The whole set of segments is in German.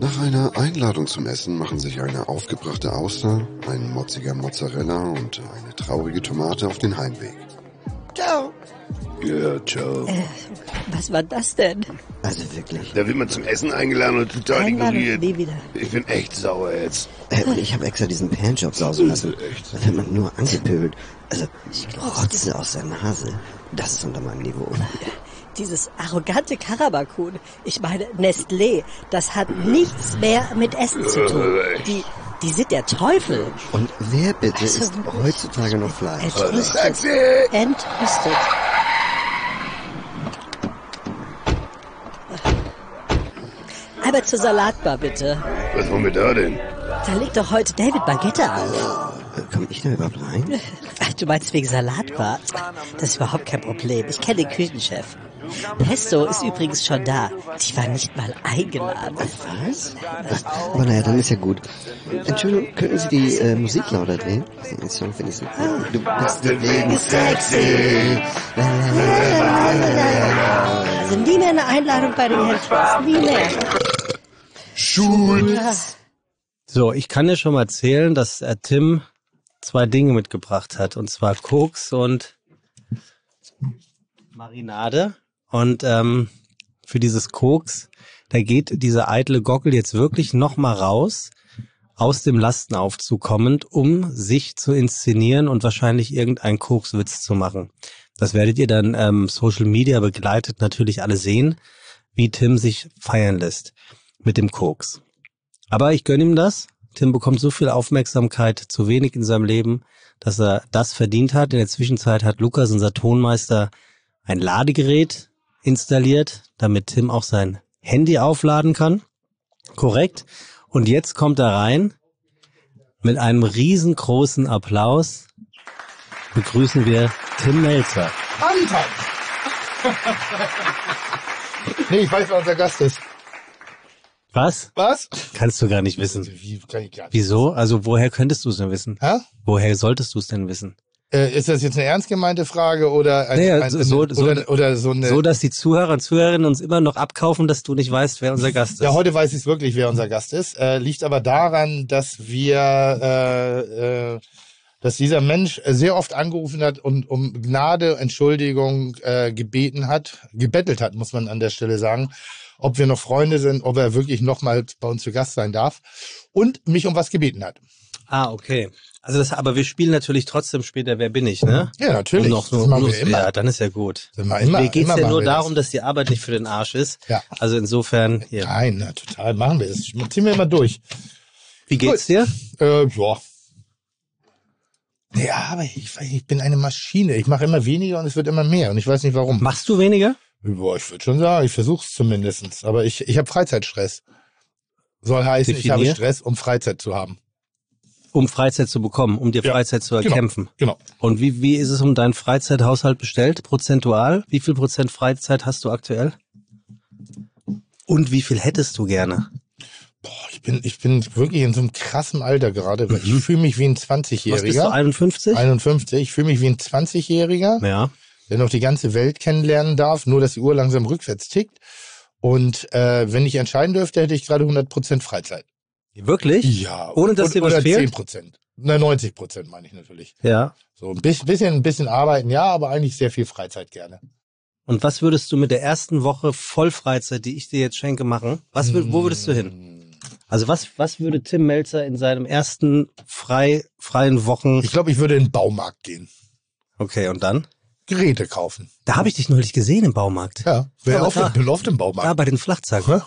Nach einer Einladung zum Essen machen sich eine aufgebrachte Auster, ein motziger Mozzarella und eine traurige Tomate auf den Heimweg. Ciao. Ja, ciao. Was war das denn? Also wirklich. Da wird man zum Essen eingeladen und total Einladung, ignoriert. nie wieder. Ich bin echt sauer jetzt. Und ich habe extra diesen Panjob sausen lassen. Da wird man nur angepöbelt. Also, ich rotze aus der Nase. Das ist unter meinem Niveau. Dieses arrogante Karabakun, ich meine Nestlé, das hat nichts mehr mit Essen zu tun. Die sind der Teufel. Und wer bitte Also, isst heutzutage noch Fleisch? Entrüstet. Entrüstet. Aber zur Salatbar bitte. Was wollen wir da denn? Da legt doch heute David Baguette auf. Komm ich da überhaupt rein? Ach, du meinst wegen Salatbar? Das ist überhaupt kein Problem. Ich kenne den Küchenchef. Pesto ist übrigens schon da. Die war nicht mal eingeladen. Was? Aber naja, dann ist ja gut. Entschuldigung, könnten Sie die Musik lauter drehen? Den Song finde ich so cool. Du bist deswegen sexy. Also nie mehr eine Einladung bei den Henshaws. Nie mehr. Schulz! So, ich kann dir schon mal erzählen, dass Tim 2 Dinge mitgebracht hat. Und zwar Koks und Marinade. Und für dieses Koks, da geht dieser eitle Gockel jetzt wirklich nochmal raus, aus dem Lastenaufzug kommend, um sich zu inszenieren und wahrscheinlich irgendeinen Kokswitz zu machen. Das werdet ihr dann Social Media begleitet natürlich alle sehen, wie Tim sich feiern lässt mit dem Koks. Aber ich gönne ihm das. Tim bekommt so viel Aufmerksamkeit, zu wenig in seinem Leben, dass er das verdient hat. In der Zwischenzeit hat Lukas, unser Tonmeister, ein Ladegerät installiert, damit Tim auch sein Handy aufladen kann. Korrekt. Und jetzt kommt er rein. Mit einem riesengroßen Applaus begrüßen wir Tim Melzer. Anfang! Nee, ich weiß, wer unser Gast ist. Was? Was? Kannst du gar nicht wissen. Wie kann ich gar nicht. Wieso? Also woher könntest du es denn wissen? Hä? Woher solltest du es denn wissen? Ist das jetzt eine ernst gemeinte Frage oder oder so eine? So, dass die Zuhörer und Zuhörerinnen uns immer noch abkaufen, dass du nicht weißt, wer unser Gast ist. Ja, heute weiß ich es wirklich, wer unser Gast ist. Liegt aber daran, dass dass dieser Mensch sehr oft angerufen hat und um Gnade, Entschuldigung gebettelt hat, muss man an der Stelle sagen, ob wir noch Freunde sind, ob er wirklich nochmal bei uns zu Gast sein darf und mich um was gebeten hat. Ah, okay. Also aber wir spielen natürlich trotzdem später Wer bin ich, ne? Ja, natürlich. Das machen wir immer. Ja, dann ist ja gut. Mir geht's ja nur darum, dass die Arbeit nicht für den Arsch ist. Ja. Also insofern, hier. Nein, total, machen wir es. Ziehen wir immer durch. Wie geht's dir? Ja. Ja, aber ich bin eine Maschine. Ich mache immer weniger und es wird immer mehr und ich weiß nicht warum. Machst du weniger? Boah, ich würde schon sagen, ich versuche es zumindest. Aber ich habe Freizeitstress. Soll heißen, ich habe Stress, um Freizeit zu haben. Um Freizeit zu bekommen, um dir Freizeit zu erkämpfen. Genau. Und wie ist es um deinen Freizeithaushalt bestellt, prozentual? Wie viel Prozent Freizeit hast du aktuell? Und wie viel hättest du gerne? Boah, ich bin wirklich in so einem krassen Alter gerade. Weil ich fühle mich wie ein 20-Jähriger. Was bist du, 51? 51. Ich fühle mich wie ein 20-Jähriger, Ja. der noch die ganze Welt kennenlernen darf, nur dass die Uhr langsam rückwärts tickt. Und wenn ich entscheiden dürfte, hätte ich gerade 100% Freizeit. Wirklich? Ja. Ohne dass dir was fehlt? 10%. Na, 90% meine ich natürlich. Ja. So ein bisschen arbeiten, ja, aber eigentlich sehr viel Freizeit gerne. Und was würdest du mit der ersten Woche Vollfreizeit, die ich dir jetzt schenke, machen? Wo würdest du hin? Also was würde Tim Melzer in seinem ersten freien Wochen... Ich glaube, ich würde in den Baumarkt gehen. Okay, und dann? Geräte kaufen. Da habe ich dich neulich gesehen im Baumarkt. Ja, bin oft im Baumarkt. Da bei den Flachzacken.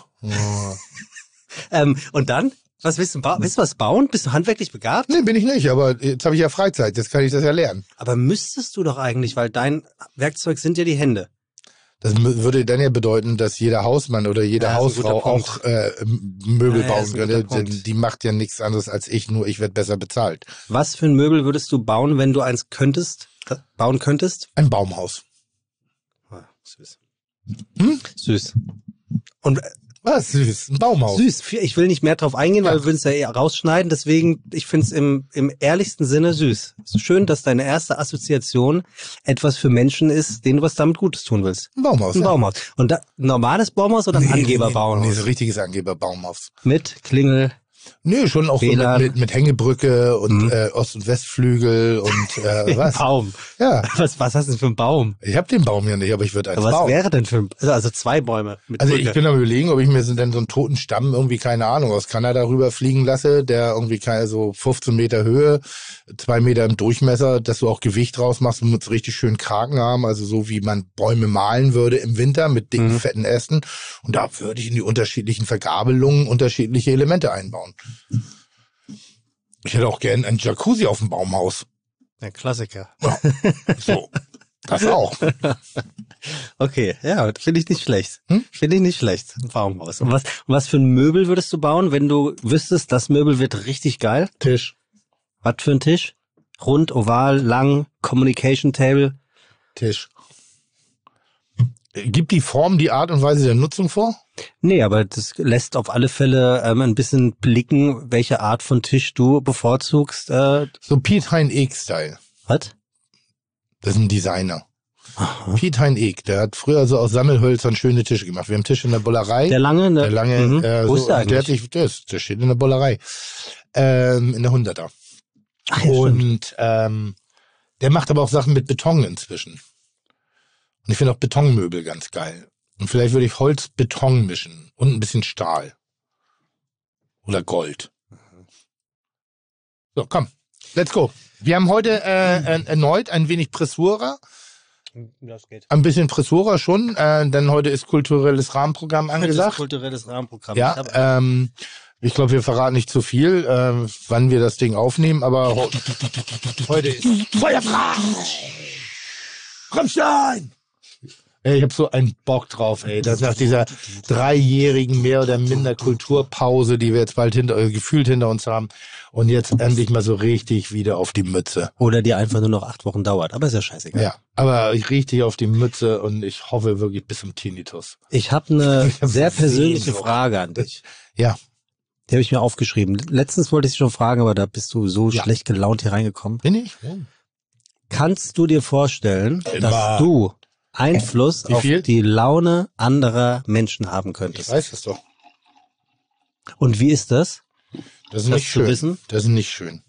Und dann? Was willst du bauen? Willst du was bauen? Bist du handwerklich begabt? Nee, bin ich nicht, aber jetzt habe ich ja Freizeit, jetzt kann ich das ja lernen. Aber müsstest du doch eigentlich, weil dein Werkzeug sind ja die Hände. Das würde dann ja bedeuten, dass jeder Hausmann oder jede Hausfrau auch Möbel bauen könnte. Die macht ja nichts anderes als ich, nur ich werde besser bezahlt. Was für ein Möbel würdest du bauen, wenn du eins bauen könntest? Ein Baumhaus. Ah, süß. Süß. Und Was süß? Ein Baumhaus. Süß. Ich will nicht mehr drauf eingehen, weil wir würden es ja eher rausschneiden. Deswegen, ich finde es im ehrlichsten Sinne süß. Es ist schön, dass deine erste Assoziation etwas für Menschen ist, denen du was damit Gutes tun willst. Ein Baumhaus. Ein Baumhaus. Und ein normales Baumhaus oder ein Angeberbaumhaus? Nee, so ein richtiges Angeberbaumhaus. Mit Klingel. Nee, schon auch so mit Hängebrücke und Ost- und Westflügel und was? Baum. Ja. Was hast du denn für einen Baum? Ich habe den Baum ja nicht, aber ich würde eins Was bauen. wäre denn für ein, also 2 Bäume mit Also Brücke. ich bin am Überlegen, ob ich mir denn so einen toten Stamm irgendwie, keine Ahnung, aus Kanada rüberfliegen lasse, der irgendwie so 15 Meter Höhe, 2 Meter im Durchmesser, dass du auch Gewicht draus machst und mit richtig schönen Kragen haben, also so wie man Bäume mahlen würde im Winter mit dicken, fetten Ästen. Und da würde ich in die unterschiedlichen Vergabelungen unterschiedliche Elemente einbauen. Ich hätte auch gern einen Jacuzzi auf dem Baumhaus. Der Klassiker. Ja, so, das auch. Okay, ja, finde ich nicht schlecht. Finde ich nicht schlecht. Ein Baumhaus. Und was für ein Möbel würdest du bauen, wenn du wüsstest, das Möbel wird richtig geil? Tisch. Was für ein Tisch? Rund, oval, lang, Communication Table? Tisch. Gibt die Form die Art und Weise der Nutzung vor? Nee, aber das lässt auf alle Fälle ein bisschen blicken, welche Art von Tisch du bevorzugst. So Piet Hein Eek-Style. Was? Das ist ein Designer. Piet Hein Eek, der hat früher so aus Sammelhölzern schöne Tische gemacht. Wir haben Tisch in der Bullerei. Der lange? Der lange, Wo ist der der eigentlich? hat sich, der steht in der Bullerei. In der 100er. Ach, ja, stimmt. Und der macht aber auch Sachen mit Beton inzwischen. Und ich finde auch Betonmöbel ganz geil. Und vielleicht würde ich Holz-Beton mischen und ein bisschen Stahl. Oder Gold. So, komm. Let's go. Wir haben heute erneut ein wenig Pressura. Das geht. Ein bisschen Pressura schon, denn heute ist kulturelles Rahmenprogramm Das ist angesagt. kulturelles Rahmenprogramm. Ja, ich glaube, wir verraten nicht zu viel, wann wir das Ding aufnehmen, aber heute ist Feuerfrei! Rammstein! Ey, ich habe so einen Bock drauf, ey. Das nach dieser 3-jährigen mehr oder minder Kulturpause, die wir jetzt bald gefühlt hinter uns haben und jetzt endlich mal so richtig wieder auf die Mütze. Oder die einfach nur noch 8 Wochen dauert. Aber ist ja scheißegal. Ja, aber ich richtig auf die Mütze und ich hoffe wirklich bis zum Tinnitus. Ich habe eine hab sehr persönliche Sehnsucht. Frage an dich. Ja. Die habe ich mir aufgeschrieben. Letztens wollte ich dich schon fragen, aber da bist du so schlecht gelaunt hier reingekommen. Bin ich? Kannst du dir vorstellen, Immer. dass du Einfluss Wie auf viel? die Laune anderer Menschen haben Ich könntest? weiß es doch. Und wie ist das? Das ist Das nicht zu schön. wissen? Das ist nicht schön.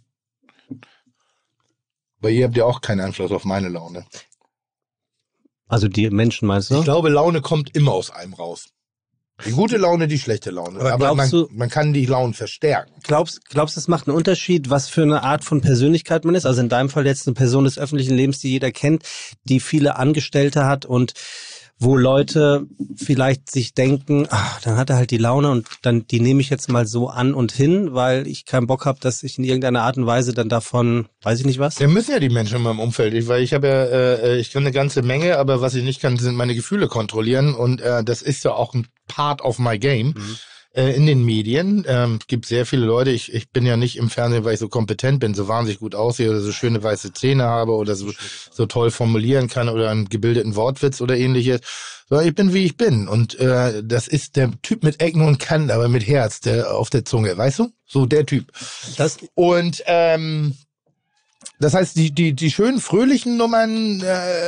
Weil ihr habt ja auch keinen Einfluss auf meine Laune. Also die Menschen meinst Ich du? glaube, Laune kommt immer aus einem raus. Die gute Laune, die schlechte Laune. Aber Aber glaubst man kann die Launen verstärken. Glaubst, es macht einen Unterschied, was für eine Art von Persönlichkeit man ist? Also in deinem Fall jetzt eine Person des öffentlichen Lebens, die jeder kennt, die viele Angestellte hat und wo Leute vielleicht sich denken, ach, dann hat er halt die Laune und dann die nehme ich jetzt mal so an und hin, weil ich keinen Bock habe, dass ich in irgendeiner Art und Weise dann davon, weiß ich nicht was. Ja, müssen ja die Menschen in meinem Umfeld. Weil ich habe ja, ich kann eine ganze Menge, aber was ich nicht kann, sind meine Gefühle kontrollieren. Und das ist ja auch ein Part of my game. In den Medien gibt sehr viele Leute, ich bin ja nicht im Fernsehen, weil ich so kompetent bin, so wahnsinnig gut aussehe oder so schöne weiße Zähne habe oder so toll formulieren kann oder einen gebildeten Wortwitz oder ähnliches. Sondern ich bin, wie ich bin. Und das ist der Typ mit Ecken und Kanten, aber mit Herz der auf der Zunge, weißt du? So der Typ. Und das heißt, die schönen, fröhlichen Nummern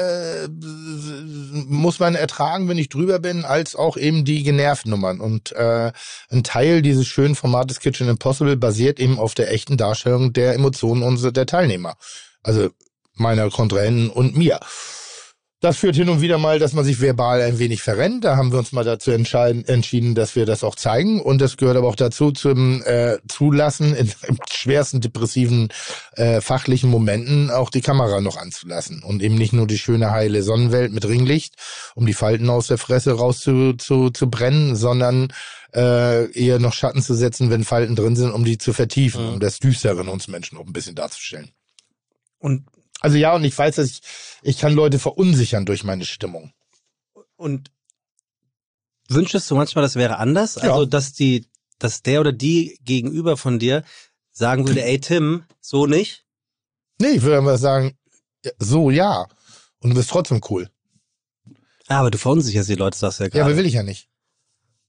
muss man ertragen, wenn ich drüber bin, als auch eben die genervten Nummern. Und ein Teil dieses schönen Formates Kitchen Impossible basiert eben auf der echten Darstellung der Emotionen der Teilnehmer. Also meiner Kontrahenten und mir. Das führt hin und wieder mal, dass man sich verbal ein wenig verrennt. Da haben wir uns mal dazu entschieden, dass wir das auch zeigen. Und das gehört aber auch dazu, zum Zulassen, in schwersten depressiven fachlichen Momenten auch die Kamera noch anzulassen. Und eben nicht nur die schöne, heile Sonnenwelt mit Ringlicht, um die Falten aus der Fresse raus zu brennen, sondern eher noch Schatten zu setzen, wenn Falten drin sind, um die zu vertiefen, um das Düstere in uns Menschen auch ein bisschen darzustellen. Und Also ja, und ich weiß, dass ich kann Leute verunsichern durch meine Stimmung. Und wünschest du manchmal, das wäre anders? Ja. Also, dass der oder die gegenüber von dir sagen würde, ey Tim, so nicht? Nee, ich würde einfach sagen, ja, so ja. Und du bist trotzdem cool. Ah, aber du verunsicherst die Leute, sagst du ja Ja, gerade. aber will ich ja nicht.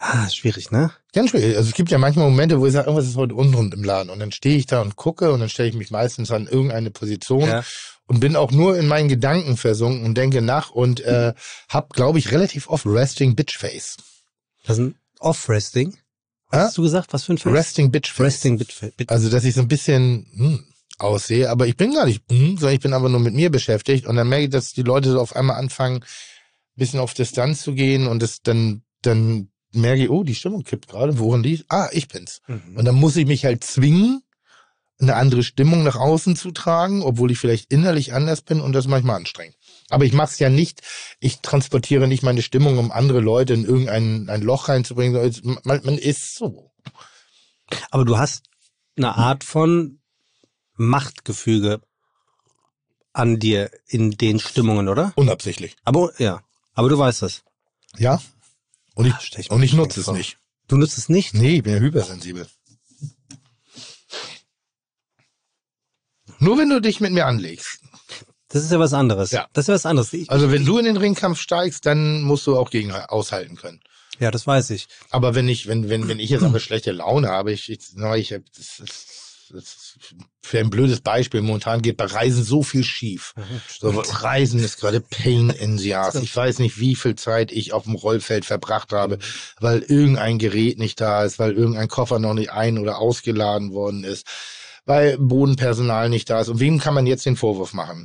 Ist schwierig, ne? Ganz schwierig. Also es gibt ja manchmal Momente, wo ich sage, irgendwas ist heute unrund im Laden. Und dann stehe ich da und gucke und dann stelle ich mich meistens an irgendeine Position und bin auch nur in meinen Gedanken versunken und denke nach und hab, glaube ich, relativ oft Resting Bitch Face. Das ist ein Off-Resting. Was hast du gesagt? Was für ein Face? Resting Bitch Face. Resting Bitch Face. Also, dass ich so ein bisschen aussehe, aber ich bin gar nicht sondern ich bin aber nur mit mir beschäftigt und dann merke ich, dass die Leute so auf einmal anfangen, ein bisschen auf Distanz zu gehen und das dann merke ich, oh, die Stimmung kippt gerade, woran liegt? Ich bin's. Und dann muss ich mich halt zwingen, eine andere Stimmung nach außen zu tragen, obwohl ich vielleicht innerlich anders bin und das ist manchmal anstrengend. Aber ich mache es ja nicht, ich transportiere nicht meine Stimmung, um andere Leute in ein Loch reinzubringen. Man ist so. Aber du hast eine Art von Machtgefüge an dir in den Stimmungen, oder? Unabsichtlich. Aber du weißt das. Ja. Und ich nutze es nicht. Du nutzt es nicht? Nee, ich bin ja hypersensibel. Nur wenn du dich mit mir anlegst. Das ist ja was anderes. Ja. Das ist ja was anderes. Also wenn du in den Ringkampf steigst, dann musst du auch gegen aushalten können. Ja, das weiß ich. Aber wenn ich jetzt aber schlechte Laune habe, das ist für ein blödes Beispiel, momentan geht bei Reisen so viel schief. So, Reisen ist gerade Pain in the ass. Ich weiß nicht, wie viel Zeit ich auf dem Rollfeld verbracht habe, weil irgendein Gerät nicht da ist, weil irgendein Koffer noch nicht ein- oder ausgeladen worden ist, weil Bodenpersonal nicht da ist. Und wem kann man jetzt den Vorwurf machen?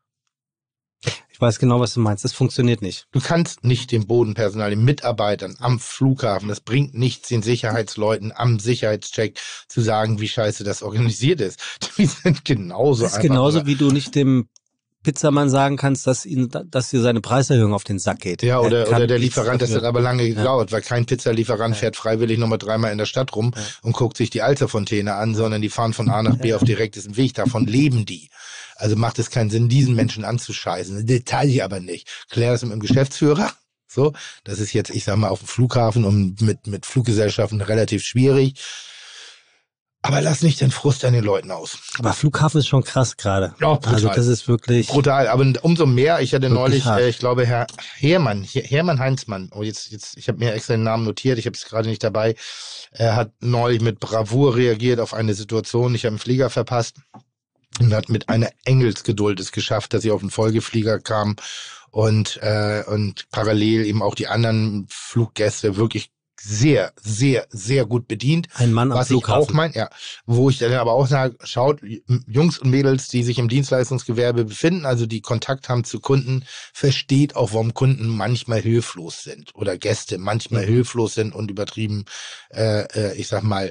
Ich weiß genau, was du meinst. Das funktioniert nicht. Du kannst nicht dem Bodenpersonal, den Mitarbeitern am Flughafen, das bringt nichts, den Sicherheitsleuten am Sicherheitscheck zu sagen, wie scheiße das organisiert ist. Die sind genauso. Das ist genauso, wie du nicht dem Pizzamann sagen kannst, dass dir seine Preiserhöhung auf den Sack geht. Ja, oder der Lieferant, das hat aber lange gedauert, weil kein Pizzalieferant fährt freiwillig nochmal 3-mal in der Stadt rum und guckt sich die Alsterfontäne an, sondern die fahren von A nach B auf direktem Weg. Davon leben die. Also macht es keinen Sinn, diesen Menschen anzuscheißen. Detail aber nicht. Klär das mit dem Geschäftsführer. So, das ist jetzt, ich sag mal, auf dem Flughafen und mit Fluggesellschaften relativ schwierig. Aber lass nicht den Frust an den Leuten aus. Aber Flughafen ist schon krass gerade. Ja, brutal. Also das ist wirklich brutal. Aber umso mehr, ich hatte neulich, hart. Ich glaube, Herr Hermann Heinzmann, ich habe mir extra den Namen notiert, ich habe es gerade nicht dabei, er hat neulich mit Bravour reagiert auf eine Situation, ich habe einen Flieger verpasst und hat mit einer Engelsgeduld es geschafft, dass ich auf einen Folgeflieger kam und parallel eben auch die anderen Fluggäste wirklich sehr, sehr, sehr gut bedient. Ein Mann am Flughafen. Was ich auch meine, wo ich dann aber auch sage, schaut, Jungs und Mädels, die sich im Dienstleistungsgewerbe befinden, also die Kontakt haben zu Kunden, versteht auch, warum Kunden manchmal hilflos sind oder Gäste manchmal hilflos sind und übertrieben, ich sag mal,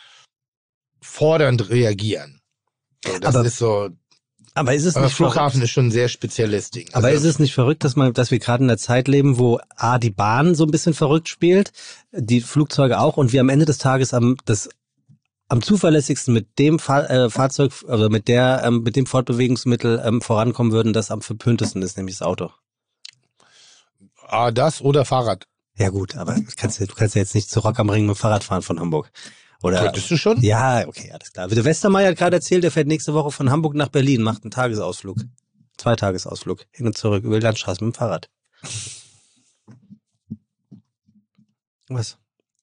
fordernd reagieren. So, das ist so. Aber ist es nicht Flughafen ist schon ein sehr spezielles Ding. Aber ist es nicht verrückt, dass wir gerade in einer Zeit leben, wo die Bahn so ein bisschen verrückt spielt, die Flugzeuge auch und wir am Ende des Tages am zuverlässigsten mit dem Fahrzeug, also mit dem Fortbewegungsmittel vorankommen würden, das am verpöntesten ist, nämlich das Auto. Das oder Fahrrad. Ja gut, aber du kannst ja jetzt nicht zu Rock am Ring mit dem Fahrrad fahren von Hamburg. Oder, könntest du schon? Ja, okay, alles klar. Der Westermeier hat gerade erzählt, der fährt nächste Woche von Hamburg nach Berlin, macht einen Tagesausflug. 2-Tagesausflug. Hin und zurück über die Landstraße mit dem Fahrrad. Was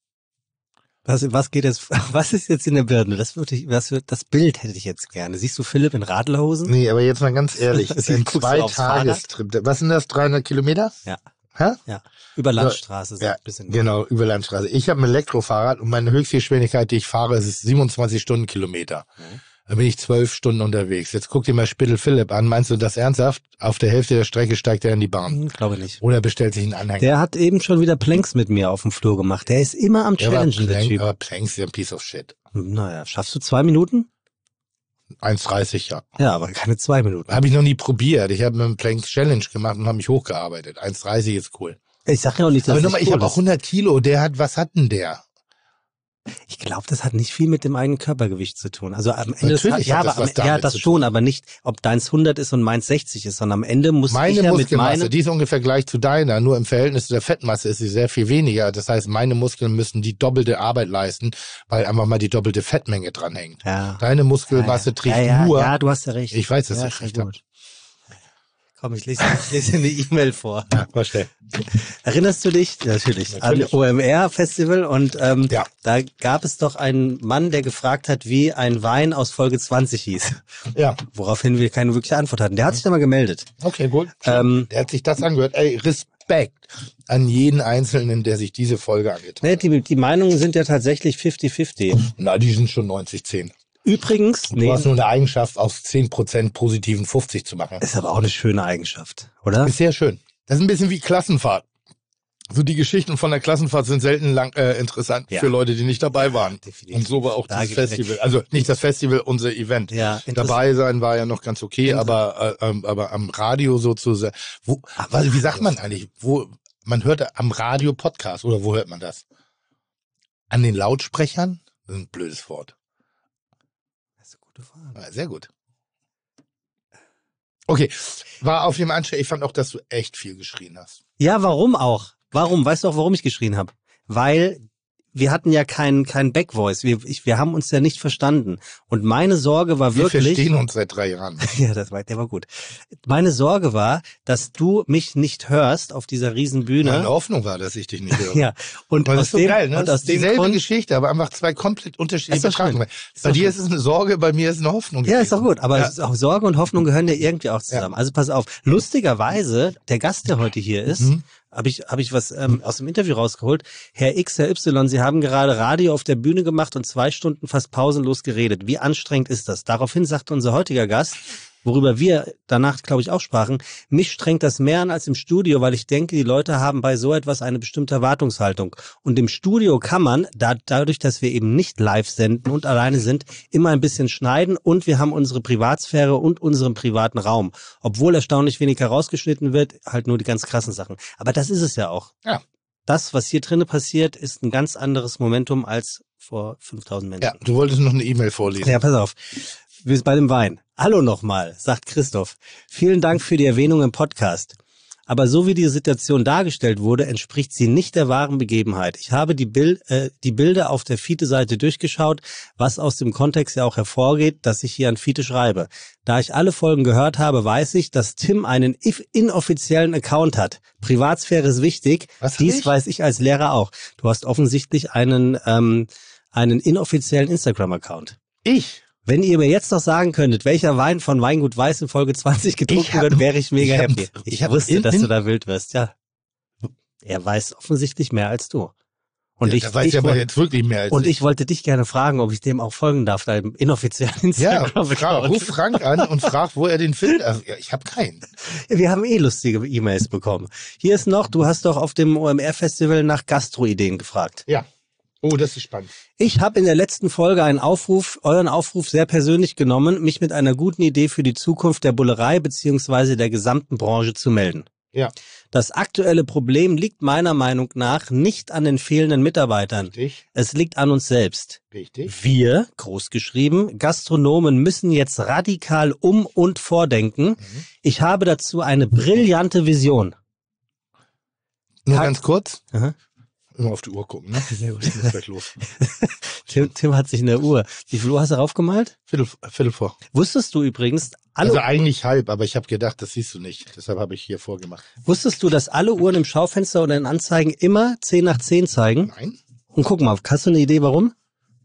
geht jetzt, was ist jetzt in der Birne? Das Bild hätte ich jetzt gerne. Siehst du Philipp in Radlerhosen? Nee, aber jetzt mal ganz ehrlich, ein 2-Tagestrip. Was sind das, 300 Kilometer? Ja. Hä? Ja. Über Landstraße. Ja, genau, über Landstraße. Ich habe ein Elektrofahrrad und meine Höchstgeschwindigkeit, die ich fahre, ist 27 Stundenkilometer. Da bin ich 12 Stunden unterwegs. Jetzt guck dir mal Spittel Philipp an. Meinst du das ernsthaft? Auf der Hälfte der Strecke steigt er in die Bahn. Glaube nicht. Oder bestellt sich einen Anhänger. Der hat eben schon wieder Planks mit mir auf dem Flur gemacht. Der ist immer am Challengen, der Typ. Aber Planks ist ein Piece of shit. Naja, schaffst du 2 Minuten? 1,30, ja. Ja, aber keine 2 Minuten. Habe ich noch nie probiert. Ich habe einen Plank Challenge gemacht und habe mich hochgearbeitet. 1,30 ist cool. Ich sag ja auch nicht, dass aber nochmal, ich habe auch 100 Kilo. Was hat denn der? Ich glaube, das hat nicht viel mit dem eigenen Körpergewicht zu tun. Also am Ende das schon, aber nicht, ob deins 100 ist und meins 60 ist, sondern am Ende muss meine ich ja Muskelmasse, die ist ungefähr gleich zu deiner, nur im Verhältnis zu der Fettmasse ist sie sehr viel weniger. Das heißt, meine Muskeln müssen die doppelte Arbeit leisten, weil einfach mal die doppelte Fettmenge dranhängt. Ja. Deine Muskelmasse trägt nur. Ja, du hast ja recht. Ich weiß, dass ich recht habe. Komm, ich lese dir eine E-Mail vor. Ja, war schnell. Erinnerst du dich? Natürlich. An OMR-Festival und Ja. da gab es doch einen Mann, der gefragt hat, wie ein Wein aus Folge 20 hieß. Ja. Woraufhin wir keine wirkliche Antwort hatten. Der hat sich da mal gemeldet. Okay, gut. Der hat sich das angehört. Ey, Respekt an jeden Einzelnen, der sich diese Folge angetan hat. Ne, die Meinungen sind ja tatsächlich 50-50. Na, die sind schon 90-10. Übrigens, Du hast nur eine Eigenschaft, aus 10% positiven 50 zu machen. ist aber auch eine schöne Eigenschaft, oder? Ist sehr schön. Das ist ein bisschen wie Klassenfahrt. So die Geschichten von der Klassenfahrt sind selten interessant Ja. für Leute, die nicht dabei waren. Definitiv. Und so war auch Da das gibt's Festival. Also nicht das Festival, unser Event. Ja, Dabei sein war ja noch ganz okay, aber am Radio sozusagen. Wie sagt man eigentlich? Man hört am Radio Podcast oder wo hört man das? An den Lautsprechern? Das ist ein blödes Wort. Das ist eine gute Frage. Ja, sehr gut. Okay, war auf jeden Fall anstrengend. Ich fand auch, dass du echt viel geschrien hast. Ja, warum auch? Warum? Weißt du auch, warum ich geschrien habe? Weil wir hatten ja kein Backvoice. Wir haben uns ja nicht verstanden. Und meine Sorge war Wir wirklich... verstehen uns seit 3 Jahren. Ja, der war gut. Meine Sorge war, dass du mich nicht hörst auf dieser riesen Bühne. Meine Hoffnung war, dass ich dich nicht höre. Ja, und Aber das aus ist so dem, geil, ne? und Das aus ist dem dieselbe Grund, Geschichte, aber einfach 2 komplett unterschiedliche Ist doch schön. Betrachtungen. Ist Bei doch dir schön. ist es eine Sorge, bei mir ist es eine Hoffnung. ja, ist doch gut, aber Ja. es ist auch Sorge und Hoffnung gehören ja irgendwie auch zusammen. Ja. Also pass auf, lustigerweise, der Gast, der heute hier ist, Mhm. habe ich was aus dem Interview rausgeholt. Herr X, Herr Y, Sie haben gerade Radio auf der Bühne gemacht und 2 Stunden fast pausenlos geredet. Wie anstrengend ist das? Daraufhin sagte unser heutiger Gast, worüber wir danach, glaube ich, auch sprachen, mich strengt das mehr an als im Studio, weil ich denke, die Leute haben bei so etwas eine bestimmte Erwartungshaltung. Und im Studio kann man, dadurch, dass wir eben nicht live senden und alleine sind, immer ein bisschen schneiden und wir haben unsere Privatsphäre und unseren privaten Raum. Obwohl erstaunlich wenig herausgeschnitten wird, halt nur die ganz krassen Sachen. Aber das ist es ja auch. Ja. Das, was hier drinnen passiert, ist ein ganz anderes Momentum als vor 5000 Menschen. Ja, du wolltest noch eine E-Mail vorlesen. Ja, pass auf. Wir sind bei dem Wein. Hallo nochmal, sagt Christoph. Vielen Dank für die Erwähnung im Podcast. Aber so wie die Situation dargestellt wurde, entspricht sie nicht der wahren Begebenheit. Ich habe die Bilder auf der Fiete-Seite durchgeschaut, was aus dem Kontext ja auch hervorgeht, dass ich hier an Fiete schreibe. Da ich alle Folgen gehört habe, weiß ich, dass Tim einen inoffiziellen Account hat. Privatsphäre ist wichtig. Was hab Dies ich? weiß ich als Lehrer auch. Du hast offensichtlich einen inoffiziellen Instagram-Account. Ich? Wenn ihr mir jetzt noch sagen könntet, welcher Wein von Weingut Weiß in Folge 20 getrunken wird, wäre ich mega happy. Ich wusste, dass du da wild wirst, ja. Er weiß offensichtlich mehr als du. Und Da weiß ich aber jetzt wirklich mehr als ich wollte dich gerne fragen, ob ich dem auch folgen darf, deinem inoffiziellen Ja, Instagram-Account. ruf Frank an und frag, wo er den findet. Also, ja, ich habe keinen. Wir haben lustige E-Mails bekommen. Hier ist noch, du hast doch auf dem OMR-Festival nach Gastro-Ideen gefragt. Ja. Oh, das ist spannend. Ich habe in der letzten Folge euren Aufruf sehr persönlich genommen, mich mit einer guten Idee für die Zukunft der Bullerei bzw. der gesamten Branche zu melden. Ja. Das aktuelle Problem liegt meiner Meinung nach nicht an den fehlenden Mitarbeitern. Richtig. Es liegt an uns selbst. Richtig. Wir, großgeschrieben, Gastronomen müssen jetzt radikal und vordenken. Ich habe dazu eine brillante Vision. Nur ganz kurz. Aha. Immer auf die Uhr gucken, ne? Sehr gut. Ich muss gleich los. Tim hat sich in der Uhr. Wie viel Uhr hast du raufgemalt? Viertel vor. Wusstest du übrigens, Also eigentlich halb, aber ich habe gedacht, das siehst du nicht. Deshalb habe ich hier vorgemacht. wusstest du, dass alle Uhren im Schaufenster oder in Anzeigen immer 10 nach 10 zeigen? Nein? Und guck mal, hast du eine Idee, warum?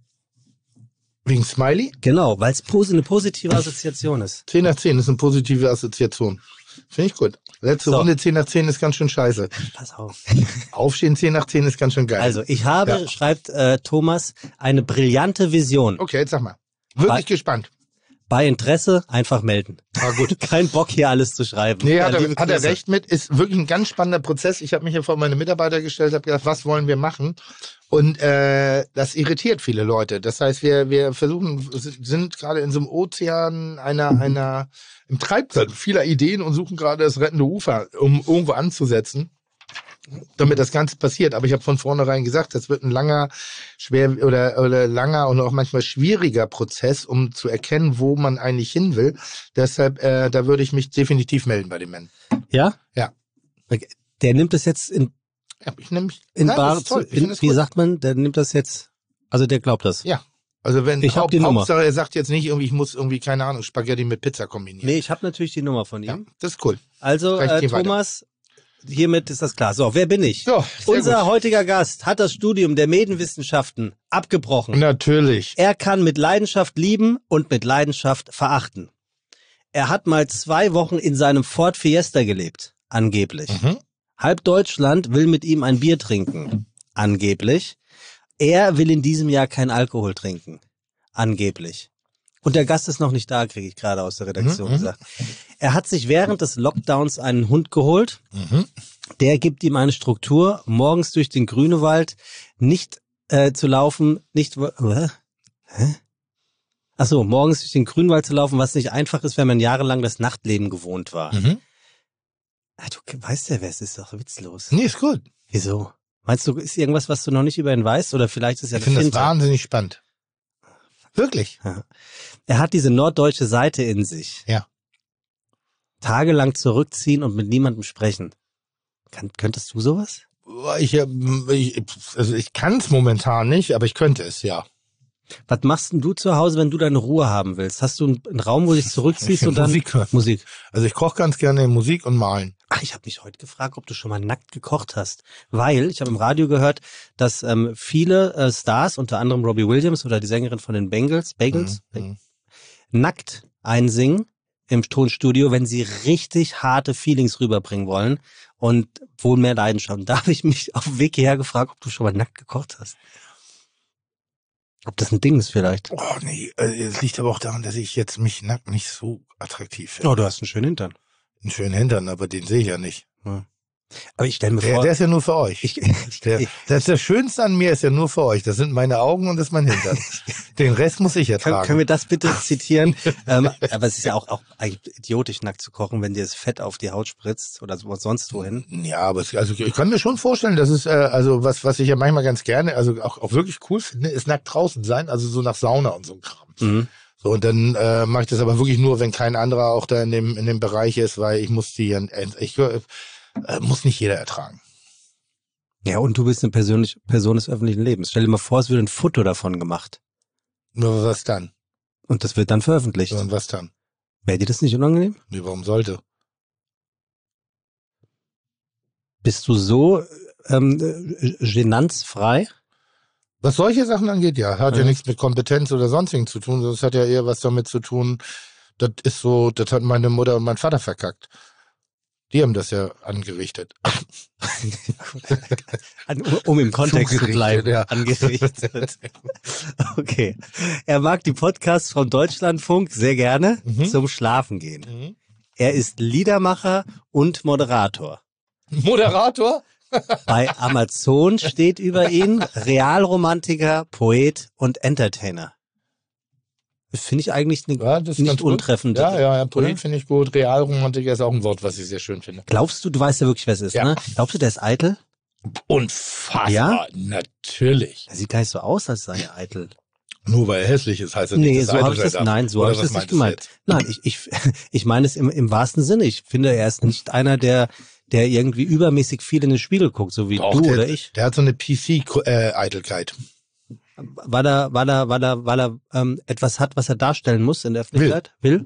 Wegen Smiley? Genau, weil es eine positive Assoziation ist. 10 nach 10 ist eine positive Assoziation. Finde ich gut. Letzte So. Runde 10 nach 10 ist ganz schön scheiße. Pass auf. Aufstehen 10 nach 10 ist ganz schön geil. Also, ich habe, Ja. schreibt Thomas, eine brillante Vision. Okay, jetzt sag mal. Wirklich gespannt. Bei Interesse einfach melden. Ah, gut. Kein Bock, hier alles zu schreiben. Nee, Ja, hat liebe er Grüße. recht mit. Ist wirklich ein ganz spannender Prozess. Ich habe mich hier vor meine Mitarbeiter gestellt, habe gedacht, was wollen wir machen? Und das irritiert viele Leute. Das heißt, wir versuchen, sind gerade in so einem Ozean im Treibsand vieler Ideen und suchen gerade das rettende Ufer, um irgendwo anzusetzen, damit das Ganze passiert. Aber ich habe von vornherein gesagt, das wird ein langer, schwer oder langer und auch manchmal schwieriger Prozess, um zu erkennen, wo man eigentlich hin will. Deshalb, da würde ich mich definitiv melden bei den Männern. Ja? Ja. Der nimmt es jetzt in Ja, ich nehme mich. Bar, das ist toll. Ich finde das wie gut. sagt man, der nimmt das jetzt, also der glaubt das. Ja. Also wenn Ich hab die Nummer. Hauptsache, er sagt jetzt nicht irgendwie, ich muss irgendwie, keine Ahnung, Spaghetti mit Pizza kombinieren. Nee, ich habe natürlich die Nummer von ihm. Ja, das ist cool. Also, Vielleicht geh weiter. Thomas, hiermit ist das klar. So, wer bin ich? Ja, sehr Unser gut. heutiger Gast hat das Studium der Medienwissenschaften abgebrochen. Natürlich. Er kann mit Leidenschaft lieben und mit Leidenschaft verachten. Er hat mal 2 Wochen in seinem Ford Fiesta gelebt, angeblich. Halb Deutschland will mit ihm ein Bier trinken, angeblich. Er will in diesem Jahr kein Alkohol trinken, angeblich. Und der Gast ist noch nicht da, kriege ich gerade aus der Redaktion gesagt. Er hat sich während des Lockdowns einen Hund geholt. Der gibt ihm eine Struktur, morgens durch den Grünewald nicht zu laufen, Achso, morgens durch den Grünwald zu laufen, was nicht einfach ist, wenn man jahrelang das Nachtleben gewohnt war. Du weißt ja, wer es ist, doch witzlos. Nee, ist gut. Wieso? Meinst du, ist irgendwas, was du noch nicht über ihn weißt? Oder vielleicht ist ja Ich finde das Finte? wahnsinnig spannend. Wirklich? Er hat diese norddeutsche Seite in sich. Ja. Tagelang zurückziehen und mit niemandem sprechen. Könntest du sowas? Ich kann es momentan nicht, aber ich könnte es, ja. Was machst denn du zu Hause, wenn du deine Ruhe haben willst? Hast du einen Raum, wo du dich zurückziehst und dann Musik hören. Musik? Also ich koche ganz gerne Musik und malen. Ach, ich habe mich heute gefragt, ob du schon mal nackt gekocht hast. Weil, ich habe im Radio gehört, dass viele Stars, unter anderem Robbie Williams oder die Sängerin von den Bagels, nackt einsingen im Tonstudio, wenn sie richtig harte Feelings rüberbringen wollen und wohl mehr Leidenschaft. Und da habe ich mich auf dem Weg hierher gefragt, ob du schon mal nackt gekocht hast. Ob das ein Ding ist vielleicht. Oh nee, es liegt aber auch daran, dass ich jetzt mich nackt nicht so attraktiv finde. Oh, du hast einen schönen Hintern. Einen schönen Hintern, aber den sehe ich ja nicht. Ja. Aber ich stelle mir vor... Der ist ja nur für euch. Das Schönste an mir ist ja nur für euch. Das sind meine Augen und das ist mein Hintern. Den Rest muss ich ertragen. Können wir das bitte zitieren? Aber es ist ja auch eigentlich idiotisch, nackt zu kochen, wenn dir das Fett auf die Haut spritzt oder sonst wohin. Ja, aber also ich kann mir schon vorstellen, das ist also was ich ja manchmal ganz gerne, also auch wirklich cool finde, ist nackt draußen sein, also so nach Sauna und so ein Kram. So, und dann mache ich das aber wirklich nur, wenn kein anderer auch da in dem Bereich ist, weil ich muss muss nicht jeder ertragen. Ja, und du bist eine Person des öffentlichen Lebens. Stell dir mal vor, es wird ein Foto davon gemacht. Nur was dann? Und das wird dann veröffentlicht. Und was dann? Wäre dir das nicht unangenehm? Nee, warum sollte? Bist du so genanzfrei? Was solche Sachen angeht, ja. Hat ja nichts mit Kompetenz oder sonstigen zu tun. Das hat ja eher was damit zu tun, das hat meine Mutter und mein Vater verkackt. Die haben das ja angerichtet. Um im Kontext zu bleiben. Ja. Angerichtet. Okay. Er mag die Podcasts vom Deutschlandfunk sehr gerne zum Schlafen gehen. Er ist Liedermacher und Moderator. Moderator? Bei Amazon steht über ihn Realromantiker, Poet und Entertainer. Das finde ich eigentlich eine nicht untreffende. Ja, Poet finde ich gut. Realromantiker ist auch ein Wort, was ich sehr schön finde. Glaubst du weißt ja wirklich, wer es ist, Ja. ne? Glaubst du, der ist eitel? Unfassbar, Ja? natürlich. Er sieht gar nicht so aus, als sei er eitel. Nur weil er hässlich ist, heißt er Nee, nicht, so habe ich das, nein, so habe ich das nicht gemeint. Nein, ich meine es im wahrsten Sinne. Ich finde, er ist nicht einer, der irgendwie übermäßig viel in den Spiegel guckt, so wie du oder ich. Der hat so eine PC-Eitelkeit. Weil er etwas hat, was er darstellen muss in der Öffentlichkeit? Will?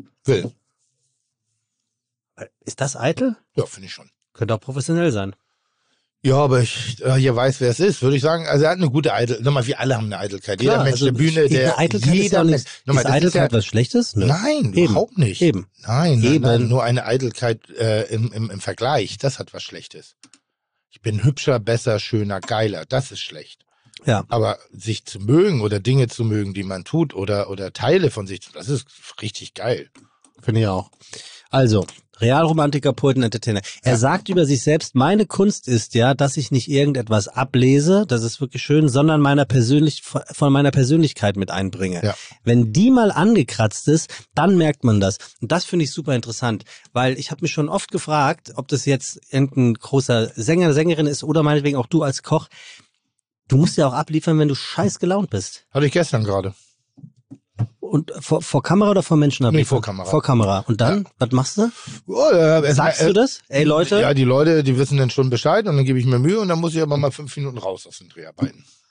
Ist das eitel? Ja, finde ich schon. Könnte auch professionell sein. Ja, aber ich hier weiß, wer es ist, würde ich sagen. Also er hat eine gute Eitelkeit. Nochmal, wir alle haben eine Eitelkeit. Klar, jeder Mensch also der Bühne, eine Eitelkeit ist ja auch nichts. Ist Eitelkeit was Schlechtes? Nö. Nein, Eben. überhaupt nicht. Eben. Nein, nur eine Eitelkeit im Vergleich, das hat was Schlechtes. Ich bin hübscher, besser, schöner, geiler, das ist schlecht. Ja. Aber sich zu mögen oder Dinge zu mögen, die man tut oder Teile von sich, das ist richtig geil. Finde ich auch. Also, Realromantiker, Poet und Entertainer. Er sagt über sich selbst, meine Kunst ist ja, dass ich nicht irgendetwas ablese, das ist wirklich schön, sondern von meiner Persönlichkeit mit einbringe. Ja. Wenn die mal angekratzt ist, dann merkt man das. Und das finde ich super interessant, weil ich habe mich schon oft gefragt, ob das jetzt irgendein großer Sänger, Sängerin ist oder meinetwegen auch du als Koch. Du musst ja auch abliefern, wenn du scheiß gelaunt bist. Hatte ich gestern gerade. Und vor Kamera oder vor Menschen abliefern? Nee, vor Kamera. Vor Kamera. Und dann, was machst du? Oh, Sagst du das? Ey Leute? Ja, die Leute, die wissen dann schon Bescheid und dann gebe ich mir Mühe und dann muss ich aber mal 5 Minuten raus aus den Dreharbeiten.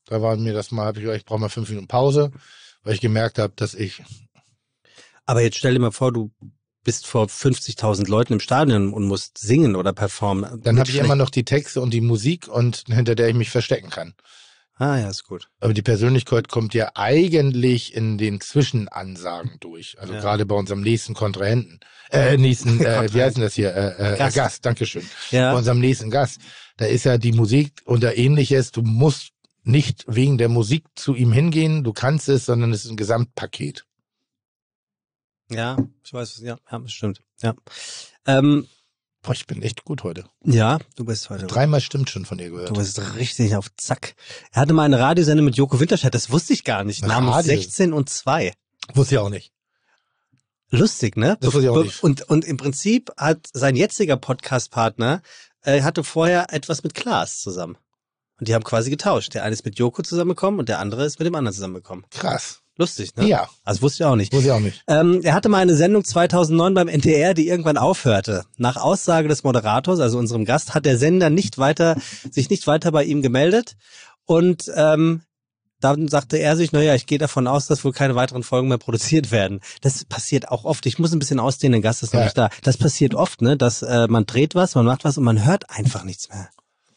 Da war mir das mal, habe ich gesagt, ich brauche mal 5 Minuten Pause, weil ich gemerkt habe, dass ich... Aber jetzt stell dir mal vor, du bist vor 50.000 Leuten im Stadion und musst singen oder performen. Dann habe ich immer noch die Texte und die Musik und hinter der ich mich verstecken kann. Ah ja, ist gut. Aber die Persönlichkeit kommt ja eigentlich in den Zwischenansagen durch. Also gerade bei unserem nächsten Kontrahenten. Wie heißt denn das hier? Gast, Dankeschön. Ja. Bei unserem nächsten Gast. Da ist ja die Musik oder ähnliches. Du musst nicht wegen der Musik zu ihm hingehen. Du kannst es, sondern es ist ein Gesamtpaket. Ja, ich weiß, ja, das stimmt. Ja. Boah, ich bin echt gut heute. Ja, du bist heute. 3-mal stimmt schon von dir gehört. Du bist richtig auf Zack. Er hatte mal eine Radiosendung mit Joko Winterscheid, das wusste ich gar nicht. Namens 16 und 2. Wusste ich auch nicht. Lustig, ne? Das wusste ich auch nicht. Und im Prinzip hat sein jetziger Podcast-Partner, hatte vorher etwas mit Klaas zusammen. Und die haben quasi getauscht. Der eine ist mit Joko zusammengekommen und der andere ist mit dem anderen zusammengekommen. Krass. Lustig, ne? Ja. Also wusste ich auch nicht. Wusste ich auch nicht. Er hatte mal eine Sendung 2009 beim NTR, die irgendwann aufhörte. Nach Aussage des Moderators, also unserem Gast, hat der Sender sich nicht weiter bei ihm gemeldet. Und dann sagte er sich, naja, ich gehe davon aus, dass wohl keine weiteren Folgen mehr produziert werden. Das passiert auch oft. Ich muss ein bisschen ausdehnen, der Gast ist noch nicht da. Das passiert oft, ne, dass man dreht was, man macht was und man hört einfach nichts mehr.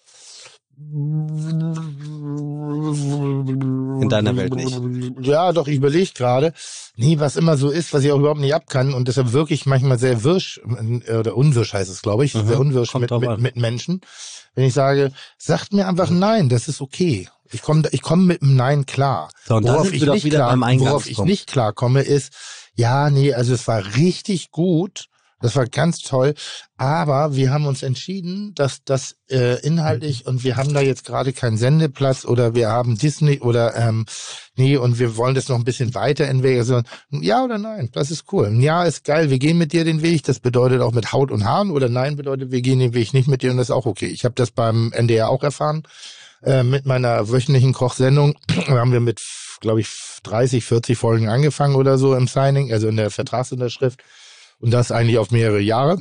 In deiner Welt nicht. Ja, doch, ich überlege gerade. Nee, was immer so ist, was ich auch überhaupt nicht ab kann und deshalb wirklich manchmal sehr wirsch, oder unwirsch heißt es, glaube ich, sehr unwirsch mit Menschen. Wenn ich sage, sagt mir einfach nein, das ist okay. Ich komme mit einem Nein klar. So, und worauf ich nicht klarkomme ist, ja, nee, also es war richtig gut. Das war ganz toll, aber wir haben uns entschieden, dass das inhaltlich und wir haben da jetzt gerade keinen Sendeplatz oder wir haben Disney oder und wir wollen das noch ein bisschen weiterentwickeln. Also, ja oder nein, das ist cool. Ein Ja ist geil, wir gehen mit dir den Weg, das bedeutet auch mit Haut und Haaren oder nein bedeutet, wir gehen den Weg nicht mit dir und das ist auch okay. Ich habe das beim NDR auch erfahren, mit meiner wöchentlichen Kochsendung. Da haben wir mit, glaube ich, 30, 40 Folgen angefangen oder so im Signing, also in der Vertragsunterschrift. Und das eigentlich auf mehrere Jahre.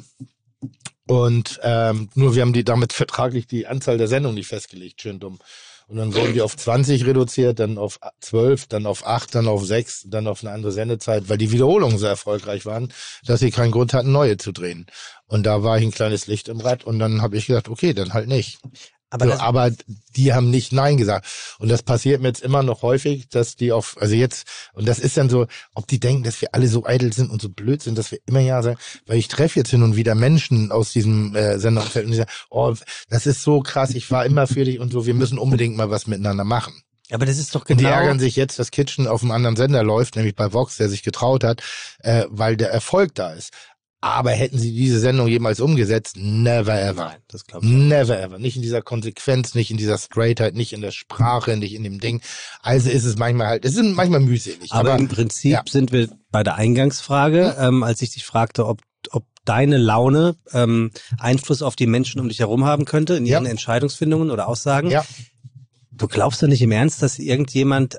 Und nur wir haben damit vertraglich die Anzahl der Sendungen nicht festgelegt, schön dumm. Und dann wurden die auf 20 reduziert, dann auf 12, dann auf 8, dann auf 6, dann auf eine andere Sendezeit, weil die Wiederholungen so erfolgreich waren, dass sie keinen Grund hatten, neue zu drehen. Und da war ich ein kleines Licht im Rad und dann habe ich gedacht, okay, dann halt nicht. Aber die haben nicht Nein gesagt. Und das passiert mir jetzt immer noch häufig, dass die und das ist dann so, ob die denken, dass wir alle so eitel sind und so blöd sind, dass wir immer Ja sagen, weil ich treffe jetzt hin und wieder Menschen aus diesem Senderumfeld und die sagen, oh, das ist so krass, ich war immer für dich und so, wir müssen unbedingt mal was miteinander machen. Aber das ist doch genau... Und die ärgern sich jetzt, dass Kitchen auf einem anderen Sender läuft, nämlich bei Vox, der sich getraut hat, weil der Erfolg da ist. Aber hätten sie diese Sendung jemals umgesetzt? Never ever. Nein, das glaube ich nicht. Never ever. Nicht in dieser Konsequenz, nicht in dieser Straightheit, nicht in der Sprache, nicht in dem Ding. Also ist es manchmal es ist manchmal mühselig. Aber im Prinzip sind wir bei der Eingangsfrage, als ich dich fragte, ob deine Laune Einfluss auf die Menschen um dich herum haben könnte, in ihren Entscheidungsfindungen oder Aussagen. Ja. Du glaubst doch nicht im Ernst, dass irgendjemand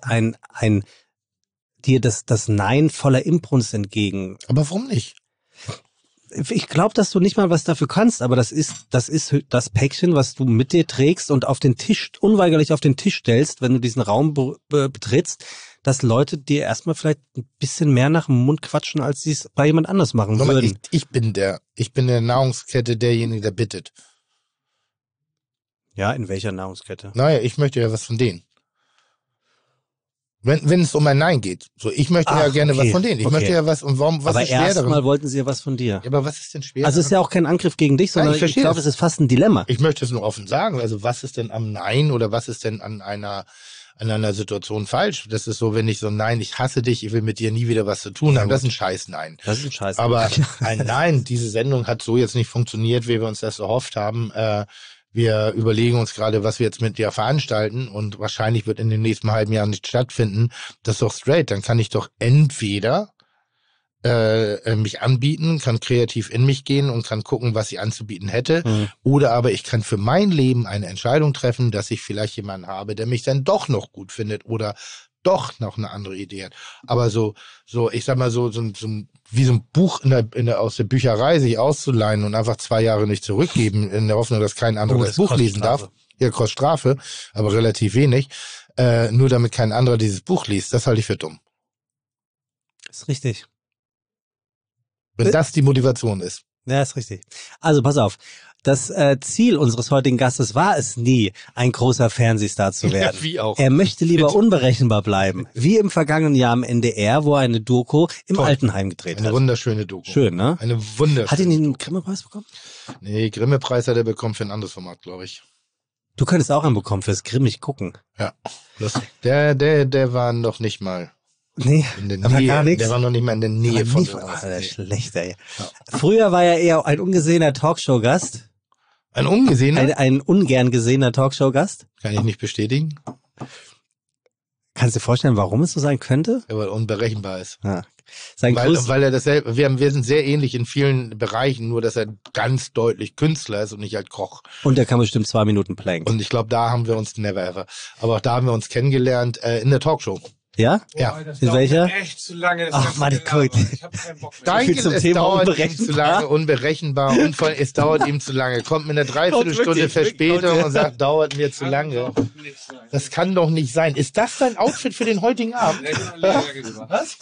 dir das Nein voller Inbrunst entgegen... Aber warum nicht? Ich glaube, dass du nicht mal was dafür kannst, aber das ist das Päckchen, was du mit dir trägst und unweigerlich auf den Tisch stellst, wenn du diesen Raum betrittst, dass Leute dir erstmal vielleicht ein bisschen mehr nach dem Mund quatschen, als sie es bei jemand anders machen würden. Ich bin der Nahrungskette derjenige, der bittet. Ja, in welcher Nahrungskette? Naja, ich möchte ja was von denen. Wenn es um ein Nein geht. So, ich möchte ja gerne was von denen. Ich möchte ja was, und was aber ist schwer daran? Aber erstmal wollten sie ja was von dir. Ja, aber was ist denn schwer Also es ist ja auch kein Angriff gegen dich, sondern ich glaube, es ist fast ein Dilemma. Ich möchte es nur offen sagen. Also was ist denn am Nein oder was ist denn an einer Situation falsch? Das ist so, wenn ich so Nein, ich hasse dich, ich will mit dir nie wieder was zu tun haben. Das ist ein scheiß Nein. Das ist ein scheiß Nein. Aber ein Nein, diese Sendung hat so jetzt nicht funktioniert, wie wir uns das erhofft haben. Wir überlegen uns gerade, was wir jetzt mit dir veranstalten und wahrscheinlich wird in den nächsten halben Jahren nicht stattfinden. Das ist doch straight. Dann kann ich doch entweder mich anbieten, kann kreativ in mich gehen und kann gucken, was ich anzubieten hätte. Oder aber ich kann für mein Leben eine Entscheidung treffen, dass ich vielleicht jemanden habe, der mich dann doch noch gut findet oder doch noch eine andere Idee hat. Aber so ich sag mal so wie so ein Buch aus der Bücherei sich auszuleihen und einfach 2 Jahre nicht zurückgeben, in der Hoffnung, dass kein anderes Buch lesen darf. Ja, kostet Strafe, aber relativ wenig. nur damit kein anderer dieses Buch liest, das halte ich für dumm. Ist richtig. Wenn das die Motivation ist. Ja, ist richtig. Also pass auf. Das Ziel unseres heutigen Gastes war es nie, ein großer Fernsehstar zu werden. Ja, wie auch. Er möchte lieber unberechenbar bleiben. Wie im vergangenen Jahr am NDR, wo er eine Doku im Altenheim gedreht Eine hat. wunderschöne Doku. Schön, ne? Eine wunderschöne. Hat ihn den Grimme-Preis bekommen? Nee, Grimme-Preis hat er bekommen für ein anderes Format, glaube ich. Du könntest auch einen bekommen fürs grimmig gucken. Ja. Der war noch nicht mal Nee, in der aber Nähe. gar nichts. Der war noch nicht mal in der Nähe von sowas. der Nee. schlechter, ey. Früher war er eher ein ungesehener Talkshow-Gast. Ein ungesehener? Ein ungern gesehener Talkshow-Gast. Kann ich nicht bestätigen. Kannst du dir vorstellen, warum es so sein könnte? Ja, weil er unberechenbar ist. Ja. Sein Weil er dasselbe, wir sind sehr ähnlich in vielen Bereichen, nur dass er ganz deutlich Künstler ist und nicht halt Koch. Und der kann bestimmt 2 Minuten planken. Und ich glaube, da haben wir uns never ever. Aber auch da haben wir uns kennengelernt in der Talkshow. Ja? Ja. In welcher? Echt zu lange. Das Ach, ganze Mann, Gelaber. guck. Ich hab keinen Bock mehr. Danke, zum es Thema dauert ihm unberechenbar. zu lange, unberechenbar und vor allem, es dauert ihm zu lange. Kommt mit einer Dreiviertelstunde wirklich, Verspätung wirklich. und sagt, dauert mir zu lange. Das kann doch nicht sein. Ist das dein Outfit für den heutigen Abend? Was?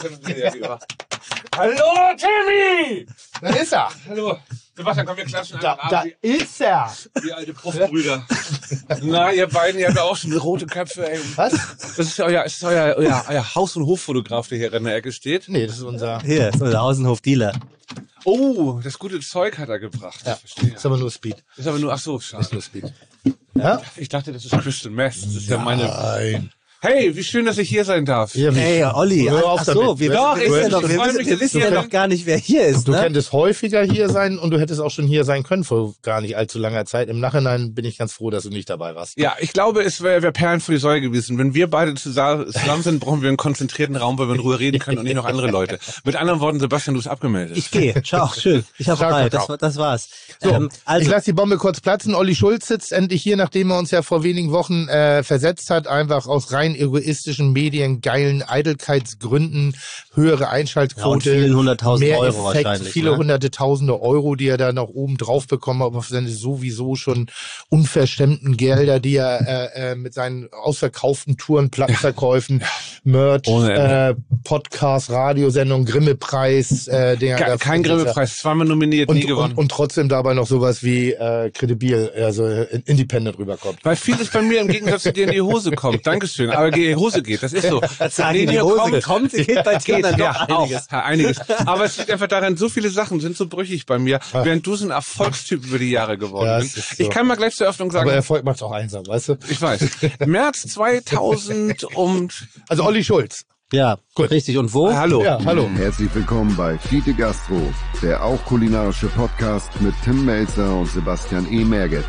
Hallo, Timmy! Da ist er. Hallo. Sebastian, komm, wir klatschen Da einfach ab. ist er. Die alte Puffbrüder. Na, ihr beiden, ihr habt ja auch schon rote Köpfe, ey. Was? Das ist euer Haus- und Hoffotograf, der hier in der Ecke steht. Nee, das ist unser. Hier, so der Außenhof-Dealer. Oh, das gute Zeug hat er gebracht. Ja, Ich verstehe. ist aber nur Speed. Ist aber nur, ach so, schade. Ist nur Speed. Ja? Ich dachte, das ist Christian Mess. Das ist ja meine. Nein. Hey, wie schön, dass ich hier sein darf. Ja, Ey, Olli, Hör auf ach so, damit. wir Doch, wissen ja noch, ich freu mich, wir dass wissen ich ja hier noch bin. gar nicht, wer hier ist, Du ne? könntest häufiger hier sein und du hättest auch schon hier sein können vor gar nicht allzu langer Zeit. Im Nachhinein bin ich ganz froh, dass du nicht dabei warst. Ja, ich glaube, es wäre Perlen für die Säue gewesen. Wenn wir beide zusammen sind, brauchen wir einen konzentrierten Raum, weil wir in Ruhe reden können und nicht noch andere Leute. Mit anderen Worten, Sebastian, du bist abgemeldet. Ich gehe. Ciao, schön. Ich habe Ciao, frei. Kakao. Das war's. So, ich Also, lasse die Bombe kurz platzen. Olli Schulz sitzt endlich hier, nachdem er uns ja vor wenigen Wochen versetzt hat, einfach aus rein egoistischen Medien, geilen Eitelkeitsgründen, höhere Einschaltquote, Ja, und vielen 100.000 mehr Euro Effekt, wahrscheinlich, viele ne? hunderte Tausende Euro, die er da noch oben drauf bekommen hat, auf seine sowieso schon unverstemmten Gelder, die er mit seinen ausverkauften Touren, Plattenverkäufen, Merch, Ohne Podcast, Radiosendung, Grimme-Preis, Kein Grimme-Preis, zweimal nominiert, nie gewonnen. und trotzdem dabei noch sowas wie kredibil, also independent rüberkommt. Weil vieles bei mir im Gegensatz zu dir in die Hose kommt. Dankeschön. Aber die Hose geht, das ist so. sagen, die Hose kommt, geht bei dir dann ja, doch auch. einiges. Ja, einiges. Aber es liegt einfach daran, so viele Sachen sind so brüchig bei mir, während du so ein Erfolgstyp über die Jahre geworden Ja, bist. es ist so. Ich kann mal gleich zur Eröffnung sagen, Aber Erfolg macht's auch einsam, weißt du? ich weiß, März 2000 und... Also Olli Schulz. Ja, Gut. richtig. Und wo? Hallo. Ja, hallo. Herzlich willkommen bei Fiete Gastro, der auch kulinarische Podcast mit Tim Melzer und Sebastian E. Mergetz.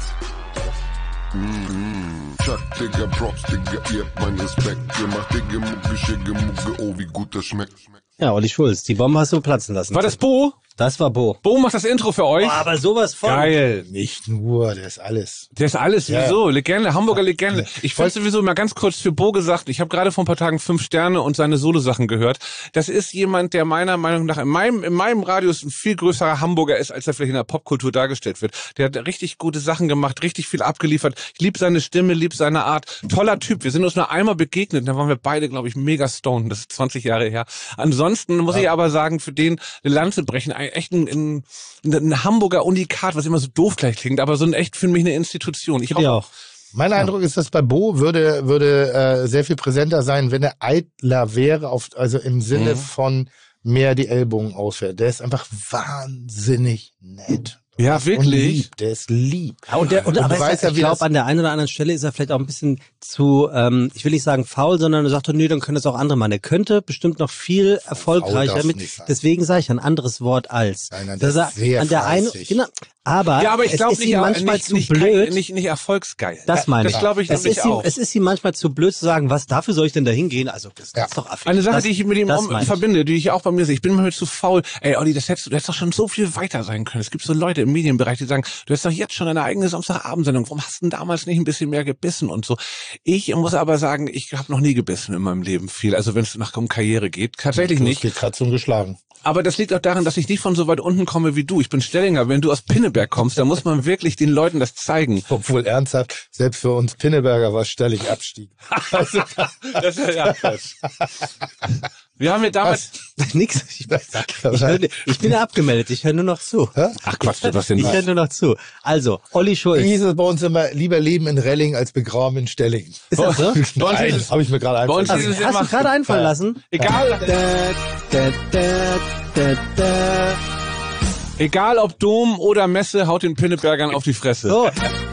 Chuck, Digga, Props, Digga, ihr habt meinen Respekt. Ihr macht Digga, Mucke, Schicke, Mucke, oh, wie gut das schmeckt. Ja, Olli Schulz. Die Bombe hast du platzen lassen. War das Bo? Das war Bo. Bo macht das Intro für euch. Oh, aber sowas von. Geil. Nicht nur, der ist alles. Der ist alles, Ja. wieso? Legende, Hamburger Legende. Ich fand sowieso mal ganz kurz für Bo gesagt, ich habe gerade vor ein paar Tagen 5 Sterne und seine Solo-Sachen gehört. Das ist jemand, der meiner Meinung nach in meinem Radius ein viel größerer Hamburger ist, als er vielleicht in der Popkultur dargestellt wird. Der hat richtig gute Sachen gemacht, richtig viel abgeliefert. Ich liebe seine Stimme, liebe seine Art. Toller Typ. Wir sind uns nur einmal begegnet, da waren wir beide, glaube ich, mega stoned. Das ist 20 Jahre her. Ansonsten muss ich aber sagen, für den eine Lanze brechen, echt ein Hamburger Unikat, was immer so doof gleich klingt, aber so ein echt für mich eine Institution. Ich Ja hoffe, auch. Mein Eindruck ist, dass bei Bo würde sehr viel präsenter sein, wenn er eitler wäre, also im Sinne von mehr die Ellbogen ausfährt. Der ist einfach wahnsinnig nett. Ja, Und wirklich? lieb. Der ist lieb. Ja, aber du weißt ja, ich wie glaube, das- an der einen oder anderen Stelle ist er vielleicht auch ein bisschen zu, ich will nicht sagen faul, sondern er sagt, nee, dann können das auch andere machen. Er könnte bestimmt noch viel erfolgreicher darf's mit, nicht sein. deswegen sage ich ein anderes Wort als. Nein, Dass der er ist sehr an der einen, fleißig. genau, aber, Ja, aber ich es glaube ist nicht, ihm manchmal zu blöd. nicht erfolgsgeil. Das meine ich. Das glaube ich es nämlich ist ihm, auch. Es ist ihm manchmal zu blöd zu sagen, was, dafür soll ich denn da hingehen? Also, das ist doch affig. Eine Sache, Das- die ich mit ihm das meine ich. verbinde, die ich auch bei mir sehe. Ich bin manchmal zu faul. Ey, Olli, du hättest doch schon so viel weiter sein können. Es gibt so Leute im Medienbereich, die sagen, du hast doch jetzt schon eine eigene Samstagabendsendung. Warum hast du denn damals nicht ein bisschen mehr gebissen und so? Ich muss aber sagen, ich habe noch nie gebissen in meinem Leben viel. Also wenn es nach um Karriere geht. Tatsächlich Das nicht. geht gerade zum Geschlagen. Aber das liegt auch daran, dass ich nicht von so weit unten komme wie du. Ich bin Stellinger. Wenn du aus Pinneberg kommst, dann muss man wirklich den Leuten das zeigen. Obwohl ernsthaft, selbst für uns Pinneberger war Stelling Abstieg. Also, Das ist ja Quatsch. Wir haben ja damals... Nix. Ich bin ja abgemeldet. Ich höre nur noch zu. Ach Quatsch, was denn? Ich höre nur noch zu. Also, Olli Schulz. hieß es bei uns immer, lieber leben in Relling als begraben in Stelling. Ist das so? Nein, habe ich mir gerade bei uns einfallen ist es Hast du immer- gerade einfallen lassen? Egal, egal ob Dom oder Messe, haut den Pinnebergern auf die Fresse. So.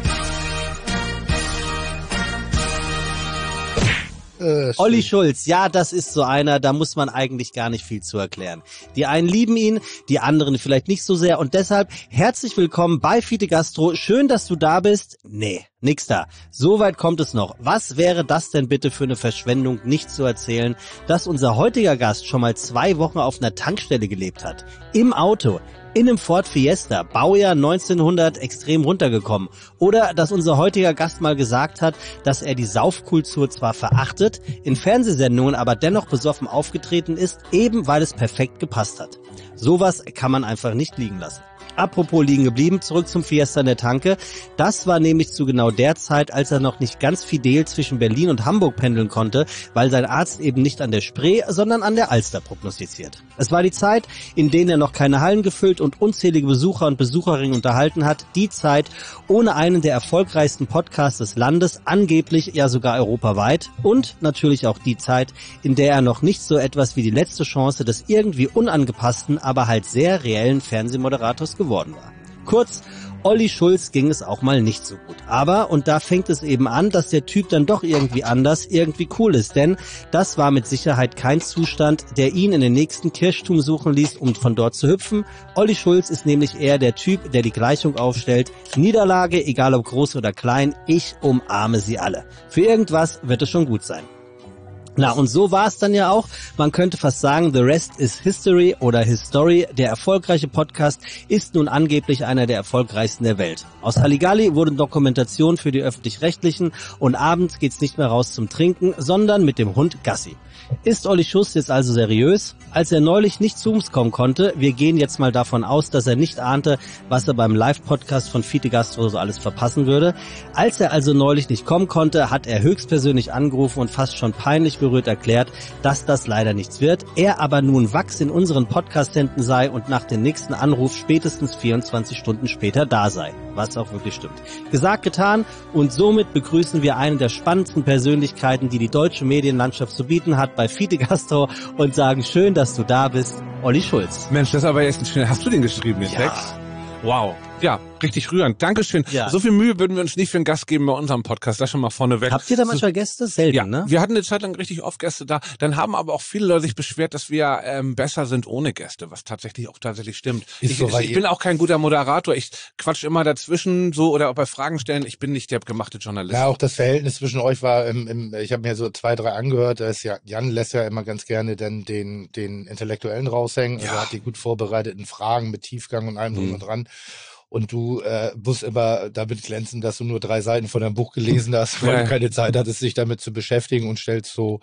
Olli Schulz, ja, das ist so einer, da muss man eigentlich gar nicht viel zu erklären. Die einen lieben ihn, die anderen vielleicht nicht so sehr und deshalb herzlich willkommen bei Fide Gastro. Schön, dass du da bist. Nee, nix da. So weit kommt es noch. Was wäre das denn bitte für eine Verschwendung, nicht zu erzählen, dass unser heutiger Gast schon mal 2 Wochen auf einer Tankstelle gelebt hat. Im Auto. In einem Ford Fiesta, Baujahr 1900, extrem runtergekommen. Oder dass unser heutiger Gast mal gesagt hat, dass er die Saufkultur zwar verachtet, in Fernsehsendungen aber dennoch besoffen aufgetreten ist, eben weil es perfekt gepasst hat. Sowas kann man einfach nicht liegen lassen. Apropos liegen geblieben, zurück zum Fiesta in der Tanke. Das war nämlich zu genau der Zeit, als er noch nicht ganz fidel zwischen Berlin und Hamburg pendeln konnte, weil sein Arzt eben nicht an der Spree, sondern an der Alster prognostiziert. Es war die Zeit, in der er noch keine Hallen gefüllt und unzählige Besucher und Besucherinnen unterhalten hat. Die Zeit ohne einen der erfolgreichsten Podcasts des Landes, angeblich ja sogar europaweit. Und natürlich auch die Zeit, in der er noch nicht so etwas wie die letzte Chance des irgendwie unangepassten, aber halt sehr reellen Fernsehmoderators geworden war. Kurz, Olli Schulz ging es auch mal nicht so gut. Aber, und da fängt es eben an, dass der Typ dann doch irgendwie anders, irgendwie cool ist. Denn das war mit Sicherheit kein Zustand, der ihn in den nächsten Kirchturm suchen ließ, um von dort zu hüpfen. Olli Schulz ist nämlich eher der Typ, der die Gleichung aufstellt. Niederlage, egal ob groß oder klein, ich umarme sie alle. Für irgendwas wird es schon gut sein. Na, und so war es dann ja auch. Man könnte fast sagen, the rest is history oder History. Der erfolgreiche Podcast ist nun angeblich einer der erfolgreichsten der Welt. Aus Halligalli wurden Dokumentationen für die Öffentlich-Rechtlichen und abends geht's nicht mehr raus zum Trinken, sondern mit dem Hund Gassi. Ist Olli Schulz jetzt also seriös? Als er neulich nicht zu uns kommen konnte, wir gehen jetzt mal davon aus, dass er nicht ahnte, was er beim Live-Podcast von Fide Gastro so alles verpassen würde. Als er also neulich nicht kommen konnte, hat er höchstpersönlich angerufen und fast schon peinlich berührt erklärt, dass das leider nichts wird. Er aber nun Wachs in unseren Podcast-Händen sei und nach dem nächsten Anruf spätestens 24 Stunden später da sei. Was auch wirklich stimmt. Gesagt, getan und somit begrüßen wir eine der spannendsten Persönlichkeiten, die die deutsche Medienlandschaft zu bieten hat, bei Fide Gastro und sagen, schön, dass du da bist, Olli Schulz. Mensch, das ist aber jetzt ein schöner. Hast du den geschrieben, den Text? Wow. Ja, richtig rührend. Dankeschön. Ja. So viel Mühe würden wir uns nicht für einen Gast geben bei unserem Podcast. Das schon mal vorneweg. Habt ihr da manchmal Gäste? Selten, Ja, ne? wir hatten eine Zeit lang richtig oft Gäste da. Dann haben aber auch viele Leute sich beschwert, dass wir besser sind ohne Gäste, was tatsächlich stimmt. Ist so, weil Ich bin auch kein guter Moderator. Ich quatsch immer dazwischen so oder auch bei Fragen stellen. Ich bin nicht der gemachte Journalist. Ja, auch das Verhältnis zwischen euch war, ich habe mir so 2, 3 angehört, da ist ja, Jan lässt ja immer ganz gerne dann den Intellektuellen raushängen, also hat die gut vorbereiteten Fragen mit Tiefgang und allem drum und dran. Und du musst immer damit glänzen, dass du nur 3 Seiten von deinem Buch gelesen hast, weil du keine Zeit hattest, sich damit zu beschäftigen und stellst so,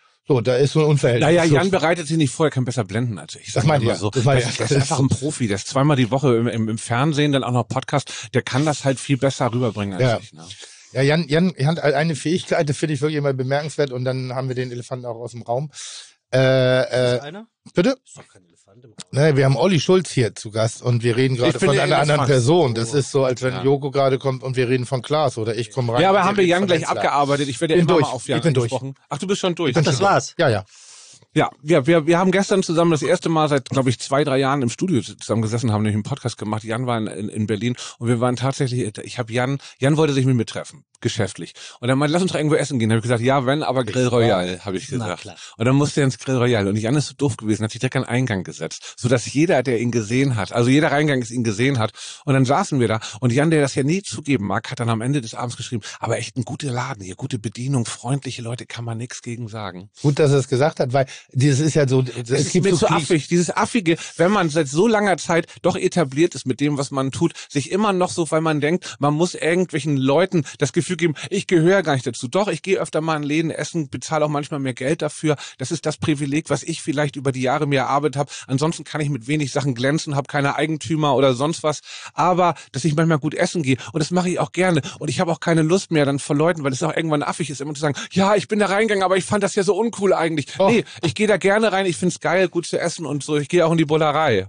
da ist so ein Unverhältnis. Naja, Jan bereitet sich nicht vor, er kann besser blenden als ich. Das meine ich immer ja. so. Das meine ich Der ja. ist einfach ein Profi, der ist 2-mal die Woche im Fernsehen, dann auch noch Podcast, der kann das halt viel besser rüberbringen als Ja. ich. Ne? Ja, Jan hat eine Fähigkeit, das finde ich wirklich immer bemerkenswert und dann haben wir den Elefanten auch aus dem Raum. Einer? Bitte? Ist doch kein Elefant im Raum. Ne, wir haben Olli Schulz hier zu Gast und wir reden gerade Ich bin von der einer anderen Elefant. Person. Das ist so, als wenn Ja. Joko gerade kommt und wir reden von Klaas oder ich komme rein. Ja, aber und haben wir reden Jan von gleich Hensler. abgearbeitet. Ich werde ja Bin immer durch. mal auf Jan Ich bin durch. angesprochen. Ach, du bist schon durch. Ach, das war's. Ja. Ja, wir haben gestern zusammen das erste Mal seit, glaube ich, 2, 3 Jahren im Studio zusammen gesessen, haben nämlich einen Podcast gemacht. Jan war in Berlin und wir waren tatsächlich, Jan wollte sich mit mir treffen, geschäftlich. Und dann meinte, lass uns doch irgendwo essen gehen. Da habe ich gesagt, ja, wenn, aber Grill Royal, habe ich gesagt. klar. Und dann musste er ins Grill Royal. Und Jan ist so doof gewesen, hat sich direkt an den Eingang gesetzt, sodass jeder, der ihn gesehen hat, also jeder Reingang ist ihn gesehen hat. Und dann saßen wir da und Jan, der das ja nie zugeben mag, hat dann am Ende des Abends geschrieben, aber echt ein guter Laden hier, gute Bedienung, freundliche Leute, kann man nichts gegen sagen. Gut, dass er es gesagt hat, weil das ist ja so, Das ist mir zu affig, dieses Affige, wenn man seit so langer Zeit doch etabliert ist mit dem, was man tut, sich immer noch so, weil man denkt, man muss irgendwelchen Leuten das Gefühl Gefühl geben, ich gehöre gar nicht dazu. Doch, ich gehe öfter mal in Läden essen, bezahle auch manchmal mehr Geld dafür. Das ist das Privileg, was ich vielleicht über die Jahre mir erarbeitet habe. Ansonsten kann ich mit wenig Sachen glänzen, habe keine Eigentümer oder sonst was. Aber, dass ich manchmal gut essen gehe und das mache ich auch gerne. Und ich habe auch keine Lust mehr dann vor Leuten, weil es auch irgendwann affig ist, immer zu sagen, ja, ich bin da reingegangen, aber ich fand das ja so uncool eigentlich. Oh. Nee, ich gehe da gerne rein, ich find's geil, gut zu essen und so. Ich gehe auch in die Bullerei.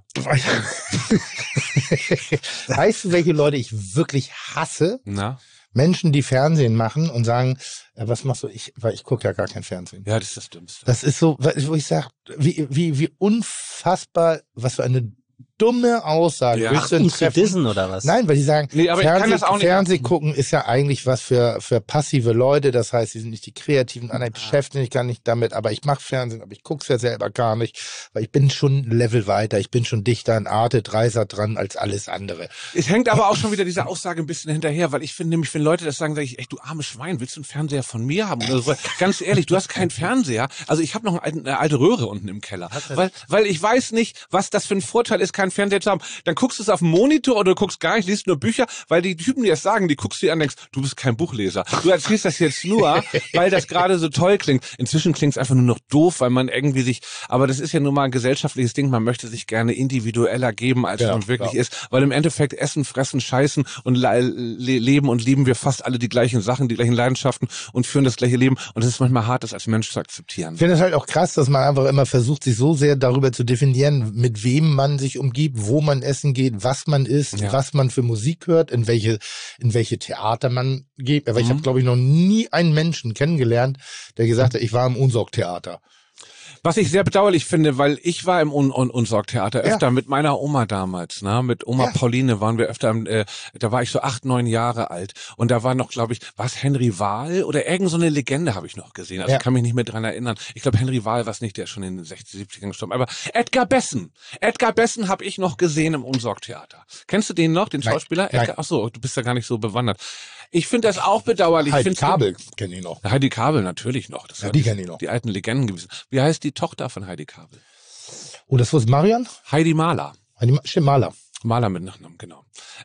Weißt du, welche Leute ich wirklich hasse? Na? Menschen, die Fernsehen machen und sagen, was machst du? Weil ich gucke ja gar kein Fernsehen. Ja, das ist das Dümmste. Das ist so, wo ich sage, wie unfassbar, was für eine dumme Aussage. Ja. Ach, um zu dissen oder was? Nein, weil die sagen, nee, aber Fernsehen gucken ist ja eigentlich was für passive Leute. Das heißt, sie sind nicht die Kreativen, anderen beschäftigen sich gar nicht damit. Aber ich mache Fernsehen, aber ich gucke es ja selber gar nicht, weil ich bin schon ein Level weiter. Ich bin schon dichter an Arte, Dreisat dran als alles andere. Es hängt aber auch schon wieder diese Aussage ein bisschen hinterher, weil ich finde nämlich, wenn Leute das sagen, sage ich, echt, du armes Schwein, willst du einen Fernseher von mir haben? Oder so. Ganz ehrlich, du hast keinen Fernseher. Also ich habe noch eine alte Röhre unten im Keller, weil ich weiß nicht, was das für ein Vorteil ist, keinen Fernseher zu haben. Dann guckst du es auf dem Monitor oder du guckst gar nicht, liest nur Bücher, weil die Typen, die das sagen, die guckst du dir an und denkst, du bist kein Buchleser. Du erzählst das jetzt nur, weil das gerade so toll klingt. Inzwischen klingt es einfach nur noch doof, weil man irgendwie sich, aber das ist ja nun mal ein gesellschaftliches Ding, man möchte sich gerne individueller geben, als man wirklich ist, weil im Endeffekt essen, fressen, scheißen und leben und lieben wir fast alle die gleichen Sachen, die gleichen Leidenschaften und führen das gleiche Leben und es ist manchmal hart, das als Mensch zu akzeptieren. Ich finde es halt auch krass, dass man einfach immer versucht, sich so sehr darüber zu definieren, mit wem man sich umgibt, wo man essen geht, was man isst, was man für Musik hört, in welche Theater man geht. Aber ich habe, glaube ich, noch nie einen Menschen kennengelernt, der gesagt hat, ich war im Unsorg-Theater. Was ich sehr bedauerlich finde, weil ich war im Unsorg-Theater öfter mit meiner Oma damals, ne? Mit Oma Pauline waren wir öfter, da war ich so 8, 9 Jahre alt und da war noch, glaube ich, war es Henry Wahl oder irgend so eine Legende habe ich noch gesehen, also ich kann mich nicht mehr dran erinnern. Ich glaube, Henry Wahl war es nicht, der ist schon in den 60, 70ern gestorben, aber Edgar Bessen habe ich noch gesehen im Unsorg-Theater. Kennst du den noch, den Schauspieler? Nein. Edgar, ach so, du bist ja gar nicht so bewandert. Ich finde das auch bedauerlich. Heidi Kabel kenne ich noch. Heidi Kabel natürlich noch. Das die kenne ich noch. Die alten Legenden gewesen. Wie heißt die Tochter von Heidi Kabel? Oh, das war Marian? Heidi Mahler. Stimmt, Mahler. Mahler mit Nachnamen, genau.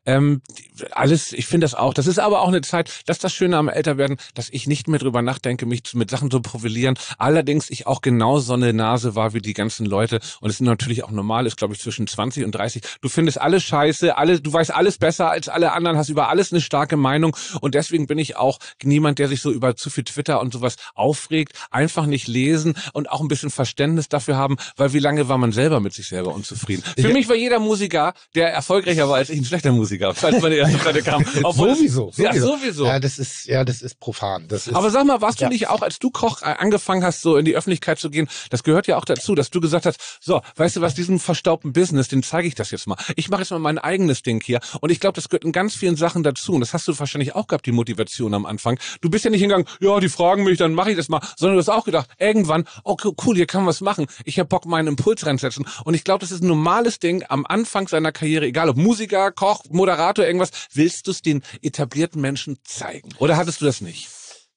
Alles, ich finde das auch. Das ist aber auch eine Zeit, das ist das Schöne am Älterwerden, dass ich nicht mehr drüber nachdenke, mich mit Sachen zu profilieren. Allerdings ich auch genau so eine Nase war wie die ganzen Leute. Und es ist natürlich auch normal, ist glaube ich zwischen 20 und 30. Du findest alles scheiße, du weißt alles besser als alle anderen, hast über alles eine starke Meinung. Und deswegen bin ich auch niemand, der sich so über zu viel Twitter und sowas aufregt. Einfach nicht lesen und auch ein bisschen Verständnis dafür haben, weil wie lange war man selber mit sich selber unzufrieden? Für mich war jeder Musiker, der erfolgreicher war als ich, ein schlechter Musiker, falls meine erste Platte kam. Sowieso. Ja, sowieso. Ja, das ist profan. Aber sag mal, warst du nicht auch, als du Koch angefangen hast, so in die Öffentlichkeit zu gehen, das gehört ja auch dazu, dass du gesagt hast, so, weißt du was, diesen verstaubten Business, den zeige ich das jetzt mal. Ich mache jetzt mal mein eigenes Ding hier. Und ich glaube, das gehört in ganz vielen Sachen dazu. Und das hast du wahrscheinlich auch gehabt, die Motivation am Anfang. Du bist ja nicht hingegangen, ja, die fragen mich, dann mache ich das mal. Sondern du hast auch gedacht, irgendwann, okay, cool, hier kann man was machen. Ich hab Bock, meinen Impuls reinsetzen. Und ich glaube, das ist ein normales Ding am Anfang seiner Karriere, egal ob Musiker, Koch, Moderator, irgendwas, willst du es den etablierten Menschen zeigen? Oder hattest du das nicht?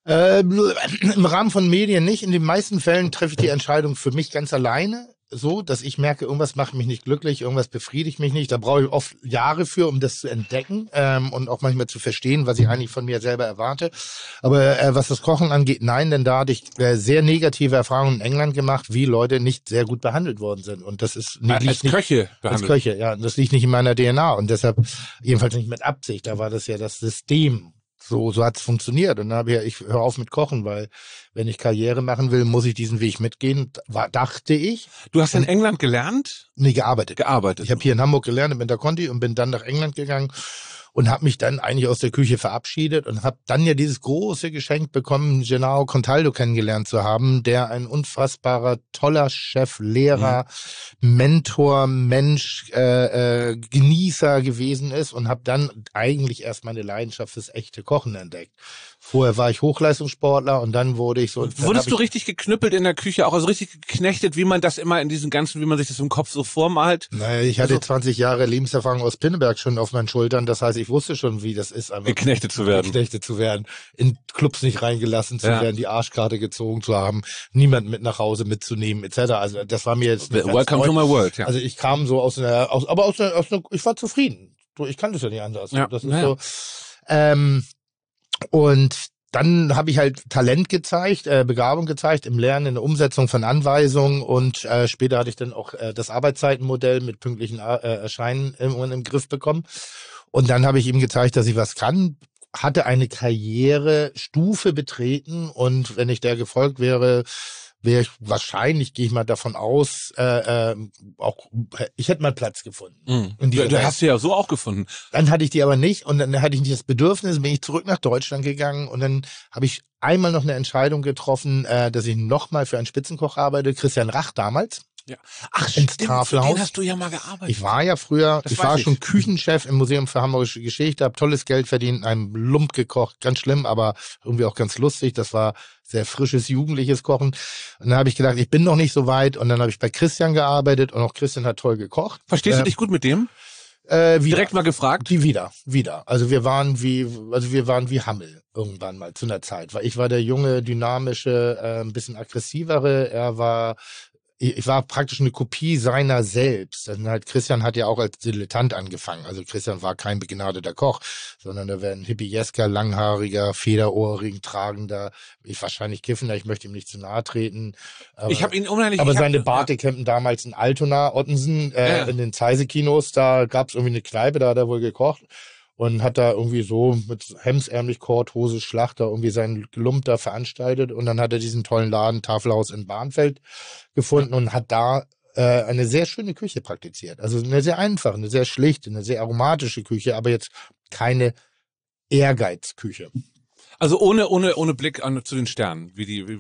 Im Rahmen von Medien nicht. In den meisten Fällen treffe ich die Entscheidung für mich ganz alleine. So, dass ich merke, irgendwas macht mich nicht glücklich, irgendwas befriedigt mich nicht. Da brauche ich oft Jahre für, um das zu entdecken und auch manchmal zu verstehen, was ich eigentlich von mir selber erwarte. Aber was das Kochen angeht, nein, denn da hatte ich sehr negative Erfahrungen in England gemacht, wie Leute nicht sehr gut behandelt worden sind. Und das ist als Köche behandelt. Als Köche, ja. Das liegt nicht in meiner DNA und deshalb jedenfalls nicht mit Absicht. Da war das ja das System. So hat's funktioniert. Und dann habe ich hör auf mit Kochen, weil wenn ich Karriere machen will, muss ich diesen Weg mitgehen, dachte ich. Du hast in England gelernt? Nee, gearbeitet. Ich habe hier in Hamburg gelernt im Interconti und bin dann nach England gegangen und habe mich dann eigentlich aus der Küche verabschiedet und habe dann ja dieses große Geschenk bekommen, Gennaro Contaldo kennengelernt zu haben, der ein unfassbarer, toller Chef, Lehrer, Mentor, Mensch, Genießer gewesen ist und habe dann eigentlich erst meine Leidenschaft fürs echte Kochen entdeckt. Vorher war ich Hochleistungssportler und dann wurde ich so... Wurdest du richtig geknüppelt in der Küche, auch also richtig geknechtet, wie man das immer in diesen ganzen, wie man sich das im Kopf so vormalt? Naja, ich hatte 20 Jahre Lebenserfahrung aus Pinneberg schon auf meinen Schultern, das heißt, ich wusste schon, wie das ist, geknechtet zu werden, in Clubs nicht reingelassen zu werden, die Arschkarte gezogen zu haben, niemand mit nach Hause mitzunehmen, etc. Also das war mir jetzt... Welcome to my world, ja. Also ich kam so ich war zufrieden. Ich kann das ja nicht anders. Ja. Das ist so... Und dann habe ich halt Talent gezeigt, Begabung gezeigt im Lernen, in der Umsetzung von Anweisungen und später hatte ich dann auch das Arbeitszeitenmodell mit pünktlichen Erscheinen im Griff bekommen. Und dann habe ich ihm gezeigt, dass ich was kann, hatte eine Karrierestufe betreten und wenn ich der gefolgt wäre ich wahrscheinlich, gehe ich mal davon aus, ich hätte mal Platz gefunden. Du hast sie ja so auch gefunden. Dann hatte ich die aber nicht und dann hatte ich nicht das Bedürfnis, bin ich zurück nach Deutschland gegangen und dann habe ich einmal noch eine Entscheidung getroffen, dass ich nochmal für einen Spitzenkoch arbeite, Christian Rach damals. Ja. Ach, ins stimmt, Tafelhaus. für den hast du ja mal gearbeitet. Ich war ja früher, Das ich weiß war ich. schon Küchenchef im Museum für Hamburgische Geschichte, habe tolles Geld verdient, in einem Lump gekocht, ganz schlimm, aber irgendwie auch ganz lustig. Das war sehr frisches, jugendliches Kochen. Und dann habe ich gedacht, ich bin noch nicht so weit und dann habe ich bei Christian gearbeitet und auch Christian hat toll gekocht. Verstehst du dich gut mit dem? Direkt mal gefragt? Wieder. Also wir waren wie Hammel irgendwann mal zu einer Zeit, weil ich war der junge, dynamische, ein bisschen aggressivere, ich war praktisch eine Kopie seiner selbst. Dann halt Christian hat ja auch als Dilettant angefangen. Also Christian war kein begnadeter Koch, sondern er wäre ein hippiesker, langhaariger, federohrigen, tragender, wahrscheinlich kiffender, ich möchte ihm nicht zu nahe treten. Aber, Ich habe ihn unheimlich... aber seine Bartekämpen damals in Altona, Ottensen, in den Zeise-Kinos, da gab es irgendwie eine Kneipe, da hat er wohl gekocht. Und hat da irgendwie so mit hemsärmlich, Korthose, Schlachter irgendwie seinen Lump da veranstaltet. Und dann hat er diesen tollen Laden Tafelhaus in Bahnfeld gefunden und hat da eine sehr schöne Küche praktiziert. Also eine sehr einfache, eine sehr schlichte, eine sehr aromatische Küche, aber jetzt keine Ehrgeizküche. Also ohne Blick zu den Sternen,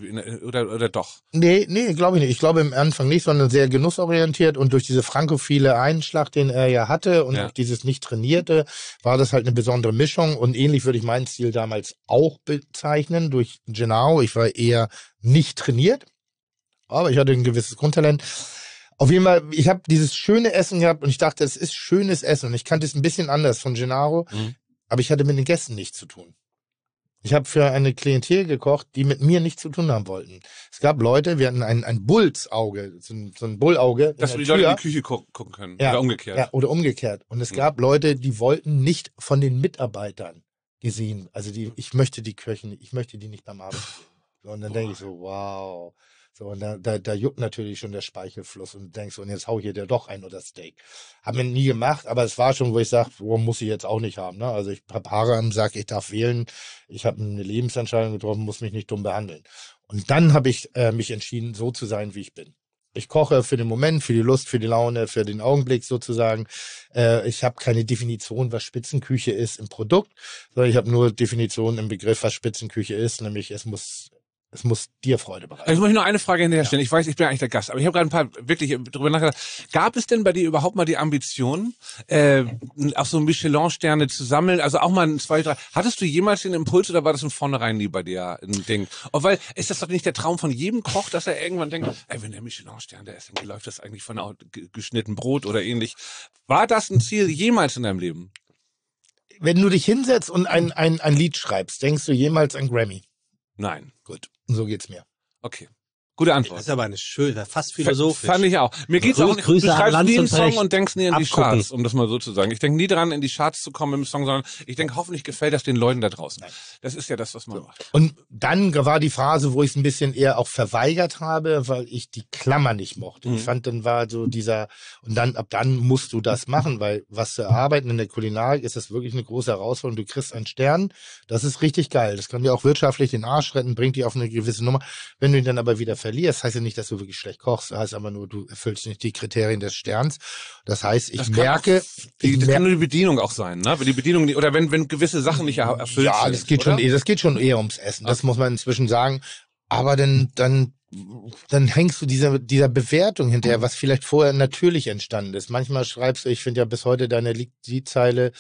oder doch? Nee, glaube ich nicht. Ich glaube im Anfang nicht, sondern sehr genussorientiert und durch diese frankophile Einschlag, den er ja hatte und auch dieses nicht trainierte, war das halt eine besondere Mischung und ähnlich würde ich meinen Stil damals auch bezeichnen durch Gennaro. Ich war eher nicht trainiert, aber ich hatte ein gewisses Grundtalent. Auf jeden Fall, ich habe dieses schöne Essen gehabt und ich dachte, es ist schönes Essen und ich kannte es ein bisschen anders von Gennaro, aber ich hatte mit den Gästen nichts zu tun. Ich habe für eine Klientel gekocht, die mit mir nichts zu tun haben wollten. Es gab Leute, wir hatten ein Bullsauge, so ein Bullauge. Dass die Leute in die Küche gucken können. Ja, oder umgekehrt. Ja, oder umgekehrt. Und es gab Leute, die wollten nicht von den Mitarbeitern gesehen. Also ich möchte die Köchin, ich möchte die nicht beim Arbeiten sehen. So, und dann denke ich so, wow. So, und da juckt natürlich schon der Speichelfluss und du denkst so, und jetzt hau ich dir doch ein oder Steak. Haben wir nie gemacht, aber es war schon, wo ich sage, muss ich jetzt auch nicht haben. Ne? Also ich habe Haare am Sack, ich darf wählen, ich habe eine Lebensentscheidung getroffen, muss mich nicht dumm behandeln. Und dann habe ich mich entschieden, so zu sein, wie ich bin. Ich koche für den Moment, für die Lust, für die Laune, für den Augenblick sozusagen. Ich habe keine Definition, was Spitzenküche ist im Produkt, sondern ich habe nur Definition im Begriff, was Spitzenküche ist, nämlich es muss dir Freude bereiten. Ich muss noch eine Frage hinterher stellen. Ich weiß, ich bin eigentlich der Gast, aber ich habe gerade ein paar wirklich drüber nachgedacht. Gab es denn bei dir überhaupt mal die Ambition, auch so Michelin-Sterne zu sammeln? Also auch mal ein 2, 3. Hattest du jemals den Impuls oder war das von vornherein nie bei dir ein Ding? Weil ist das doch nicht der Traum von jedem Koch, dass er irgendwann denkt, wenn der Michelin-Stern da ist, dann läuft das eigentlich von geschnitten Brot oder ähnlich. War das ein Ziel jemals in deinem Leben? Wenn du dich hinsetzt und ein Lied schreibst, denkst du jemals an Grammy? Nein. Gut, so geht's mir. Okay. Gute Antwort. Das ist aber eine schöne, fast philosophisch. Fand ich auch. Mir geht's auch nicht. Du Grüße an schreibst Lanz nie einen und Song Brecht. und denkst nie an die Abgucken. Charts, um das mal so zu sagen. Ich denke nie dran, in die Charts zu kommen im Song, sondern ich denke, hoffentlich gefällt das den Leuten da draußen. Nein. Das ist ja das, was man macht. Und dann war die Phase, wo ich es ein bisschen eher auch verweigert habe, weil ich die Klammer nicht mochte. Ich fand, dann war so ab dann musst du das machen, weil was zu erarbeiten in der Kulinarik ist das wirklich eine große Herausforderung. Du kriegst einen Stern, das ist richtig geil. Das kann dir auch wirtschaftlich den Arsch retten, bringt dich auf eine gewisse Nummer. Wenn du ihn dann aber wieder verlierst, heißt ja nicht, dass du wirklich schlecht kochst, heißt aber nur, du erfüllst nicht die Kriterien des Sterns. Das heißt, ich merke... Das kann nur die Bedienung auch sein, ne? Wenn die Bedienung nicht, oder wenn gewisse Sachen nicht erfüllt sind. Ja, das geht schon eher ums Essen. Das muss man inzwischen sagen. Aber dann hängst du dieser Bewertung hinterher, was vielleicht vorher natürlich entstanden ist. Manchmal schreibst du, ich finde ja bis heute deine Liedzeile,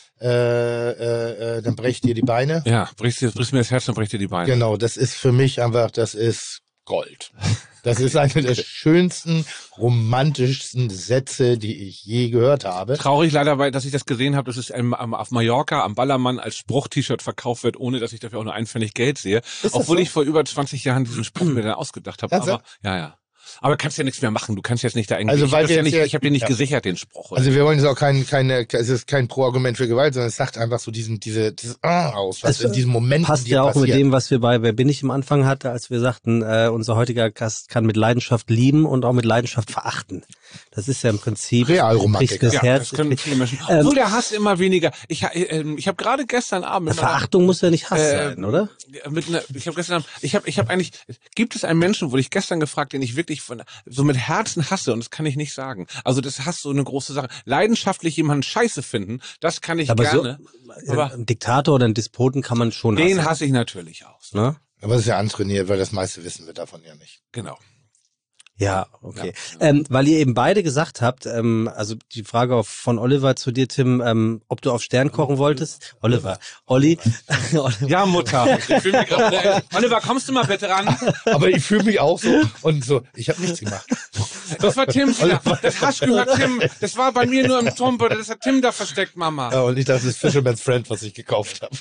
dann brech dir die Beine. Ja, brichst mir das Herz, dann bricht dir die Beine. Genau, das ist für mich einfach, das ist Gold. Das ist einer der schönsten, romantischsten Sätze, die ich je gehört habe. Traurig leider, dass ich das gesehen habe, dass es auf Mallorca am Ballermann als Spruch-T-Shirt verkauft wird, ohne dass ich dafür auch nur einen Pfennig Geld sehe. Obwohl ich vor über 20 Jahren diesen Spruch mir dann ausgedacht habe. Aber ja. Aber kannst ja nichts mehr machen. Du kannst jetzt nicht da irgendwie. Also, ich weil hab wir ja nicht, jetzt ja- ich habe dir nicht ja. gesichert, den Spruch. Oder? Also wir wollen jetzt auch es ist kein Pro-Argument für Gewalt, sondern es sagt einfach so dieses aus, was in diesem Moment passt dir ja auch passiert. mit dem, was wir bei Wer bin ich im Anfang hatte, als wir sagten, unser heutiger Gast kann mit Leidenschaft lieben und auch mit Leidenschaft verachten. Das ist ja im Prinzip Realromantik. spricht fürs ja, Herz. das können viele Menschen. Obwohl der Hass immer weniger. Ich habe gerade gestern Abend. Verachtung muss ja nicht Hass sein, oder? Ich habe eigentlich, gibt es einen Menschen, wurde ich gestern gefragt, den ich wirklich so mit Herzen hasse, und das kann ich nicht sagen. Also das Hass so eine große Sache. Leidenschaftlich jemanden scheiße finden, das kann ich Aber gerne. Aber einen Diktator oder einen Despoten kann man schon den hassen. hasse ich natürlich auch. Ne? Aber es ist ja antrainiert, weil das meiste wissen wir davon ja nicht. Genau. Ja, okay. Weil ihr eben beide gesagt habt, also die Frage von Oliver zu dir, Tim, ob du auf Stern kochen wolltest. Olli. Ja, Mutter. Ich fühl mich gerade, Oliver, kommst du mal bitte ran? Aber ich fühle mich auch so und so, ich habe nichts gemacht. Das war Tim wieder. Das hast du gehört, Tim. Das war bei mir nur im Turmbeutel. Das hat Tim da versteckt, Mama. Ja, und ich dachte, das ist Fisherman's Friend, was ich gekauft habe.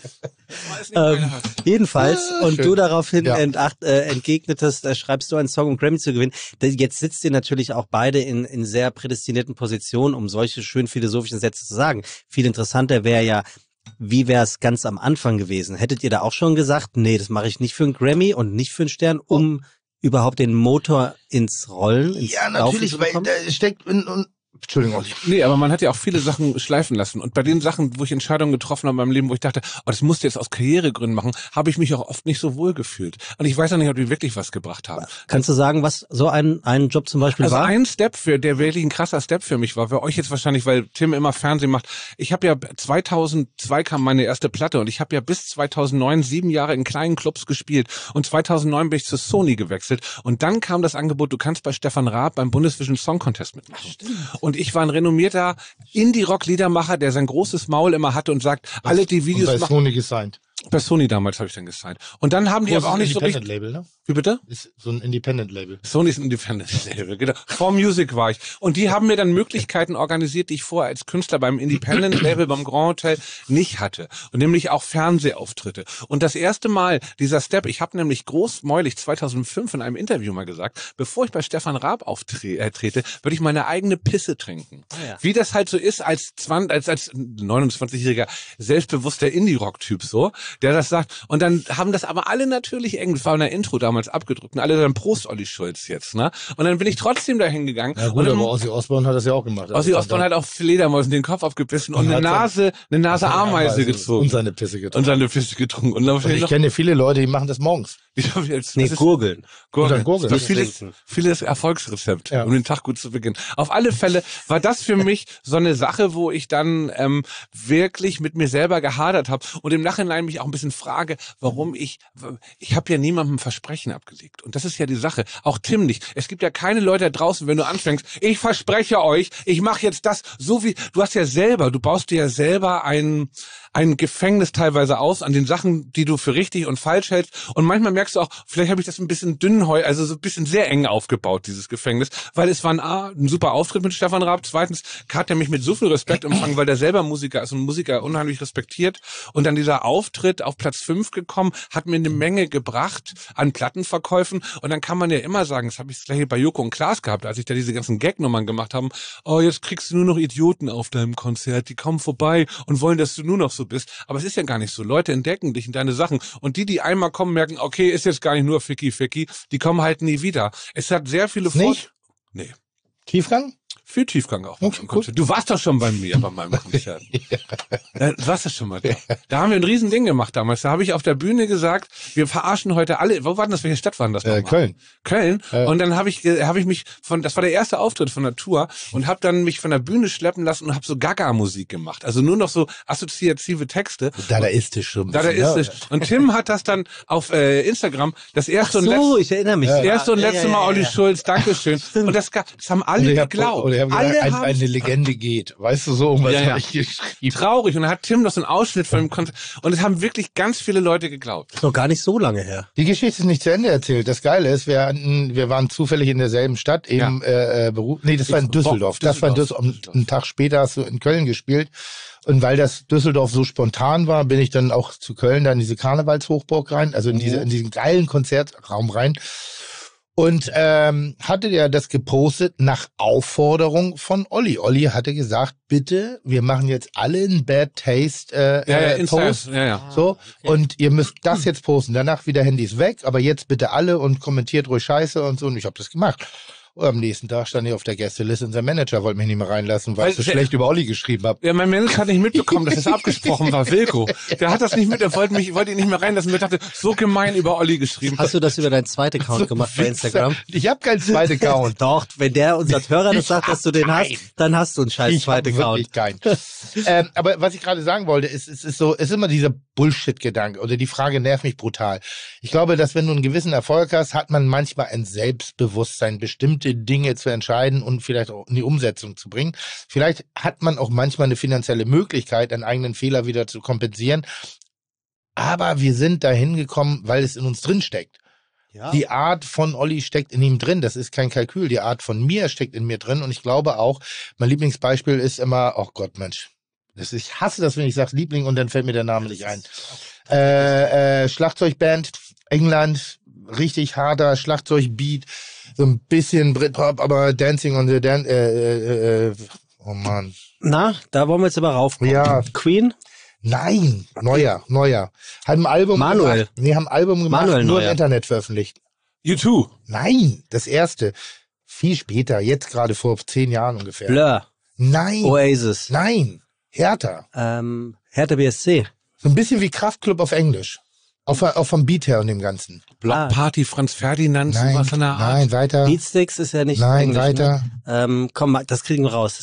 Jedenfalls, und schön. du daraufhin Ja. entgegnetest, schreibst du einen Song, um Grammy zu gewinnen. Jetzt sitzt ihr natürlich auch beide in sehr prädestinierten Positionen, um solche schön philosophischen Sätze zu sagen. Viel interessanter wäre ja, wie wäre es ganz am Anfang gewesen? Hättet ihr da auch schon gesagt, nee, das mache ich nicht für einen Grammy und nicht für einen Stern, um überhaupt den Motor ins Rollen, ins Ja, Laufen natürlich, zu weil bekommen? da steckt Entschuldigung. Nee, aber man hat ja auch viele Sachen schleifen lassen. Und bei den Sachen, wo ich Entscheidungen getroffen habe in meinem Leben, wo ich dachte, oh, das musst du jetzt aus Karrieregründen machen, habe ich mich auch oft nicht so wohl gefühlt. Und ich weiß auch nicht, ob die wirklich was gebracht haben. Kannst du sagen, was so ein Job zum Beispiel Also war? ein Step, der wirklich ein krasser Step für mich war, für euch jetzt wahrscheinlich, weil Tim immer Fernsehen macht. Ich habe ja 2002 kam meine erste Platte und ich habe ja bis 2009 7 Jahre in kleinen Clubs gespielt und 2009 bin ich zu Sony gewechselt und dann kam das Angebot, du kannst bei Stefan Raab beim Bundesvision Song Contest mitmachen. Und ich war ein renommierter Indie-Rock-Liedermacher, der sein großes Maul immer hatte und sagt, alle die Videos bei machen. Sony gesigned. Bei Sony damals habe ich dann gesigned. Und dann haben die aber auch nicht so richtig. Independent-Label, ne? Wie bitte? Ist so ein Independent-Label. Sony ist ein Independent-Label, genau. 4Music war ich. Und die haben mir dann Möglichkeiten organisiert, die ich vorher als Künstler beim Independent-Label, beim Grand Hotel nicht hatte. Und nämlich auch Fernsehauftritte. Und das erste Mal, dieser Step, ich habe nämlich großmäulig 2005 in einem Interview mal gesagt, bevor ich bei Stefan Raab trete, würde ich meine eigene Pisse trinken. Ja. Wie das halt so ist als 29-jähriger, selbstbewusster Indie-Rock-Typ so, der das sagt. Und dann haben das aber alle natürlich das war in der Intro damals abgedruckt und alle dann Prost Olli Schulz jetzt, ne? Und dann bin ich trotzdem dahin gegangen. Ja und gut, dann, aber Ozzy Osbourne hat das ja auch gemacht. Ozzy Osbourne hat auch Fledermäusen den Kopf aufgebissen und eine Nase Ameise gezogen. Und seine Pisse getrunken. Und seine Pisse getrunken. Und dann Und ich kenne viele Leute, die machen das morgens. Gurgeln. Oder Gurgeln. Das ist vieles Erfolgsrezept, Ja. um den Tag gut zu beginnen. Auf alle Fälle war das für mich so eine Sache, wo ich dann wirklich mit mir selber gehadert habe und im Nachhinein mich auch ein bisschen frage, warum ich habe ja niemandem Versprechen abgelegt. Und das ist ja die Sache. Auch Tim nicht. Es gibt ja keine Leute da draußen, wenn du anfängst, ich verspreche euch, ich mache jetzt das, so wie, du baust dir ja selber ein Gefängnis teilweise aus an den Sachen, die du für richtig und falsch hältst. Und manchmal merkst du auch, vielleicht habe ich das ein bisschen also so ein bisschen sehr eng aufgebaut, dieses Gefängnis. Weil es war ein super Auftritt mit Stefan Raab. Zweitens hat er mich mit so viel Respekt empfangen, weil der selber Musiker ist und Musiker unheimlich respektiert. Und dann dieser Auftritt auf Platz 5 gekommen, hat mir eine Menge gebracht an Plattenverkäufen. Und dann kann man ja immer sagen, das habe ich gleich bei Joko und Klaas gehabt, als ich da diese ganzen Gag-Nummern gemacht habe. Oh, jetzt kriegst du nur noch Idioten auf deinem Konzert, die kommen vorbei und wollen, dass du nur noch so bist. Aber es ist ja gar nicht so. Leute entdecken dich in deine Sachen. Und die einmal kommen, merken, okay, ist jetzt gar nicht nur Ficky, die kommen halt nie wieder. Es hat sehr viele Nicht? Nee. Tiefgang? Viel Tiefgang auch. Okay, Beim Konzert. Du warst doch schon bei mir bei meinem Konzert. Du warst doch schon mal da. Da haben wir ein Riesending gemacht damals. Da habe ich auf der Bühne gesagt, wir verarschen heute alle. Wo war denn das? Welche Stadt war denn das nochmal? Köln. Köln. Und dann habe ich mich das war der erste Auftritt von der Tour und habe dann mich von der Bühne schleppen lassen und habe so Gaga-Musik gemacht. Also nur noch so assoziative Texte. Dadaistisch schon. Dadaistisch. Und Tim hat das dann auf Instagram das erste Ich erinnere mich. das erste und letzte Mal Olli Schulz, Dankeschön. Und das haben alle geglaubt. Oder ich habe gesagt, eine Legende geht. Weißt du, so irgendwas habe ich geschrieben. Traurig. Und dann hat Tim noch so einen Ausschnitt von dem Konzert. Und es haben wirklich ganz viele Leute geglaubt. Ist noch gar nicht so lange her. Die Geschichte ist nicht zu Ende erzählt. Das Geile ist, wir waren zufällig in derselben Stadt, das war in Düsseldorf. Das war in Düsseldorf. Einen Tag später hast du in Köln gespielt. Und weil das Düsseldorf so spontan war, bin ich dann auch zu Köln da in diese Karnevalshochburg rein, also in diesen geilen Konzertraum rein. Und hatte ja das gepostet nach Aufforderung von Olli. Olli hatte gesagt, bitte, wir machen jetzt alle einen Bad Taste Post. Ja. So, und ihr müsst das jetzt posten. Danach wieder Handys weg, aber jetzt bitte alle und kommentiert ruhig Scheiße und so. Und ich habe das gemacht. Und am nächsten Tag stand ich auf der Gästeliste und sein Manager wollte mich nicht mehr reinlassen, weil ich so schlecht über Olli geschrieben habe. Ja, mein Manager hat nicht mitbekommen, dass das abgesprochen war, Wilko. Der hat das nicht mit, wollte ihn nicht mehr reinlassen. Ich dachte, so gemein über Olli geschrieben. Hast du das über deinen zweiten Account gemacht bei Instagram? Ich habe keinen zweiten Account. Doch, wenn unser Hörer das sagt, dass du den hast, dann hast du einen scheiß zweiten Account. Ich habe wirklich keinen. Aber was ich gerade sagen wollte, ist immer dieser Bullshit-Gedanke oder die Frage nervt mich brutal. Ich glaube, dass wenn du einen gewissen Erfolg hast, hat man manchmal ein Selbstbewusstsein, bestimmte Dinge zu entscheiden und vielleicht auch in die Umsetzung zu bringen. Vielleicht hat man auch manchmal eine finanzielle Möglichkeit, einen eigenen Fehler wieder zu kompensieren. Aber wir sind dahin gekommen, weil es in uns drin steckt. Ja. Die Art von Olli steckt in ihm drin. Das ist kein Kalkül. Die Art von mir steckt in mir drin. Und ich glaube auch, mein Lieblingsbeispiel ist immer, oh Gott, Mensch. Ich hasse das, wenn ich sage Liebling und dann fällt mir der Name nicht ein. Schlagzeugband, England, richtig harter Schlagzeugbeat, so ein bisschen Britpop, aber Dancing on the oh Mann. Na, da wollen wir jetzt aber raufkommen. Ja. Queen? Nein, neuer. Haben ein Album Manuel. gemacht. Nee, haben ein Album gemacht, Manuel nur neuer. im Internet veröffentlicht. U2. Nein, das erste. Viel später, jetzt gerade vor 10 Jahren ungefähr. Blur. Nein. Oasis. Nein. Hertha. Hertha BSC. So ein bisschen wie Kraftklub auf Englisch. Auch vom Beat her und dem Ganzen. Block Party, Franz Ferdinand, Nein, sowas in der Art. nein, weiter. Beatsticks ist ja nicht Nein, Englisch, weiter. Ne? Komm, das kriegen wir raus.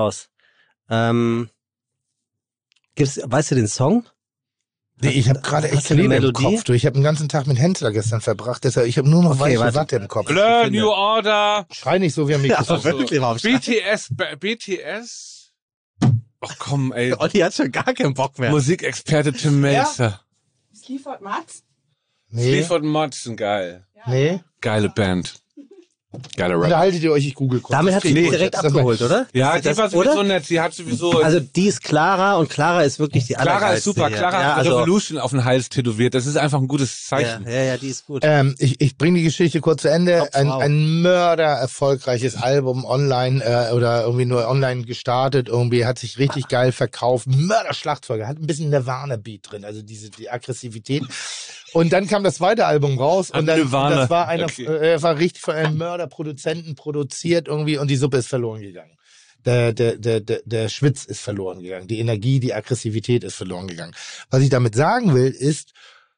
Weißt du den Song? Nee, ich habe gerade echt Hast du eine Klebe im Melodie? Kopf. Ich habe den ganzen Tag mit Hensler gestern verbracht. Deshalb, ich habe nur noch Okay, weiße warte. Watte im Kopf. Blur, New Order. Schrei nicht so wie am Mikrofon. wirklich warum BTS. Ach komm, ey. Olli hat schon gar keinen Bock mehr. Musikexperte Tim Melzer. Sleaford Mods? Nee, Sleaford Mods sind geil. nee. Geile Band. Geiler Rap. Unterhaltet ihr euch, ich google kurz. Damit hat sie Nee, mich direkt das- abgeholt, oder? Ja, Ist die das, war sowieso oder? nett. Sie hat sowieso... Also die ist Clara und Clara ist wirklich die Clara ist allergeilste super. hier. Clara ja, hat also, Revolution auf den Hals tätowiert. Das ist einfach ein gutes Zeichen. ja, die ist gut. Ich bringe die Geschichte kurz zu Ende. Top-Frau. Ein Mörder erfolgreiches Album online oder irgendwie nur online gestartet. Irgendwie hat sich richtig geil verkauft. Mörder-Schlagzeuger. Hat ein bisschen Nirvana-Beat drin. Also die Aggressivität. Und dann kam das zweite Album raus und dann Nirvana. das war Okay. war richtig von einem Mörderproduzenten produziert irgendwie und die Suppe ist verloren gegangen. Der Schwitz ist verloren gegangen. Die Energie, die Aggressivität ist verloren gegangen. Was ich damit sagen will, ist,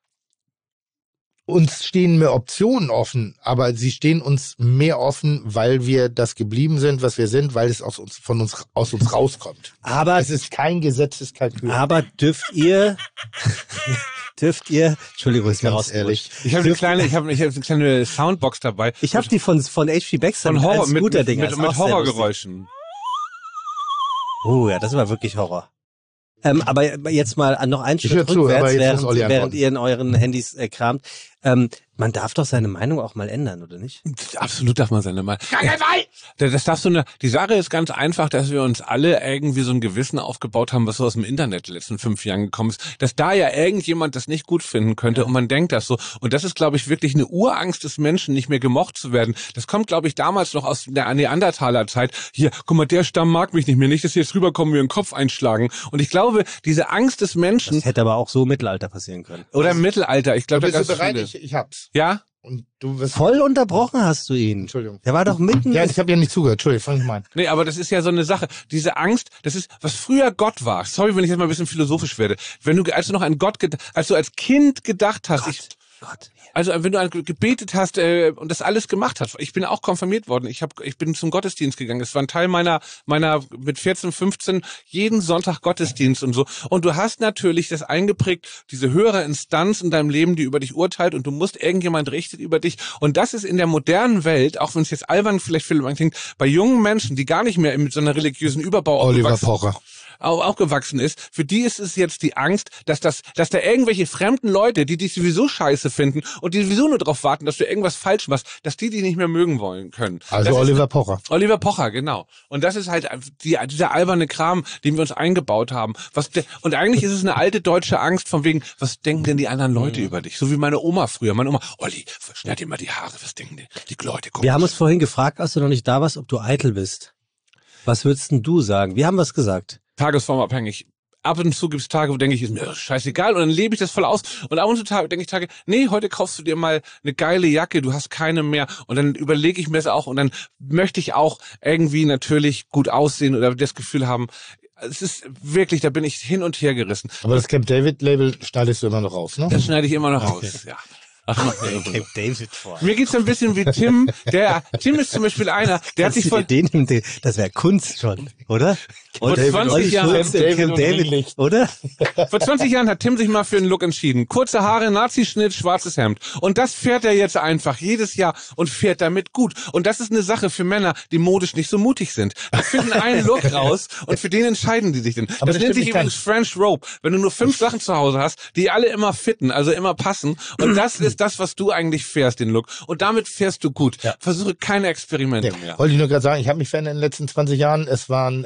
uns stehen mehr Optionen offen, aber sie stehen uns mehr offen, weil wir das geblieben sind, was wir sind, weil es aus uns rauskommt. Aber Es ist kein gesetztes Kalkül. dürft ihr, Entschuldigung, ist mir Ganz rausgerutscht. ehrlich. Ich habe eine kleine Soundbox dabei. Ich habe die von H.P. Baxter Von Horror, als mit Scooter-Ding. Das ist auch sehr Horrorgeräuschen. lustig. Oh ja, das war wirklich Horror. Aber jetzt mal noch einen Ich Schritt höre zu, aber rückwärts, jetzt muss Olli während antworten. ihr in euren Handys kramt. Man darf doch seine Meinung auch mal ändern, oder nicht? Absolut darf man seine Meinung. Das darfst du die Sache ist ganz einfach, dass wir uns alle irgendwie so ein Gewissen aufgebaut haben, was so aus dem Internet die letzten 5 Jahren gekommen ist, dass da ja irgendjemand das nicht gut finden könnte und man denkt das so. Und das ist, glaube ich, wirklich eine Urangst des Menschen, nicht mehr gemocht zu werden. Das kommt, glaube ich, damals noch aus der Neandertaler-Zeit. Hier, guck mal, der Stamm mag mich nicht mehr, nicht, dass sie jetzt rüberkommen, mir den Kopf einschlagen. Und ich glaube, diese Angst des Menschen, Das hätte aber auch so im Mittelalter passieren können. oder im Mittelalter, ich glaube, Bist da du gab's bereit? viele. Ich hab's. Ja? Und du wirst... Voll unterbrochen hast du ihn. Entschuldigung. Der war doch mitten. Ja, ich habe ja nicht zugehört. Entschuldigung, fang ich mal an. Nee, aber das ist ja so eine Sache. Diese Angst, das ist, was früher Gott war. Sorry, wenn ich jetzt mal ein bisschen philosophisch werde. Als du noch an Gott, als du als Kind gedacht hast, also wenn du gebetet hast und das alles gemacht hast. Ich bin auch konfirmiert worden. Ich bin zum Gottesdienst gegangen. Es war ein Teil meiner mit 14, 15 jeden Sonntag Gottesdienst und so. Und du hast natürlich das eingeprägt, diese höhere Instanz in deinem Leben, die über dich urteilt und du musst, irgendjemand richtet über dich. Und das ist in der modernen Welt, auch wenn es jetzt albern vielleicht für manche klingt, bei jungen Menschen, die gar nicht mehr mit so einer religiösen Überbau Oliver Pocher. aufgewachsen ist, für die ist es jetzt die Angst, dass da irgendwelche fremden Leute, die dich sowieso scheiße finden und die sowieso nur darauf warten, dass du irgendwas falsch machst, dass die dich nicht mehr mögen wollen können. Also das Oliver Pocher. Oliver Pocher, genau. Und das ist halt dieser alberne Kram, den wir uns eingebaut haben. Und eigentlich ist es eine alte deutsche Angst von wegen, was denken denn die anderen Leute über dich? So wie meine Oma früher. Meine Oma, Olli, schneid dir mal die Haare, was denken die Leute? Gucken. Wir haben uns vorhin gefragt, als du noch nicht da warst, ob du eitel bist. Was würdest denn du sagen? Wir haben was gesagt. Tagesformabhängig. Ab und zu gibt's Tage, wo denke ich, ist mir scheißegal und dann lebe ich das voll aus. Und ab und zu denke ich Tage, nee, heute kaufst du dir mal eine geile Jacke, du hast keine mehr. Und dann überlege ich mir das auch und dann möchte ich auch irgendwie natürlich gut aussehen oder das Gefühl haben, es ist wirklich, da bin ich hin und her gerissen. Aber das Camp David Label schneidest du immer noch raus, ne? Das schneide ich immer noch raus, ja. Ach, Camp David vor. Mir geht's ein bisschen wie Tim. Tim ist zum Beispiel einer, der hat sich von... Das wäre Kunst schon, oder? Vor 20 Jahren, Camp David, oder? Vor 20 Jahren hat Tim sich mal für einen Look entschieden. Kurze Haare, Nazischnitt, schwarzes Hemd. Und das fährt er jetzt einfach jedes Jahr und fährt damit gut. Und das ist eine Sache für Männer, die modisch nicht so mutig sind. Die finden einen Look raus und für den entscheiden die sich dann. Aber das nennt sich übrigens French Rope. Wenn du nur 5 Sachen zu Hause hast, die alle immer fitten, also immer passen. Und das ist das, was du eigentlich fährst, den Look. Und damit fährst du gut. Ja. Versuche keine Experimente mehr. Wollte ich nur gerade sagen, ich habe mich verändert in den letzten 20 Jahren. Es waren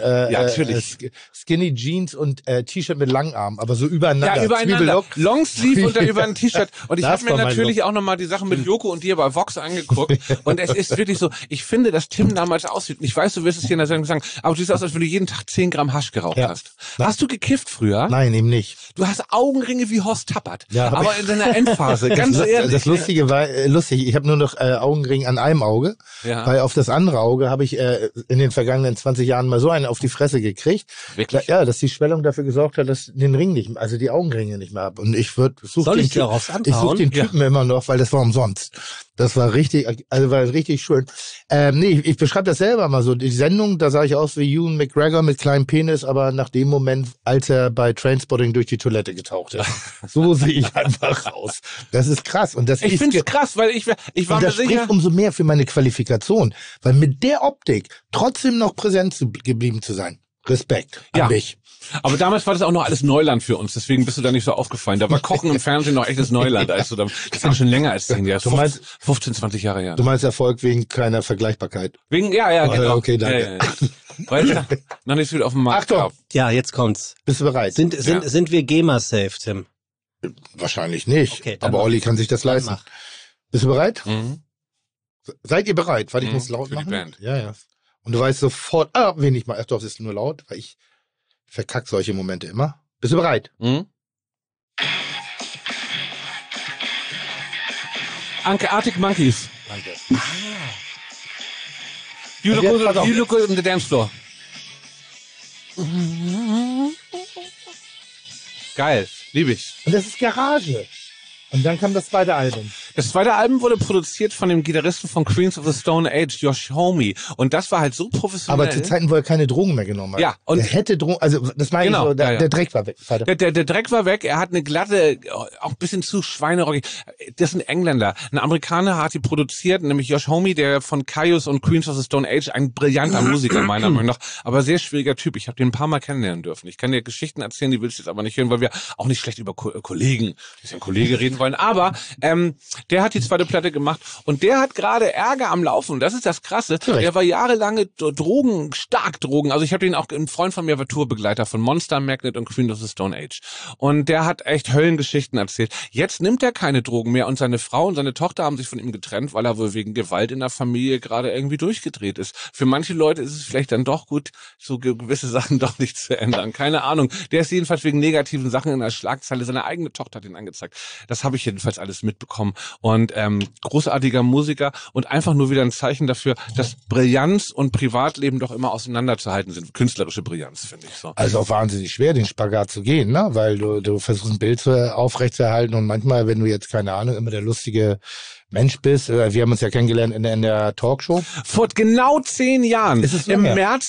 Skinny Jeans und T-Shirt mit Langarm, aber so übereinander. Ja, übereinander. Longsleeve und dann über ein T-Shirt. Und ich habe mir natürlich auch nochmal die Sachen mit Joko und dir bei Vox angeguckt. Und es ist wirklich so, ich finde, dass Tim damals aussieht. Und ich weiß, du wirst es hier in der Sendung sagen, aber du siehst aus, als wenn du jeden Tag 10 Gramm Hasch geraucht hast. Hast du gekifft früher? Nein, eben nicht. Du hast Augenringe wie Horst Tappert. Ja, aber in seiner Endphase, ganz ehrlich. Das Lustige war, ich habe nur noch Augenring an einem Auge, weil auf das andere Auge habe ich in den vergangenen 20 Jahren mal so einen auf die Fresse gekriegt. Wirklich? Ja, dass die Schwellung dafür gesorgt hat, dass ich den Ring nicht, also die Augenringe nicht mehr habe. Und ich suche den Typen immer noch, weil das war umsonst. Das war richtig, also war richtig schön. Nee, ich beschreibe das selber mal so. Die Sendung, da sah ich aus wie Ewan McGregor mit kleinem Penis, aber nach dem Moment, als er bei Trainspotting durch die Toilette getaucht ist. So sehe ich einfach aus. Das ist krass. Und das ich finde es krass, weil ich war mir das sicher. Spricht umso mehr für meine Qualifikation, weil mit der Optik trotzdem noch präsent geblieben zu sein. Respekt an dich. Aber damals war das auch noch alles Neuland für uns, deswegen bist du da nicht so aufgefallen. Da war Kochen im Fernsehen noch echtes Neuland. Das ist ja schon länger als 10 Jahre. 15, 20 Jahre her. Du meinst Erfolg wegen keiner Vergleichbarkeit? Ja, genau. Okay, danke. Ja. Weil noch nicht viel auf dem Markt. Achtung! Ja, jetzt kommt's. Bist du bereit? Sind wir GEMA-safe, Tim? Wahrscheinlich nicht. Okay, aber Olli kann sich das leisten. Mach. Bist du bereit? Mhm. Seid ihr bereit? Weil ich muss laut für machen. Die Band. Ja. Und du weißt sofort, wen ich mal. Ach doch, es ist nur laut, weil ich verkack solche Momente immer. Bist du bereit? Mhm. Arctic Monkeys. Danke. You look good on the dance floor. Geil, liebe ich. Und das ist Garage. Und dann kam das zweite Album. Das zweite Album wurde produziert von dem Gitarristen von Queens of the Stone Age, Josh Homme. Und das war halt so professionell. Aber zu Zeiten, wo er keine Drogen mehr genommen hat. Ja. Und er hätte Drogen, also das meine ich so, der Dreck war weg. Der Dreck war weg. Er hat eine glatte, auch ein bisschen zu schweinerockig. Das sind Engländer. Ein Amerikaner hat die produziert, nämlich Josh Homme, der von Kyuss und Queens of the Stone Age, ein brillanter Musiker meiner Meinung nach, aber sehr schwieriger Typ. Ich habe den ein paar Mal kennenlernen dürfen. Ich kann dir Geschichten erzählen, die willst du jetzt aber nicht hören, weil wir auch nicht schlecht über Kollegen, ein Kollege reden wollen. Aber der hat die zweite Platte gemacht und der hat gerade Ärger am Laufen. Und das ist das Krasse. Der war jahrelange stark Drogen. Also ich habe den auch, ein Freund von mir war Tourbegleiter von Monster Magnet und Queen of the Stone Age. Und der hat echt Höllengeschichten erzählt. Jetzt nimmt er keine Drogen mehr und seine Frau und seine Tochter haben sich von ihm getrennt, weil er wohl wegen Gewalt in der Familie gerade irgendwie durchgedreht ist. Für manche Leute ist es vielleicht dann doch gut, so gewisse Sachen doch nicht zu ändern. Keine Ahnung. Der ist jedenfalls wegen negativen Sachen in der Schlagzeile. Seine eigene Tochter hat ihn angezeigt. Das habe ich jedenfalls alles mitbekommen. Und großartiger Musiker und einfach nur wieder ein Zeichen dafür, dass Brillanz und Privatleben doch immer auseinanderzuhalten sind. Künstlerische Brillanz, finde ich so. Also auch wahnsinnig schwer, den Spagat zu gehen, ne? Weil du versuchst ein Bild aufrechtzuerhalten und manchmal, wenn du jetzt, keine Ahnung, immer der lustige Mensch bist. Wir haben uns ja kennengelernt in der Talkshow. Vor genau 10 Jahren. Ist es Im länger? März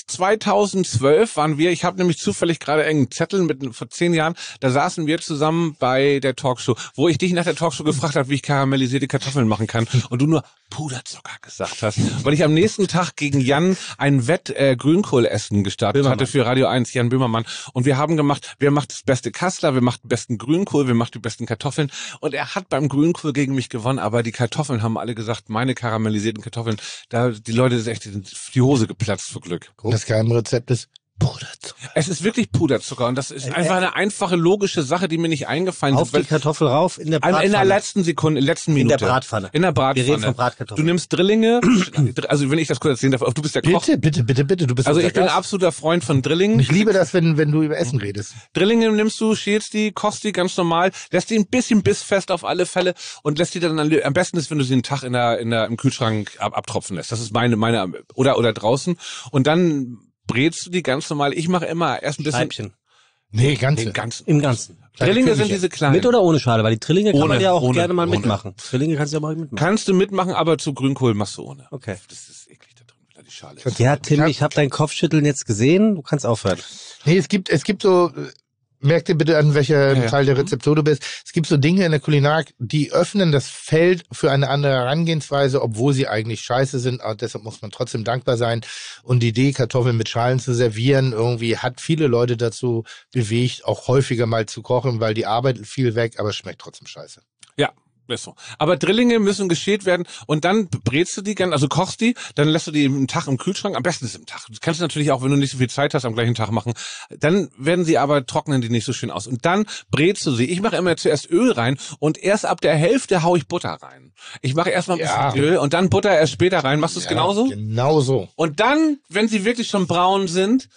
2012 waren wir, ich habe nämlich zufällig gerade einen Zettel vor 10 Jahren, da saßen wir zusammen bei der Talkshow, wo ich dich nach der Talkshow gefragt habe, wie ich karamellisierte Kartoffeln machen kann und du nur Puderzucker gesagt hast, weil ich am nächsten Tag gegen Jan ein Grünkohlessen gestartet hatte für Radio 1, Jan Böhmermann, und wir haben gemacht, wer macht das beste Kassler, wer macht den besten Grünkohl, wer macht die besten Kartoffeln, und er hat beim Grünkohl gegen mich gewonnen, aber die Kartoffeln haben alle gesagt, meine karamellisierten Kartoffeln, da die Leute sind echt die Hose geplatzt vor Glück. Das Geheimrezept ist Puderzucker. Es ist wirklich Puderzucker und das ist einfach eine einfache, logische Sache, die mir nicht eingefallen ist. Auf die Kartoffel rauf in der Bratpfanne. In der letzten Sekunde, in der letzten Minute. In der Bratpfanne. In der Bratpfanne. Wir reden von Bratkartoffeln. Du nimmst Drillinge, also wenn ich das kurz erzählen darf, du bist der Koch. Bitte, du bist Also unser ich bin ein Gast. absoluter Freund von Drillingen. Ich liebe das, wenn du über Essen redest. Drillinge nimmst du, schälst die, kochst die ganz normal, lässt die ein bisschen bissfest auf alle Fälle und lässt die dann, am besten ist, wenn du sie einen Tag im Kühlschrank abtropfen lässt. Das ist meine, oder draußen. Und dann brätst du die ganz normal. Ich mache immer erst ein bisschen. Scheibchen. Nee, ganze. Den ganzen. Im Ganzen. Drillinge sind diese kleinen. Mit oder ohne Schale? Weil die Trillinge kann man ja auch ohne, gerne mal ohne. mitmachen. Trillinge kannst du ja mal mitmachen. Kannst du mitmachen, aber zu Grünkohl machst du ohne. Okay. Das ist eklig da drin, wieder die Schale. Ja, Tim, ich habe dein Kopfschütteln jetzt gesehen. Du kannst aufhören. Nee, es gibt so, merk dir bitte an welcher Ja. Teil der Rezeptur du bist. Es gibt so Dinge in der Kulinarik, die öffnen das Feld für eine andere Herangehensweise, obwohl sie eigentlich scheiße sind. Aber deshalb muss man trotzdem dankbar sein. Und die Idee, Kartoffeln mit Schalen zu servieren, irgendwie hat viele Leute dazu bewegt, auch häufiger mal zu kochen, weil die Arbeit viel weg, aber es schmeckt trotzdem scheiße. Ja, ist so. Aber Drillinge müssen geschält werden und dann brätst du die, also kochst die, dann lässt du die einen Tag im Kühlschrank, am besten ist im Tag. Das kannst du natürlich auch, wenn du nicht so viel Zeit hast, am gleichen Tag machen. Dann werden sie aber, trocknen die nicht so schön aus. Und dann brätst du sie. Ich mache immer zuerst Öl rein und erst ab der Hälfte hau ich Butter rein. Ich mache erstmal ein bisschen Öl und dann Butter erst später rein. Machst du es genauso? Genau so. Und dann, wenn sie wirklich schon braun sind,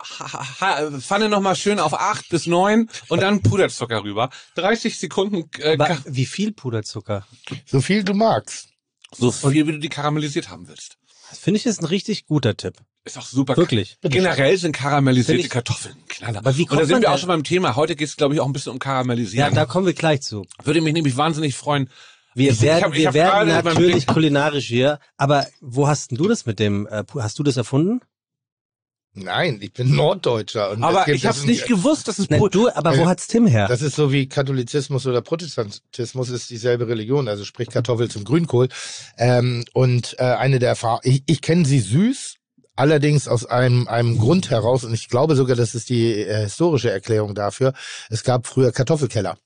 Pfanne nochmal schön auf 8 bis 9 und dann Puderzucker rüber. 30 Sekunden, Aber wie viel Puderzucker? So viel du magst. so viel, wie du die karamellisiert haben willst. Das finde ich ist ein richtig guter Tipp. Ist auch super. Wirklich. Generell sind karamellisierte Find ich- Kartoffeln Knaller. Aber wie und da kommt sind man wir auch denn- schon beim Thema. Heute geht es, glaube ich, auch ein bisschen um Ja, Karamellisieren. da kommen wir gleich zu. Würde mich nämlich wahnsinnig freuen. Wir Ich werden, hab wir gerade werden beim natürlich Blick- kulinarisch hier. Aber wo hast denn du das mit dem, hast du das erfunden? Nein, ich bin Norddeutscher. Und Aber es gibt ich habe das- es nicht gewusst, dass es Nein, du, aber wo hat's Tim her? Das ist so wie Katholizismus oder Protestantismus ist dieselbe Religion, also sprich Kartoffel zum Grünkohl. Eine der Erfahrungen, ich kenne sie süß, allerdings aus einem Grund heraus, und ich glaube sogar, das ist die historische Erklärung dafür. Es gab früher Kartoffelkeller.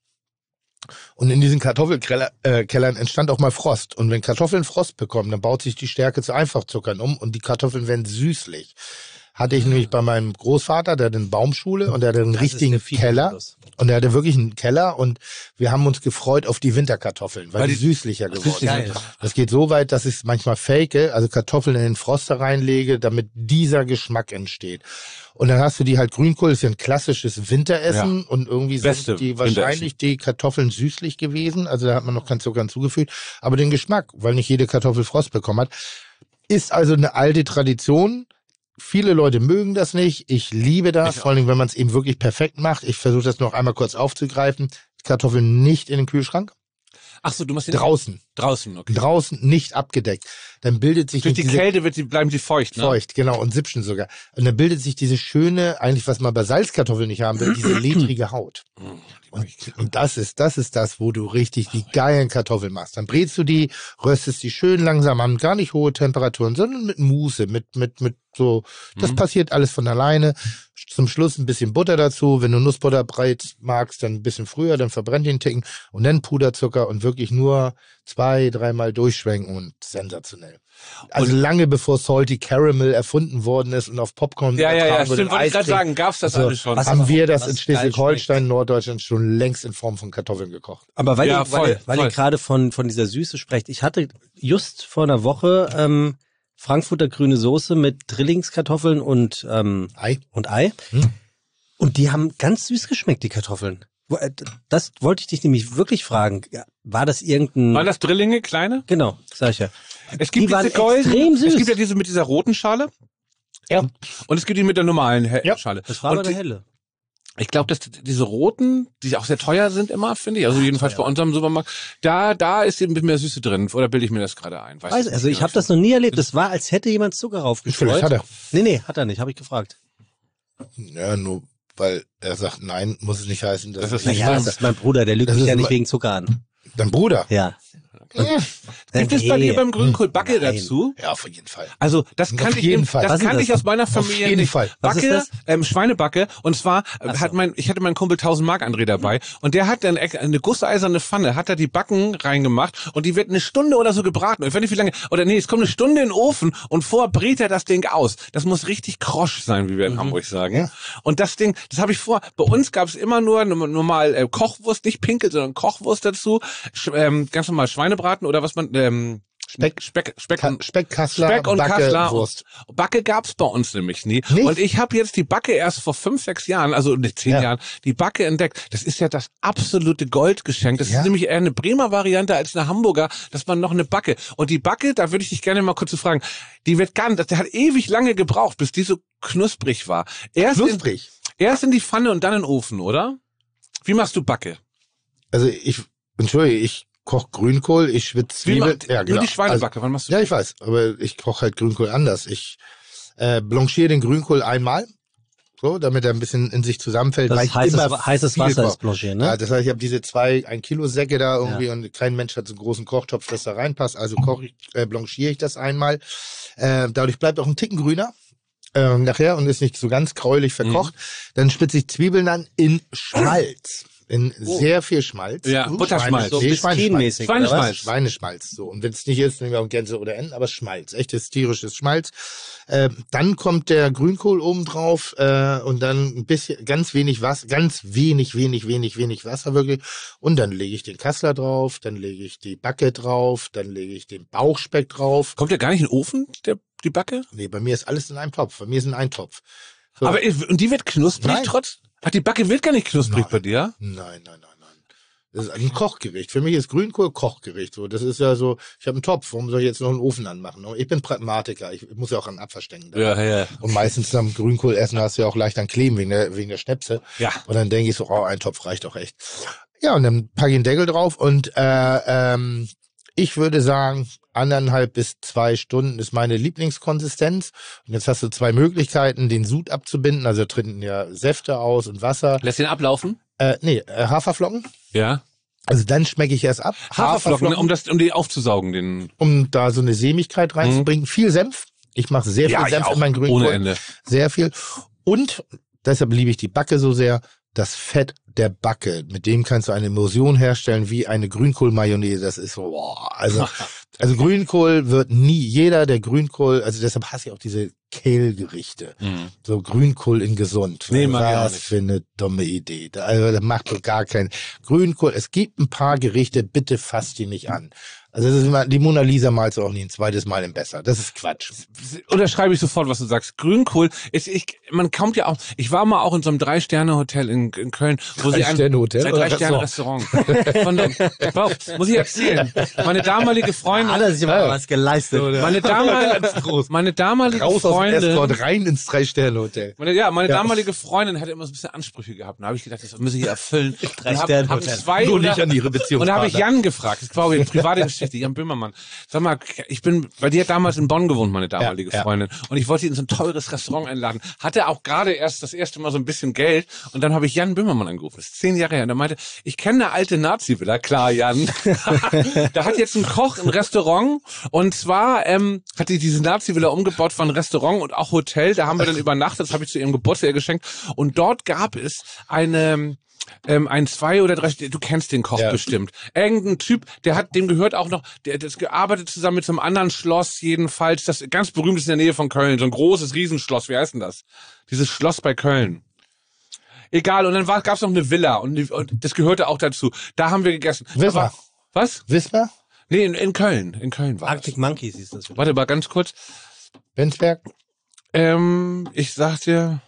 Und in diesen Kartoffelkellern entstand auch mal Frost. Und wenn Kartoffeln Frost bekommen, dann baut sich die Stärke zu Einfachzuckern um und die Kartoffeln werden süßlich. Hatte ich nämlich bei meinem Großvater, der hatte eine Baumschule und der hatte einen Das ist richtigen der Fiete Keller. Plus. Und er hatte wirklich einen Keller und wir haben uns gefreut auf die Winterkartoffeln, weil die süßlicher geworden geil. sind. Das geht so weit, dass ich es manchmal fake, also Kartoffeln in den Froster reinlege, damit dieser Geschmack entsteht. Und dann hast du die halt Grünkohl, ist ja ein klassisches Winteressen und irgendwie Beste sind die Winteressen. wahrscheinlich die Kartoffeln süßlich gewesen, also da hat man noch keinen Zucker hinzugefügt, aber den Geschmack, weil nicht jede Kartoffel Frost bekommen hat, ist also eine alte Tradition. Viele Leute mögen das nicht. Ich liebe das, vor allem, wenn man es eben wirklich perfekt macht. Ich versuche das noch einmal kurz aufzugreifen. Kartoffeln nicht in den Kühlschrank. Ach so, du machst den Draußen. Draußen, okay. Draußen nicht abgedeckt. Dann bildet sich Durch die diese Kälte bleiben sie feucht, ne? feucht, genau, und sipschen sogar. Und dann bildet sich diese schöne, eigentlich was man bei Salzkartoffeln nicht haben will, diese ledrige Haut. Und das ist das, wo du richtig die geilen Kartoffeln machst. Dann brätst du die, röstest die schön langsam an, gar nicht hohe Temperaturen, sondern mit Muße, mit so, das passiert alles von alleine. Zum Schluss ein bisschen Butter dazu. Wenn du Nussbutter breit magst, dann ein bisschen früher, dann verbrennt den Ticken und dann Puderzucker und wirklich nur 2-3 Mal durchschwenken und sensationell. Also lange bevor Salty Caramel erfunden worden ist und auf Popcorn Ja, übertragen wurde, stimmt, wollte ich gerade Eiscreme. sagen, gab's das Also, alles schon. was- Haben wir was das in geil Schleswig-Holstein, Norddeutschland schon längst in Form von Kartoffeln gekocht. Aber weil Ja, ihr, weil voll. ihr gerade von dieser Süße sprecht, ich hatte just vor einer Woche Frankfurter grüne Soße mit Drillingskartoffeln und Ei. Ei. Und die haben ganz süß geschmeckt, die Kartoffeln. Das wollte ich dich nämlich wirklich fragen. War das irgendein... Waren das Drillinge, kleine? Genau, sag ich ja. Es gibt Die waren diese goldenen, extrem süß. es gibt ja diese mit dieser roten Schale. Ja. Und es gibt die mit der normalen Ja. Schale. Das war und aber der helle. Ich glaube, dass diese roten, die auch sehr teuer sind immer, finde ich, also jedenfalls bei unserem Supermarkt, da ist eben mehr Süße drin. Oder bilde ich mir das gerade ein? Also ich habe das noch nie erlebt. Es war, als hätte jemand Zucker raufgestreut. Vielleicht hat er. Nee, hat er nicht, habe ich gefragt. Ja, nur weil er sagt, nein, muss es nicht heißen. Dass Das ist es nicht Ja, das ist mein Bruder, der lügt Das mich ist ja nicht mein- wegen Zucker an. Dein Bruder? Ja. Gibt es bei dir beim Grünkohl Backe Nein. dazu? Ja, auf jeden Fall. Also das kannte ich jeden eben, Fall. das Was ist kannte das? ich aus meiner Familie jeden nicht. Fall. Was ist Backe, Schweinebacke, und zwar ich hatte meinen Kumpel 1000 Mark André dabei und der hat dann eine gusseiserne Pfanne, hat da die Backen reingemacht und die wird eine Stunde oder so gebraten. Ich weiß nicht wie lange, oder nee, es kommt eine Stunde in den Ofen und vorher brät er das Ding aus. Das muss richtig krosch sein, wie wir in Hamburg sagen. Ja. Und das Ding, das habe ich vor, bei uns gab es immer nur normal Kochwurst, nicht Pinkel, sondern Kochwurst dazu, ganz normal Schweinebraten oder was man, Speck Speckkassler, Speck und Backe, Kassler. Wurst. Backe gab's bei uns nämlich nie. Nicht? Und ich habe jetzt die Backe erst vor 5, 6 Jahren, also 10 Ja. Jahren, die Backe entdeckt. Das ist ja das absolute Goldgeschenk. Das Ja. ist nämlich eher eine Bremer Variante als eine Hamburger, dass man noch eine Backe. Und die Backe, da würde ich dich gerne mal kurz fragen, die wird der hat ewig lange gebraucht, bis die so knusprig war. Knusprig. Erst in die Pfanne und dann in den Ofen, oder? Wie machst du Backe? Also ich koche Grünkohl, ich schwitze Zwiebeln. Ja, genau. Nur die Schweinebacke, wann machst du? Ja, ich weiß, aber ich koche halt Grünkohl anders. Ich blanchiere den Grünkohl einmal, so, damit er ein bisschen in sich zusammenfällt. Das weil ist ich immer heißes viel Wasser koche. ist blanchieren, ne? Ja, das heißt, ich habe diese 1 Kilo Säcke da irgendwie und kein Mensch hat so einen großen Kochtopf, dass da reinpasst. Also blanchiere ich das einmal. Dadurch bleibt auch ein Ticken grüner. Nachher und ist nicht so ganz gräulich verkocht. Dann spitze ich Zwiebeln an in Schmalz. In sehr viel Schmalz. Ja, Butterschmalz. So Schweineschmalz. Biskinmäßig, oder was? Schweineschmalz. Schweineschmalz. So. Und wenn es nicht ist, nehmen wir auch Gänse oder Enten, aber Schmalz. Echtes tierisches Schmalz. Dann kommt der Grünkohl oben drauf und dann ein bisschen, ganz wenig Wasser, ganz wenig Wasser wirklich. Und dann lege ich den Kassler drauf, dann lege ich die Backe drauf, dann lege ich den Bauchspeck drauf. Kommt der gar nicht in den Ofen, die Backe? Nee, bei mir ist alles in einem Topf. Bei mir ist in einem Topf. So. Aber und die wird knusprig Nein. trotz? Ach, die Backe wird gar nicht knusprig bei dir? Nein. Das ist ein Kochgericht. Für mich ist Grünkohl Kochgericht. So, das ist ja so, ich habe einen Topf, warum soll ich jetzt noch einen Ofen anmachen? Ich bin Pragmatiker, ich muss ja auch an Abverstecken. Ja. Und meistens am Grünkohl essen hast du ja auch leicht an Kleben wegen der Schnäpse. Ja. Und dann denke ich so, ein Topf reicht doch echt. Ja, und dann packe ich einen Deckel drauf und ich würde sagen, 1,5 bis 2 Stunden ist meine Lieblingskonsistenz. Und jetzt hast du 2 Möglichkeiten, den Sud abzubinden. Also treten ja Säfte aus und Wasser. Lässt den ablaufen? Haferflocken. Ja. Also dann schmecke ich erst ab. Haferflocken, um die aufzusaugen, um da so eine Sämigkeit reinzubringen. Viel Senf. Ich mache sehr viel Senf in meinen Grünkohl. Ohne Ende. Sehr viel. Und deshalb liebe ich die Backe so sehr. Das Fett der Backe, mit dem kannst du eine Emulsion herstellen wie eine Grünkohl-Mayonnaise. Das ist so, boah. Also Grünkohl wird nie, jeder der Grünkohl, also deshalb hasse ich auch diese Kehlgerichte. So Grünkohl in gesund. Nee, mag ich auch Was nicht. für eine dumme Idee. Also das macht doch gar keinen Grünkohl. Es gibt ein paar Gerichte, bitte fasst die nicht an. Also das ist immer, die Mona Lisa malst du auch nie ein zweites Mal im Besser. Das ist Quatsch. Unterschreibe ich sofort, was du sagst. Grünkohl man kommt ja auch, ich war mal auch in so einem 3-Sterne-Hotel in Köln, wo sie ein 3-Sterne-Hotel oder 3-Sterne-Restaurant. Pass auf, muss ich erzählen. Meine damalige Freundin, Hat er sich mal was geleistet. meine damalige Raus aus dem Freundin, Escort, rein ins 3-Sterne-Hotel. meine damalige Freundin hatte immer so ein bisschen Ansprüche gehabt. Da habe ich gedacht, das muss ich erfüllen. Und hab Sterne-Hotel. 2 Nur oder- nicht an ihre Und da habe Beziehungspartner. ich Jan gefragt. Das war eine private Geschichte. Jan Böhmermann. Sag mal, weil die hat damals in Bonn gewohnt, meine damalige Ja. Freundin. Und ich wollte sie in so ein teures Restaurant einladen. Hatte auch gerade erst das erste Mal so ein bisschen Geld. Und dann habe ich Jan Böhmermann angerufen. Das ist 10 Jahre her. Und er meinte, ich kenne eine alte Nazi-Villa. Klar, Jan. Da hat jetzt ein Koch ein Restaurant. Und zwar hat die diese Nazi-Villa umgebaut von Restaurant und auch Hotel. Da haben wir dann übernachtet. Das habe ich zu ihrem Geburtstag geschenkt. Und dort gab es ein 2 oder 3, du kennst den Koch Ja. bestimmt. Irgendein Typ, dem gehört auch noch, der hat gearbeitet zusammen mit so einem anderen Schloss jedenfalls, das ganz berühmt ist in der Nähe von Köln, so ein großes Riesenschloss, wie heißt denn das? Dieses Schloss bei Köln. Egal, und dann gab's noch eine Villa und das gehörte auch dazu. Da haben wir gegessen. Wismar. Aber- Was? Wismar? Nee, in Köln. In Köln war Arctic das. Monkeys hieß das. Warte mal ganz kurz. Benzberg? Ich sag dir,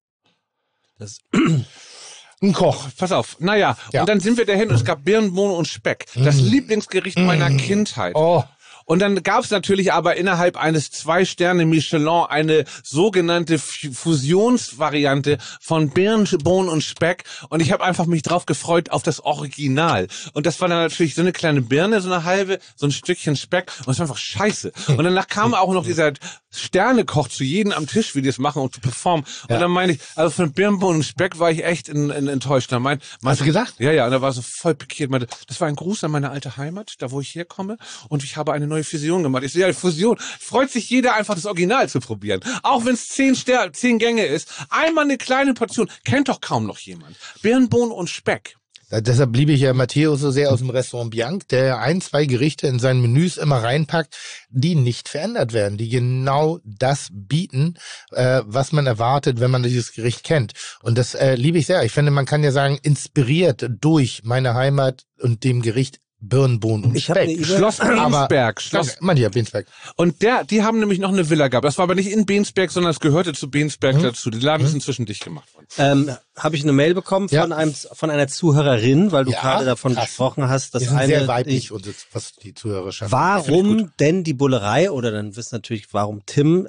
Ein Koch. pass auf, naja, Ja. und dann sind wir dahin und es gab Birnenbohnen und Speck. Das Lieblingsgericht meiner Kindheit. Oh. Und dann gab es natürlich aber innerhalb eines 2-Sterne Michelin eine sogenannte Fusionsvariante von Birnen, Bohnen und Speck. Und ich habe einfach mich drauf gefreut auf das Original. Und das war dann natürlich so eine kleine Birne, so eine halbe, so ein Stückchen Speck. Und es war einfach scheiße. Und danach kam auch noch dieser Sternekoch zu jedem am Tisch, wie die das machen und performen. Und dann meine ich, also von Birnen, Bohnen und Speck war ich echt enttäuscht. Hast du gesagt? Ja. Und er war so voll pikiert. Meinte, das war ein Gruß an meine alte Heimat, da wo ich herkomme. Und ich habe eine neue Fusion gemacht. Ich sehe ja, Fusion. Freut sich jeder einfach, das Original zu probieren. Auch wenn es 10 Gänge ist. Einmal eine kleine Portion. Kennt doch kaum noch jemand. Birnen, Bohnen und Speck. Deshalb liebe ich ja Matteo so sehr aus dem Restaurant Bianc, der 1-2 Gerichte in seinen Menüs immer reinpackt, die nicht verändert werden, die genau das bieten, was man erwartet, wenn man dieses Gericht kennt. Und das liebe ich sehr. Ich finde, man kann ja sagen, inspiriert durch meine Heimat und dem Gericht Birnen, Bohnen und Speck. Schloss Bensberg. Bensberg. Und die haben nämlich noch eine Villa gehabt. Das war aber nicht in Bensberg, sondern es gehörte zu Bensberg dazu. Die Laden ist inzwischen dicht gemacht worden. Habe ich eine Mail bekommen von einer Zuhörerin, weil du gerade davon gesprochen hast, dass die sind sehr weiblich, und was die Zuhörerschaft. Warum denn die Bullerei, oder dann wisst natürlich, warum Tim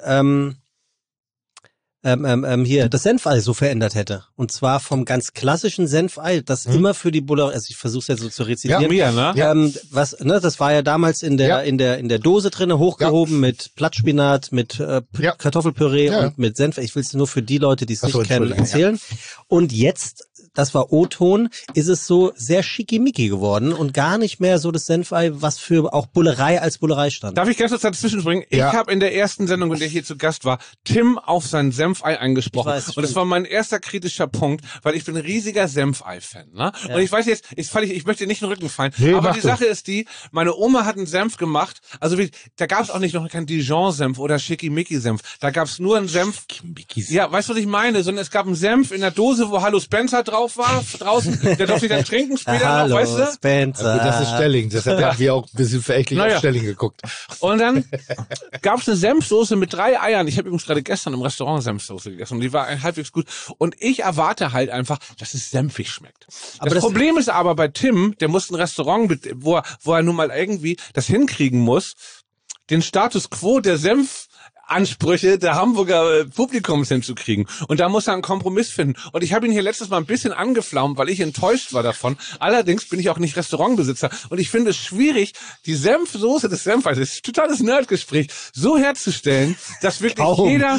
hier das Senfei so verändert hätte. Und zwar vom ganz klassischen Senfei, das immer für die Bullerei, also ich versuche es jetzt so zu rezitieren. Das war ja damals in der Dose drinne, hochgehoben mit Blattspinat, mit Kartoffelpüree und mit Senf. Ich will es nur für die Leute, die es nicht kennen, erzählen. Und jetzt, das war O-Ton, ist es so sehr schickimicki geworden und gar nicht mehr so das Senfei, was für auch Bullerei als Bullerei stand. Darf ich ganz kurz dazwischen springen? Ich habe in der ersten Sendung, in der ich hier zu Gast war, Tim auf sein Senfei angesprochen. Und das war mein erster kritischer Punkt, weil ich bin ein riesiger Senfei-Fan. Ne? Ja. Und ich weiß jetzt, ich möchte nicht in den Rücken fallen, aber die Sache ist die, meine Oma hat einen Senf gemacht, also da gab es auch nicht noch kein Dijon-Senf oder Schickimicki-Senf. Da gab es nur einen Senf. Ja, weißt du, was ich meine? Sondern es gab einen Senf in der Dose, wo Hallo Spencer drauf war, draußen. Der durfte ich dann trinken später noch, weißt du? Spencer. Ja, das ist Stelling. Deshalb haben wir auch ein bisschen verächtlich auf Stelling geguckt. Und dann gab es eine Senfsoße mit 3 Eiern. Ich habe übrigens gerade gestern im Restaurant Senfsoße gegessen und die war halbwegs gut. Und ich erwarte halt einfach, dass es senfig schmeckt. Das Problem ist aber bei Tim, der muss ein Restaurant, wo er nun mal irgendwie das hinkriegen muss, den Status quo der Senfansprüche der Hamburger Publikums hinzukriegen. Und da muss er einen Kompromiss finden. Und ich habe ihn hier letztes Mal ein bisschen angeflaumt, weil ich enttäuscht war davon. Allerdings bin ich auch nicht Restaurantbesitzer. Und ich finde es schwierig, die Senfsoße des Senfeis, das ist ein totales Nerdgespräch, so herzustellen, dass wirklich jeder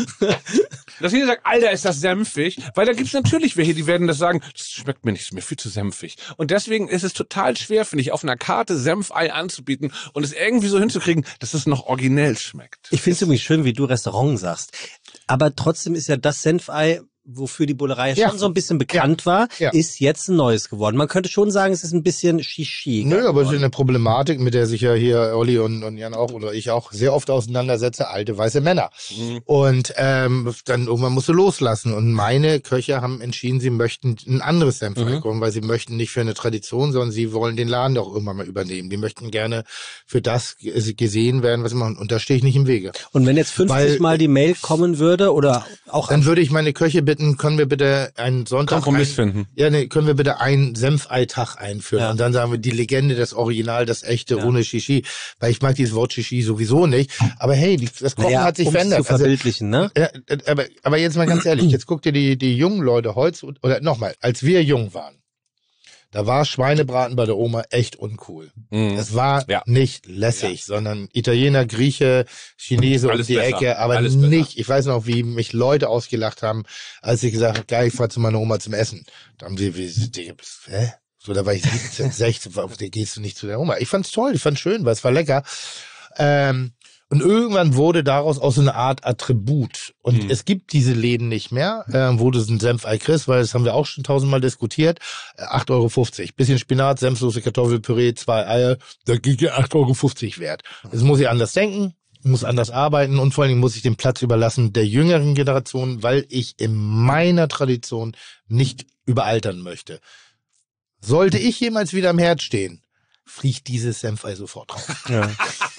sagt, Alter, ist das senfig. Weil da gibt's natürlich welche, die werden das sagen, das schmeckt mir nicht, ist mir viel zu senfig. Und deswegen ist es total schwer, finde ich, auf einer Karte Senfei anzubieten und es irgendwie so hinzukriegen, dass es noch originell schmeckt. Ich finde es irgendwie schön, wie du Restaurant sagst. Aber trotzdem ist ja das Senfei, wofür die Bullerei schon so ein bisschen bekannt war, ist jetzt ein neues geworden. Man könnte schon sagen, es ist ein bisschen Shishi. Nö, aber es ist eine Problematik, mit der sich ja hier Olli und Jan auch oder ich auch sehr oft auseinandersetze, alte weiße Männer. Und dann irgendwann musst du loslassen. Und meine Köche haben entschieden, sie möchten ein anderes Senfei kommen, weil sie möchten nicht für eine Tradition, sondern sie wollen den Laden doch irgendwann mal übernehmen. Die möchten gerne für das gesehen werden, was sie machen. Und da stehe ich nicht im Wege. Und wenn jetzt 50 Mal die Mail kommen würde oder auch... Dann würde ich meine Köche bitten, können wir bitte einen Sonntag Kompromiss finden. Ja, nee, können wir bitte einen Senfeitag einführen. Ja. Und dann sagen wir die Legende, das Original, das echte, ohne Shishi. Weil ich mag dieses Wort Shishi sowieso nicht. Aber hey, das Kochen hat sich verändert. Zu verbildlichen, ne? Aber jetzt mal ganz ehrlich, jetzt guck dir die jungen Leute heute, oder nochmal, als wir jung waren, da war Schweinebraten bei der Oma echt uncool. Es war nicht lässig, sondern Italiener, Grieche, Chinese um die Ecke, aber nicht, ich weiß noch, wie mich Leute ausgelacht haben, als ich gesagt habe, geil, ich fahr zu meiner Oma zum Essen. Da haben sie, hä? So, da war ich 17, 16, warum gehst du nicht zu der Oma? Ich fand's toll, ich fand's schön, weil es war lecker. Und irgendwann wurde daraus auch so eine Art Attribut. Und es gibt diese Läden nicht mehr, wo du so einen Senfei kriegst, weil das haben wir auch schon 1000-mal diskutiert. 8,50 €. Bisschen Spinat, Senfsoße, Kartoffelpüree, 2 Eier, da geht ja 8,50 € wert. Jetzt muss ich anders denken, muss anders arbeiten und vor allen Dingen muss ich den Platz überlassen der jüngeren Generation, weil ich in meiner Tradition nicht überaltern möchte. Sollte ich jemals wieder am Herd stehen, fliegt dieses Senfei sofort drauf. Ja.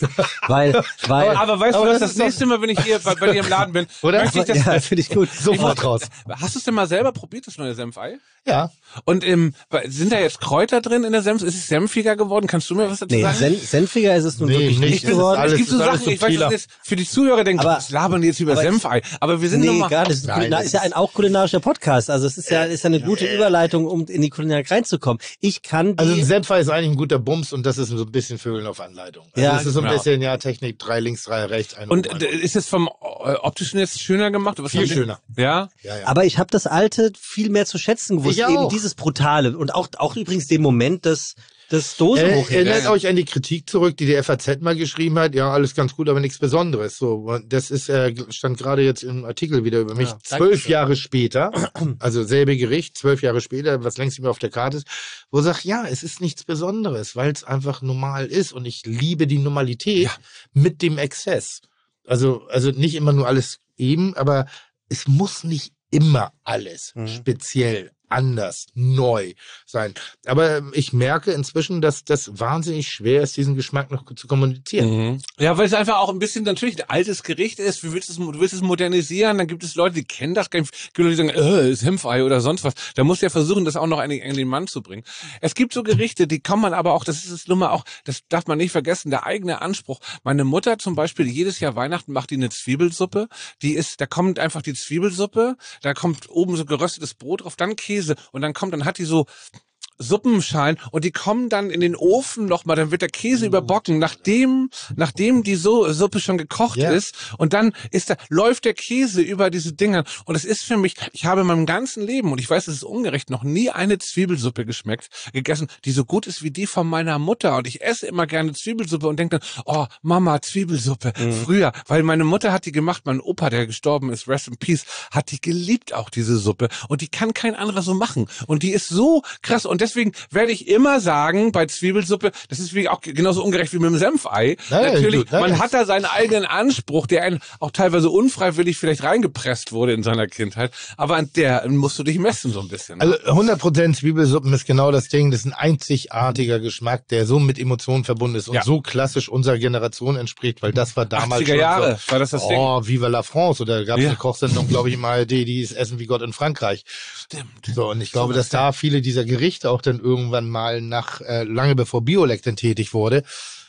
Weil Aber weißt du aber was, das das ist doch- nächste Mal, wenn ich hier bei dir im Laden bin, Oder? möchte ich das... ja, finde ich gut. Sofort raus. Hast du es denn mal selber probiert, das neue Senfei? Ja. Und sind da jetzt Kräuter drin in der Senf? Ist es senfiger geworden? Kannst du mir was dazu Nee, sagen? senfiger ist es nun Nee, wirklich nicht. nicht Es ist geworden. alles- Es gibt so ist alles Sachen, ich weiß, subtiler. das ist jetzt für die Zuhörer denken, Aber- was labern die jetzt über aber- Senfei? Aber wir sind Nee, nochmal... gar nicht. Das ist, Nein, das ist ja ein auch kulinarischer Podcast. Also es ist ja eine gute Überleitung, um in die Kulinarik reinzukommen. Ich kann die... Also ein Senfei ist eigentlich ein guter Bums und das ist so ein bisschen Vögeln auf Anleitung. Also Ja, das ist so ein genau. bisschen, Technik, 3 links, 3 rechts, ein Und oben, ein ist es vom optischen jetzt schöner gemacht? Was Viel haben die- schöner. Ja? Ja, ja. Aber ich habe das Alte viel mehr zu schätzen gewusst. Ich Eben auch. dieses Brutale. Und auch übrigens den Moment des Dosenhochhebens. Erinnert euch an die Kritik zurück, die FAZ mal geschrieben hat. Ja, alles ganz gut, aber nichts Besonderes. So, und das ist stand gerade jetzt im Artikel wieder über mich. Ja, 12 Jahre später, also selbe Gericht, 12 Jahre später, was längst nicht mehr auf der Karte ist, wo sagt, ja, es ist nichts Besonderes, weil es einfach normal ist und ich liebe die Normalität mit dem Exzess. Also nicht immer nur alles eben, aber es muss nicht immer alles speziell anders, neu sein. Aber ich merke inzwischen, dass das wahnsinnig schwer ist, diesen Geschmack noch zu kommunizieren. Ja, weil es einfach auch ein bisschen natürlich ein altes Gericht ist. Du willst es modernisieren, dann gibt es Leute, die kennen das gar nicht. Es gibt Leute, die sagen, Senfei oder sonst was. Da musst du ja versuchen, das auch noch an den Mann zu bringen. Es gibt so Gerichte, die kann man aber auch, das ist es nun mal auch, das darf man nicht vergessen, der eigene Anspruch. Meine Mutter zum Beispiel, jedes Jahr Weihnachten macht die eine Zwiebelsuppe. Da kommt einfach die Zwiebelsuppe, da kommt oben so geröstetes Brot drauf, dann Käse und dann hat die so Suppenschalen und die kommen dann in den Ofen nochmal, dann wird der Käse überbacken, nachdem die Suppe schon gekocht ist und dann läuft der Käse über diese Dinger und es ist für mich, ich habe in meinem ganzen Leben und ich weiß, es ist ungerecht, noch nie eine Zwiebelsuppe gegessen, die so gut ist wie die von meiner Mutter und ich esse immer gerne Zwiebelsuppe und denke dann, oh Mama, Zwiebelsuppe, früher, weil meine Mutter hat die gemacht, mein Opa, der gestorben ist, rest in peace, hat die geliebt auch diese Suppe und die kann kein anderer so machen und die ist so krass und deswegen werde ich immer sagen, bei Zwiebelsuppe, das ist wie auch genauso ungerecht wie mit dem Senfei. Natürlich, man hat da seinen eigenen Anspruch, der einen auch teilweise unfreiwillig vielleicht reingepresst wurde in seiner Kindheit, aber an der musst du dich messen so ein bisschen. Also 100% Zwiebelsuppen ist genau das Ding. Das ist ein einzigartiger Geschmack, der so mit Emotionen verbunden ist und so klassisch unserer Generation entspricht, weil das war damals 80er schon Jahre so, war das Ding. Oh, Viva la France. Oder gab es eine Kochsendung, glaube ich, im ARD, die ist Essen wie Gott in Frankreich. Stimmt. So, und ich glaube, dass da viele dieser Gerichte auch dann irgendwann mal lange bevor Biolek dann tätig wurde,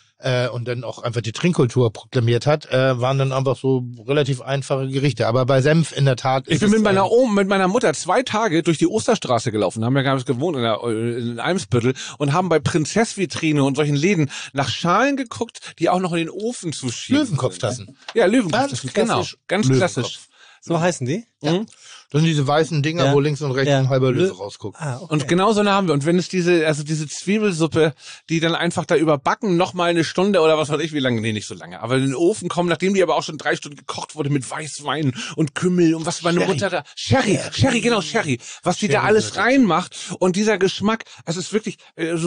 und dann auch einfach die Trinkkultur proklamiert hat, waren dann einfach so relativ einfache Gerichte. Aber bei Senf in der Tat Ich bin mit meiner Mutter 2 Tage durch die Osterstraße gelaufen, haben ja gar nicht gewohnt in Eimsbüttel und haben bei Prinzessvitrine und solchen Läden nach Schalen geguckt, die auch noch in den Ofen zu schieben. Löwenkopftassen. Ja, Löwenkopftassen, genau. Ganz klassisch. So heißen die? Das sind diese weißen Dinger, wo links und rechts ein halber Löwe rausguckt. Ah, okay. Und genau so eine haben wir. Und wenn es diese Zwiebelsuppe, die dann einfach da überbacken, noch mal eine Stunde oder was weiß ich, wie lange, nee, nicht so lange, aber in den Ofen kommen, nachdem die aber auch schon 3 Stunden gekocht wurde mit Weißwein und Kümmel und was meine Mutter da, Sherry, was die da alles reinmacht und dieser Geschmack, es ist wirklich,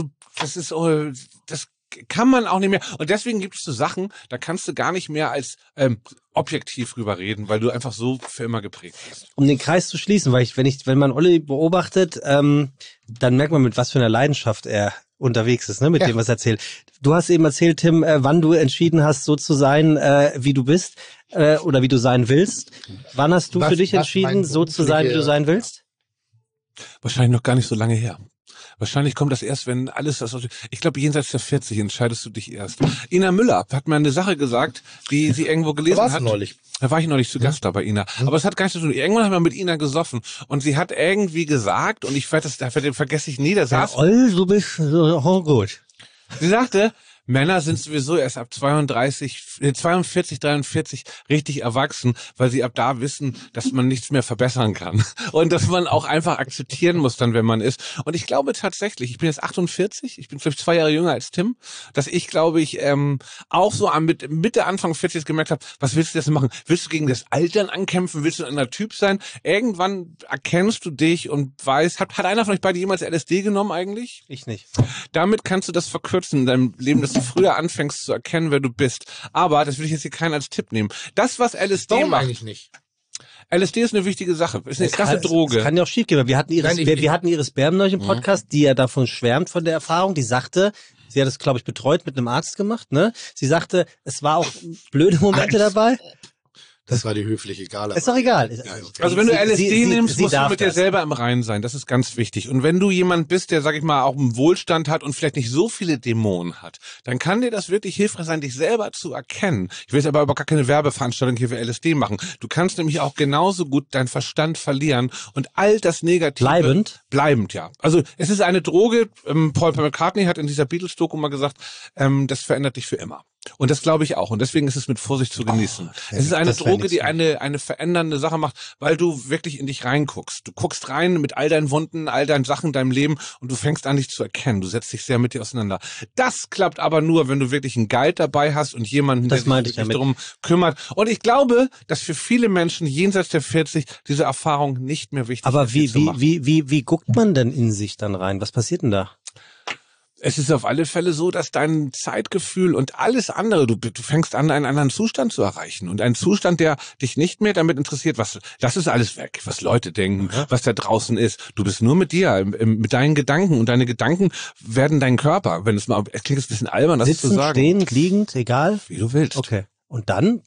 das kann man auch nicht mehr. Und deswegen gibt es so Sachen, da kannst du gar nicht mehr als objektiv drüber reden, weil du einfach so für immer geprägt bist. Um den Kreis zu schließen, weil wenn man Olli beobachtet, dann merkt man, mit was für einer Leidenschaft er unterwegs ist, ne, mit dem, was er erzählt. Du hast eben erzählt, Tim, wann du entschieden hast, so zu sein, wie du bist, oder wie du sein willst. Wann hast du für dich entschieden, so zu sein, wie du sein willst? Wahrscheinlich noch gar nicht so lange her. Wahrscheinlich kommt das erst, wenn alles das... Ich glaube, jenseits der 40 entscheidest du dich erst. Ina Müller hat mir eine Sache gesagt, die sie irgendwo gelesen hat. Neulich. Da war ich neulich zu Gast da bei Ina. Aber es hat gar nichts zu tun. Irgendwann haben wir mit Ina gesoffen. Und sie hat irgendwie gesagt, und ich vergesse ich nie, da saß... Olli, du bist so gut. Sie sagte, Männer sind sowieso erst ab 42, 43 richtig erwachsen, weil sie ab da wissen, dass man nichts mehr verbessern kann. Und dass man auch einfach akzeptieren muss dann, wenn man ist. Und ich glaube tatsächlich, ich bin jetzt 48, ich bin vielleicht 2 Jahre jünger als Tim, dass ich, glaube ich, auch so Mitte, Anfang 40 gemerkt habe, was willst du jetzt machen? Willst du gegen das Altern ankämpfen? Willst du ein anderer Typ sein? Irgendwann erkennst du dich und weißt, hat einer von euch beide jemals LSD genommen eigentlich? Ich nicht. Damit kannst du das verkürzen in deinem Leben, dass du früher anfängst zu erkennen, wer du bist. Aber das will ich jetzt hier keinen als Tipp nehmen. Das, was LSD Warum macht, eigentlich nicht? LSD ist eine wichtige Sache. Ist eine krasse Droge. Es kann ja auch schief gehen. Wir hatten Iris Berben neulich im Podcast, die ja davon schwärmt, von der Erfahrung. Die sagte, Sie hat es, glaube ich, betreut mit einem Arzt gemacht, ne? Sie sagte, es war auch blöde Momente dabei. Das war die höfliche Gala. Ist doch egal. Also wenn du LSD nimmst, sie musst du darf mit dir das. selber im Reinen sein. Das ist ganz wichtig. Und wenn du jemand bist, der, sag ich mal, auch einen Wohlstand hat und vielleicht nicht so viele Dämonen hat, dann kann dir das wirklich hilfreich sein, dich selber zu erkennen. Ich will jetzt aber gar keine Werbeveranstaltung hier für LSD machen. Du kannst nämlich auch genauso gut deinen Verstand verlieren und all das Negative... Bleibend, ja. Also es ist eine Droge, Paul McCartney hat in dieser Beatles-Doku mal gesagt, das verändert dich für immer. Und das glaube ich auch. Und deswegen ist es mit Vorsicht zu genießen. Es ist eine Droge, die eine verändernde Sache macht, weil du wirklich in dich reinguckst. Du guckst rein mit all deinen Wunden, all deinen Sachen, deinem Leben und du fängst an, dich zu erkennen. Du setzt dich sehr mit dir auseinander. Das klappt aber nur, wenn du wirklich einen Guide dabei hast und jemanden, der sich wirklich darum kümmert. Und ich glaube, dass für viele Menschen jenseits der 40 diese Erfahrung nicht mehr wichtig ist. Aber wie guckt man denn in sich dann rein? Was passiert denn da? Es ist auf alle Fälle so, dass dein Zeitgefühl und alles andere, du fängst an, einen anderen Zustand zu erreichen. Und einen Zustand, der dich nicht mehr damit interessiert, das ist alles weg, was Leute denken, was da draußen ist. Du bist nur mit dir, mit deinen Gedanken. Und deine Gedanken werden dein Körper, es klingt jetzt ein bisschen albern, das zu sagen. Stehend, liegend, egal? Wie du willst. Okay. Und dann?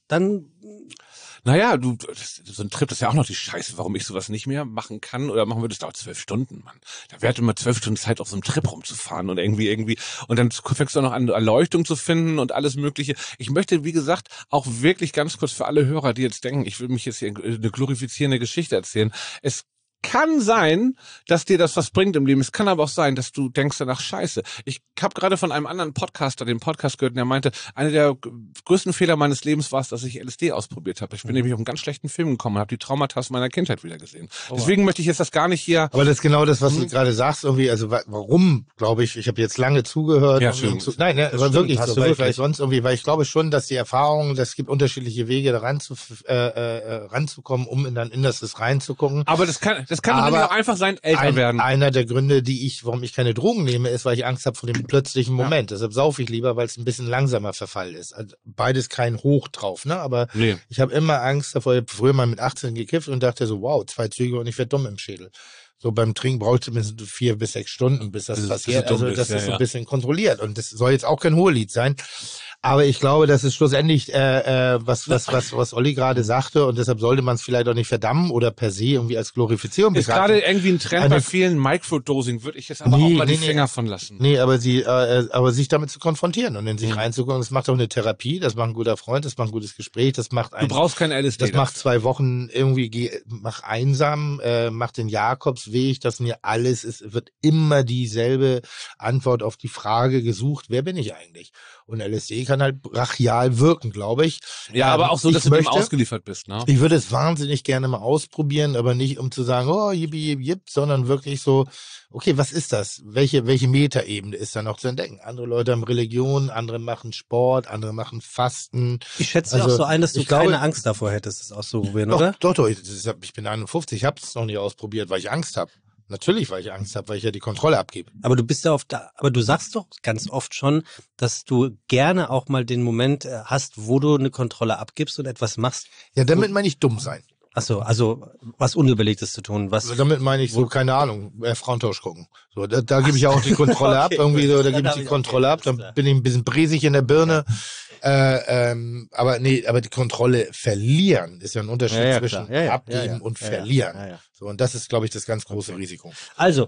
Naja, so ein Trip, das ist ja auch noch die Scheiße, warum ich sowas nicht mehr machen kann oder machen würde, das dauert 12 Stunden, Mann. Da wäre immer 12 Stunden Zeit, auf so einem Trip rumzufahren und irgendwie, und dann fängst du auch noch an, Erleuchtung zu finden und alles Mögliche. Ich möchte, wie gesagt, auch wirklich ganz kurz für alle Hörer, die jetzt denken, ich will mich jetzt hier eine glorifizierende Geschichte erzählen. Es kann sein, dass dir das was bringt im Leben. Es kann aber auch sein, dass du denkst danach, scheiße. Ich habe gerade von einem anderen Podcaster den Podcast gehört und der meinte, einer der größten Fehler meines Lebens war es, dass ich LSD ausprobiert habe. Ich bin nämlich auf einen ganz schlechten Film gekommen und habe die Traumata meiner Kindheit wieder gesehen. Deswegen möchte ich jetzt das gar nicht hier... Aber das ist genau das, was du gerade sagst, irgendwie, also warum, glaube ich habe jetzt lange zugehört. Ja, schön. Nein, ne, aber wirklich so, weil ich glaube schon, dass die Erfahrung, es gibt unterschiedliche Wege, da ranzukommen, um dann in das reinzugucken. Aber das kann aber auch einfach sein, älter werden. Einer der Gründe, warum ich keine Drogen nehme, ist, weil ich Angst habe vor dem plötzlichen Moment. Deshalb saufe ich lieber, weil es ein bisschen langsamer Verfall ist. Also beides kein Hoch drauf, ne? Aber ich habe immer Angst davor. Ich habe früher mal mit 18 gekifft und dachte so, wow, 2 Züge und ich werde dumm im Schädel. So beim Trinken braucht es mindestens 4 bis 6 Stunden, bis das passiert. Also das ist so ein bisschen kontrolliert. Und das soll jetzt auch kein Hohelied sein. Aber ich glaube, das ist schlussendlich was Olli gerade sagte und deshalb sollte man es vielleicht auch nicht verdammen oder per se irgendwie als Glorifizierung betrachten. Ist gerade irgendwie ein Trend bei vielen Microdosing, würde ich jetzt aber auch mal die Finger von lassen. Nee, aber sich damit zu konfrontieren und in sich reinzugucken, das macht auch eine Therapie, das macht ein guter Freund, das macht ein gutes Gespräch, das macht Du brauchst kein LSD. Das macht 2 Wochen irgendwie, mach einsam, mach den Jakobsweg, das mir alles ist, wird immer dieselbe Antwort auf die Frage gesucht, wer bin ich eigentlich? Und LSD kann halt brachial wirken, glaube ich. Ja, aber auch so, dass du dem ausgeliefert bist, ne? Ich würde es wahnsinnig gerne mal ausprobieren, aber nicht um zu sagen, oh, yippie, sondern wirklich so, okay, was ist das? Welche Metaebene ist da noch zu entdecken? Andere Leute haben Religion, andere machen Sport, andere machen Fasten. Ich schätze auch so ein, dass du keine Angst davor hättest, das auszuprobieren, oder? Doch, ich bin 51, ich habe es noch nie ausprobiert, weil ich Angst habe. Natürlich, weil ich Angst habe, weil ich ja die Kontrolle abgebe. Aber du bist ja aber du sagst doch ganz oft schon, dass du gerne auch mal den Moment hast, wo du eine Kontrolle abgibst und etwas machst. Ja, damit meine ich dumm sein. Ach so, also was Unüberlegtes zu tun. Damit meine ich so, keine Ahnung, Frauentausch gucken. So, da gebe ich ja auch die Kontrolle ab, irgendwie so, da gebe ich die Kontrolle ab, dann bin ich ein bisschen bresig in der Birne. Aber die Kontrolle verlieren ist ja ein Unterschied zwischen abgeben und verlieren. Ja. So, und das ist, glaube ich, das ganz große Risiko. Also,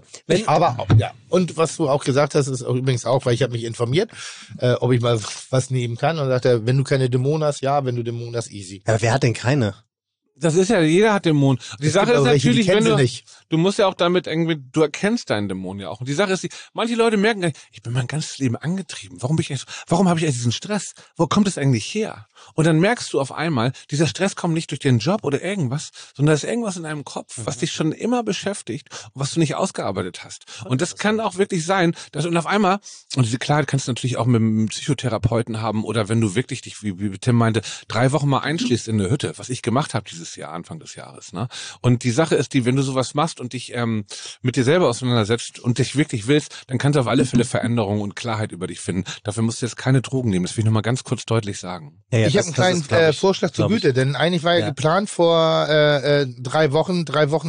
und was du auch gesagt hast, ist auch übrigens auch, weil ich habe mich informiert, ob ich mal was nehmen kann und sagte, wenn du keine Dämonen hast, wenn du Dämonen hast, easy. Ja, aber wer hat denn keine? Das ist ja, jeder hat Dämonen. Die Sache ist natürlich, wenn du musst ja auch damit irgendwie, du erkennst deinen Dämon ja auch. Und die Sache ist, manche Leute merken gar nicht, ich bin mein ganzes Leben angetrieben. Warum habe ich eigentlich diesen Stress? Wo kommt es eigentlich her? Und dann merkst du auf einmal, dieser Stress kommt nicht durch den Job oder irgendwas, sondern da ist irgendwas in deinem Kopf, was dich schon immer beschäftigt und was du nicht ausgearbeitet hast. Und das kann auch wirklich sein, dass und auf einmal, und diese Klarheit kannst du natürlich auch mit einem Psychotherapeuten haben oder wenn du wirklich dich, wie Tim meinte, 3 Wochen mal einschließt in eine Hütte, was ich gemacht habe dieses dieses Jahr, Anfang des Jahres. Ne? Und die Sache ist die, wenn du sowas machst und dich mit dir selber auseinandersetzt und dich wirklich willst, dann kannst du auf alle Fälle Veränderung und Klarheit über dich finden. Dafür musst du jetzt keine Drogen nehmen. Das will ich nochmal ganz kurz deutlich sagen. Ja, ich habe einen kleinen Vorschlag zur Güte, denn eigentlich war ja geplant vor 3 Wochen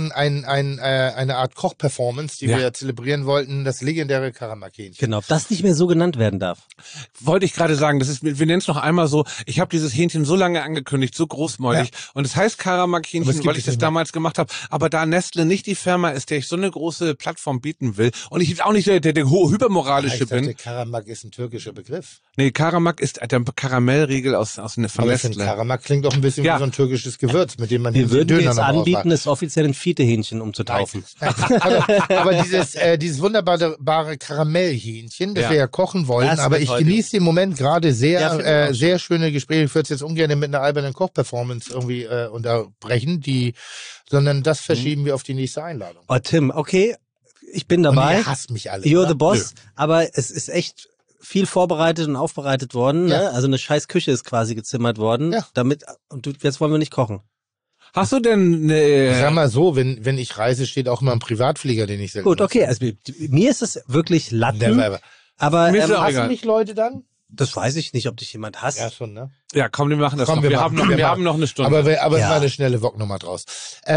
eine Art Koch-Performance, die wir zelebrieren wollten, das legendäre Karamak-Hähnchen. Genau, das nicht mehr so genannt werden darf. Wollte ich gerade sagen, das ist, wir nennen es noch einmal so, ich habe dieses Hähnchen so lange angekündigt, so großmäulig und es heißt Karamak-Hähnchen, weil ich das damals gemacht habe, aber da Nestle nicht die Firma ist, der ich so eine große Plattform bieten will und ich auch nicht der hypermoralische bin. Karamak ist ein türkischer Begriff. Nee, Karamak ist der Karamellriegel aus von Nestle. Karamak klingt doch ein bisschen wie so ein türkisches Gewürz, mit dem man wir würden Döner jetzt noch anbieten, es offiziell ein Fiete-Hähnchen umzutaufen. Aber dieses wunderbare Karamellhähnchen, das wir ja kochen wollen, aber ich genieße im Moment gerade sehr schöne Gespräche. Ich würde es jetzt ungern mit einer albernen Koch-Performance irgendwie unterbrechen, sondern das verschieben wir auf die nächste Einladung. Oh, Tim, okay, ich bin dabei. Und ihr hasst mich alle. You're the boss, aber es ist echt viel vorbereitet und aufbereitet worden. Ne? Also eine scheiß Küche ist quasi gezimmert worden. Ja. Jetzt wollen wir nicht kochen. Hast du denn Ich sag mal so, wenn ich reise, steht auch immer ein Privatflieger, den ich selber Gut, okay, also mir ist es wirklich Latten. Aber hassen mich Leute dann? Das weiß ich nicht, ob dich jemand hasst. Ja, schon, ne? Ja, komm, wir machen das noch. Wir haben noch eine Stunde. Aber es war eine schnelle Wok-Nummer draus.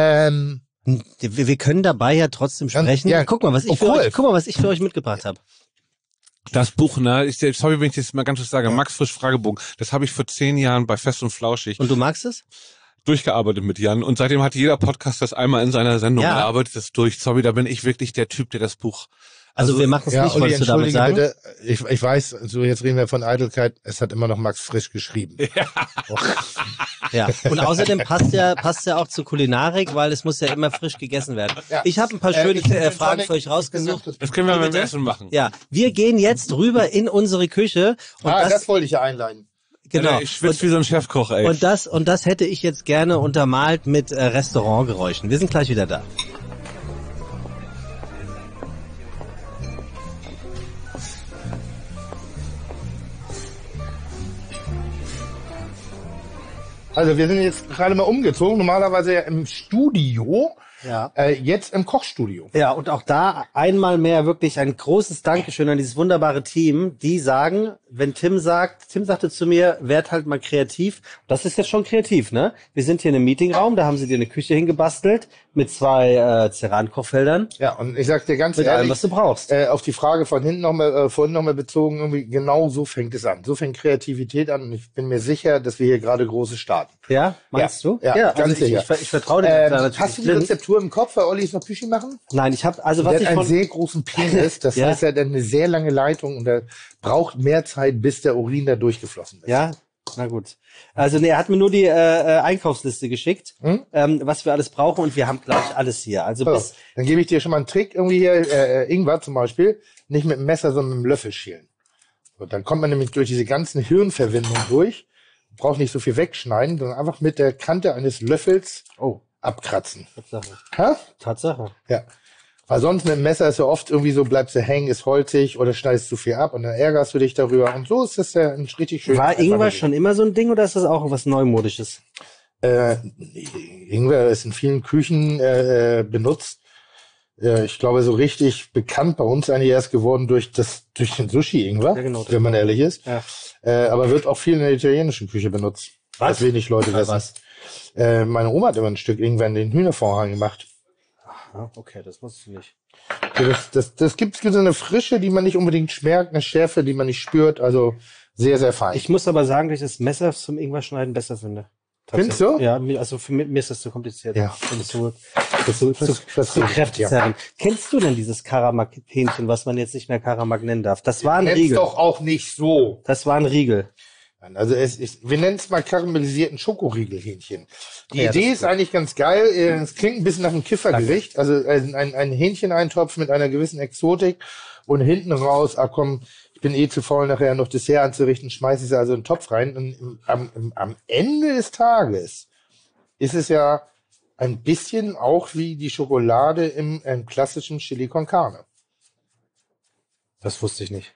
Wir können dabei ja trotzdem sprechen. Ja, guck mal, was ich für euch mitgebracht habe. Das Buch, ne, sorry, wenn ich das mal ganz kurz sage, Max Frisch Fragebogen, das habe ich vor 10 Jahren bei Fest und Flauschig. Und du magst es? Durchgearbeitet mit Jan und seitdem hat jeder Podcast das einmal in seiner Sendung und arbeitet das durch. Sorry, da bin ich wirklich der Typ, der das Buch... Also wir machen es nicht, wolltest du damit sagen? Bitte, ich weiß, so jetzt reden wir von Eitelkeit, es hat immer noch Max Frisch geschrieben. Ja, und außerdem passt ja auch zur Kulinarik, weil es muss ja immer frisch gegessen werden. Ja. Ich habe ein paar schöne Fragen für euch rausgesucht. Das können wir beim Essen machen. Ja, wir gehen jetzt rüber in unsere Küche. Und das wollte ich ja einleiten. Genau. Ich schwitze wie so ein Chefkoch, ey. Und das hätte ich jetzt gerne untermalt mit Restaurantgeräuschen. Wir sind gleich wieder da. Also wir sind jetzt gerade mal umgezogen, normalerweise ja im Studio, jetzt im Kochstudio. Ja, und auch da einmal mehr wirklich ein großes Dankeschön an dieses wunderbare Team, die sagen, wenn Tim sagte zu mir, werd halt mal kreativ. Das ist jetzt schon kreativ, ne? Wir sind hier in einem Meetingraum, da haben sie dir eine Küche hingebastelt mit 2 Ceran-Kochfeldern. Ja, und ich sag dir ganz ehrlich, allem, was du brauchst. Auf die Frage von vorhin nochmal bezogen, irgendwie genau so fängt es an. So fängt Kreativität an und ich bin mir sicher, dass wir hier gerade Großes starten. Ja, meinst du? Ja, ganz sicher. Ich vertraue dir natürlich. Hast du die Rezeptur im Kopf, weil Olli ist noch Küche machen? Nein, ich habe also der hat einen sehr großen Penis, das heißt, er hat eine sehr lange Leitung und er braucht mehr Zeit, bis der Urin da durchgeflossen ist. Ja, na gut. Also er hat mir nur die Einkaufsliste geschickt, was wir alles brauchen und wir haben gleich alles hier. Also dann gebe ich dir schon mal einen Trick, irgendwie hier Ingwer zum Beispiel, nicht mit dem Messer, sondern mit dem Löffel schälen. Und dann kommt man nämlich durch diese ganzen Hirnverwindungen durch, braucht nicht so viel wegschneiden, sondern einfach mit der Kante eines Löffels abkratzen. Tatsache. Ja. Weil sonst mit dem Messer ist ja oft irgendwie so, bleibst du hängen, ist holzig oder schneidest zu viel ab und dann ärgerst du dich darüber. Und so ist das ja ein richtig schönes. War Ingwer schon immer so ein Ding oder ist das auch was Neumodisches? Ingwer ist in vielen Küchen benutzt. Ich glaube, so richtig bekannt bei uns eigentlich erst geworden durch den Sushi-Ingwer, wenn man ehrlich ist. Ja. Aber wird auch viel in der italienischen Küche benutzt. Was wenig Leute wissen. Meine Oma hat immer ein Stück Ingwer in den Hühnerfond reingemacht. Okay, das wusste ich nicht. Das gibt so eine Frische, die man nicht unbedingt schmeckt, eine Schärfe, die man nicht spürt, also sehr, sehr fein. Ich muss aber sagen, dass ich das Messer zum Ingwer-Schneiden besser finde. Findest du? Ja, also für mir ist das zu kompliziert. Ja. Zu kräftezerrend. Kennst du denn dieses Karamak-Hähnchen, was man jetzt nicht mehr Karamak nennen darf? Das war ein Riegel. Doch auch nicht so. Das war ein Riegel. Also wir nennen es mal karamellisierten Schokoriegelhähnchen. Die Idee ist eigentlich ganz geil. Es klingt ein bisschen nach einem Kiffergericht. Also ein Hähncheneintopf mit einer gewissen Exotik und hinten raus, ich bin zu faul, nachher noch Dessert anzurichten, schmeiße es also in den Topf rein. Und am Ende des Tages ist es ja ein bisschen auch wie die Schokolade im klassischen Chili con Carne. Das wusste ich nicht.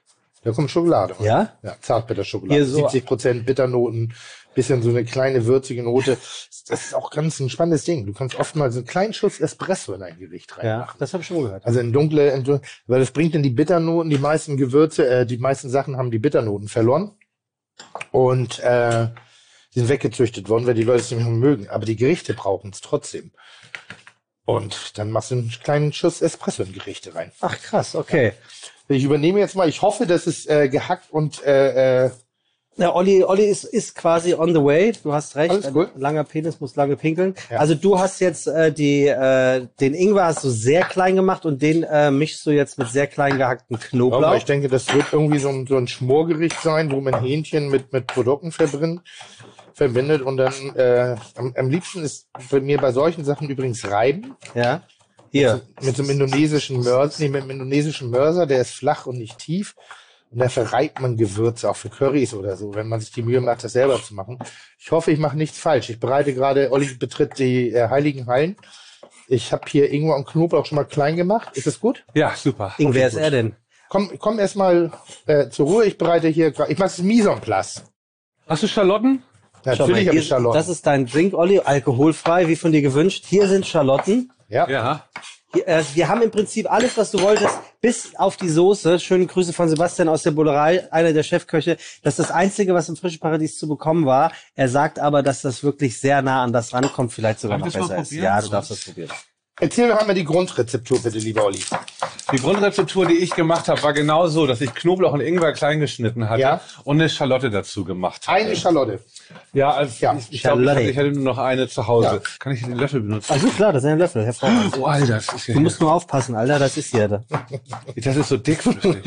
Da kommt Schokolade. Ja? Ja, Zartbitterschokolade. Hier so- 70% Bitternoten, bisschen so eine kleine würzige Note. Das ist auch ganz ein spannendes Ding. Du kannst oft mal so einen kleinen Schuss Espresso in ein Gericht reinmachen. Ja, das habe ich schon gehört. Also weil das bringt dann die Bitternoten, die meisten Gewürze, die meisten Sachen haben die Bitternoten verloren und die sind weggezüchtet worden, weil die Leute es nicht mehr mögen. Aber die Gerichte brauchen es trotzdem. Und dann machst du einen kleinen Schuss Espresso in Gerichte rein. Ach krass, okay. Ich übernehme jetzt mal, ich hoffe, dass es gehackt und Ja, Olli ist quasi on the way. Du hast recht. Alles gut. Ein langer Penis muss lange pinkeln. Ja. Also du hast jetzt den Ingwer hast du sehr klein gemacht und den mischst du jetzt mit sehr klein gehackten aber Knoblauch. ich denke, das wird irgendwie so ein Schmorgericht sein, wo man Hähnchen mit Produkten verbindet und dann am liebsten ist bei mir bei solchen Sachen übrigens Reiben. Ja. Hier. Mit so einem indonesischen Mörser, mit einem indonesischen Mörser, der ist flach und nicht tief. Und da verreibt man Gewürze, auch für Currys oder so, wenn man sich die Mühe macht, das selber zu machen. Ich hoffe, ich mache nichts falsch. Ich bereite gerade, Olli betritt die Heiligen Hallen. Ich habe hier Ingwer und Knoblauch schon mal klein gemacht. Ist das gut? Ja, super. Ingwer, wer ist er denn? Komm erst mal zur Ruhe. Ich bereite hier, ich mache das Mise en place. Hast du Schalotten? Schau mal, Natürlich habe hier- ich Schalotten. Das ist dein Drink, Olli, alkoholfrei, wie von dir gewünscht. Hier sind Schalotten. Ja. Ja. Hier, wir haben im Prinzip alles, was du wolltest, bis auf die Soße. Schöne Grüße von Sebastian aus der Bullerei, einer der Chefköche. Das ist das Einzige, was im Frischen Paradies zu bekommen war. Er sagt aber, dass das wirklich sehr nah an das rankommt, vielleicht sogar Darf noch ich das mal besser ist. probieren? Ja, du darfst das probieren. Erzähl doch einmal die Grundrezeptur, bitte, lieber Olli. Die Grundrezeptur, die ich gemacht habe, war genau so, dass ich Knoblauch und Ingwer klein geschnitten hatte Ja. und eine Schalotte dazu gemacht. Eine Schalotte. Ja, also Ja. ich glaube, Schalotte. ich hätte nur noch eine zu Hause. Ja. Kann ich den Löffel benutzen? Also klar, das ist ein Löffel, hervorragend. Oh, Alter, das ist, Du musst nur aufpassen, Alter, das ist hier. das ist so dickflüssig.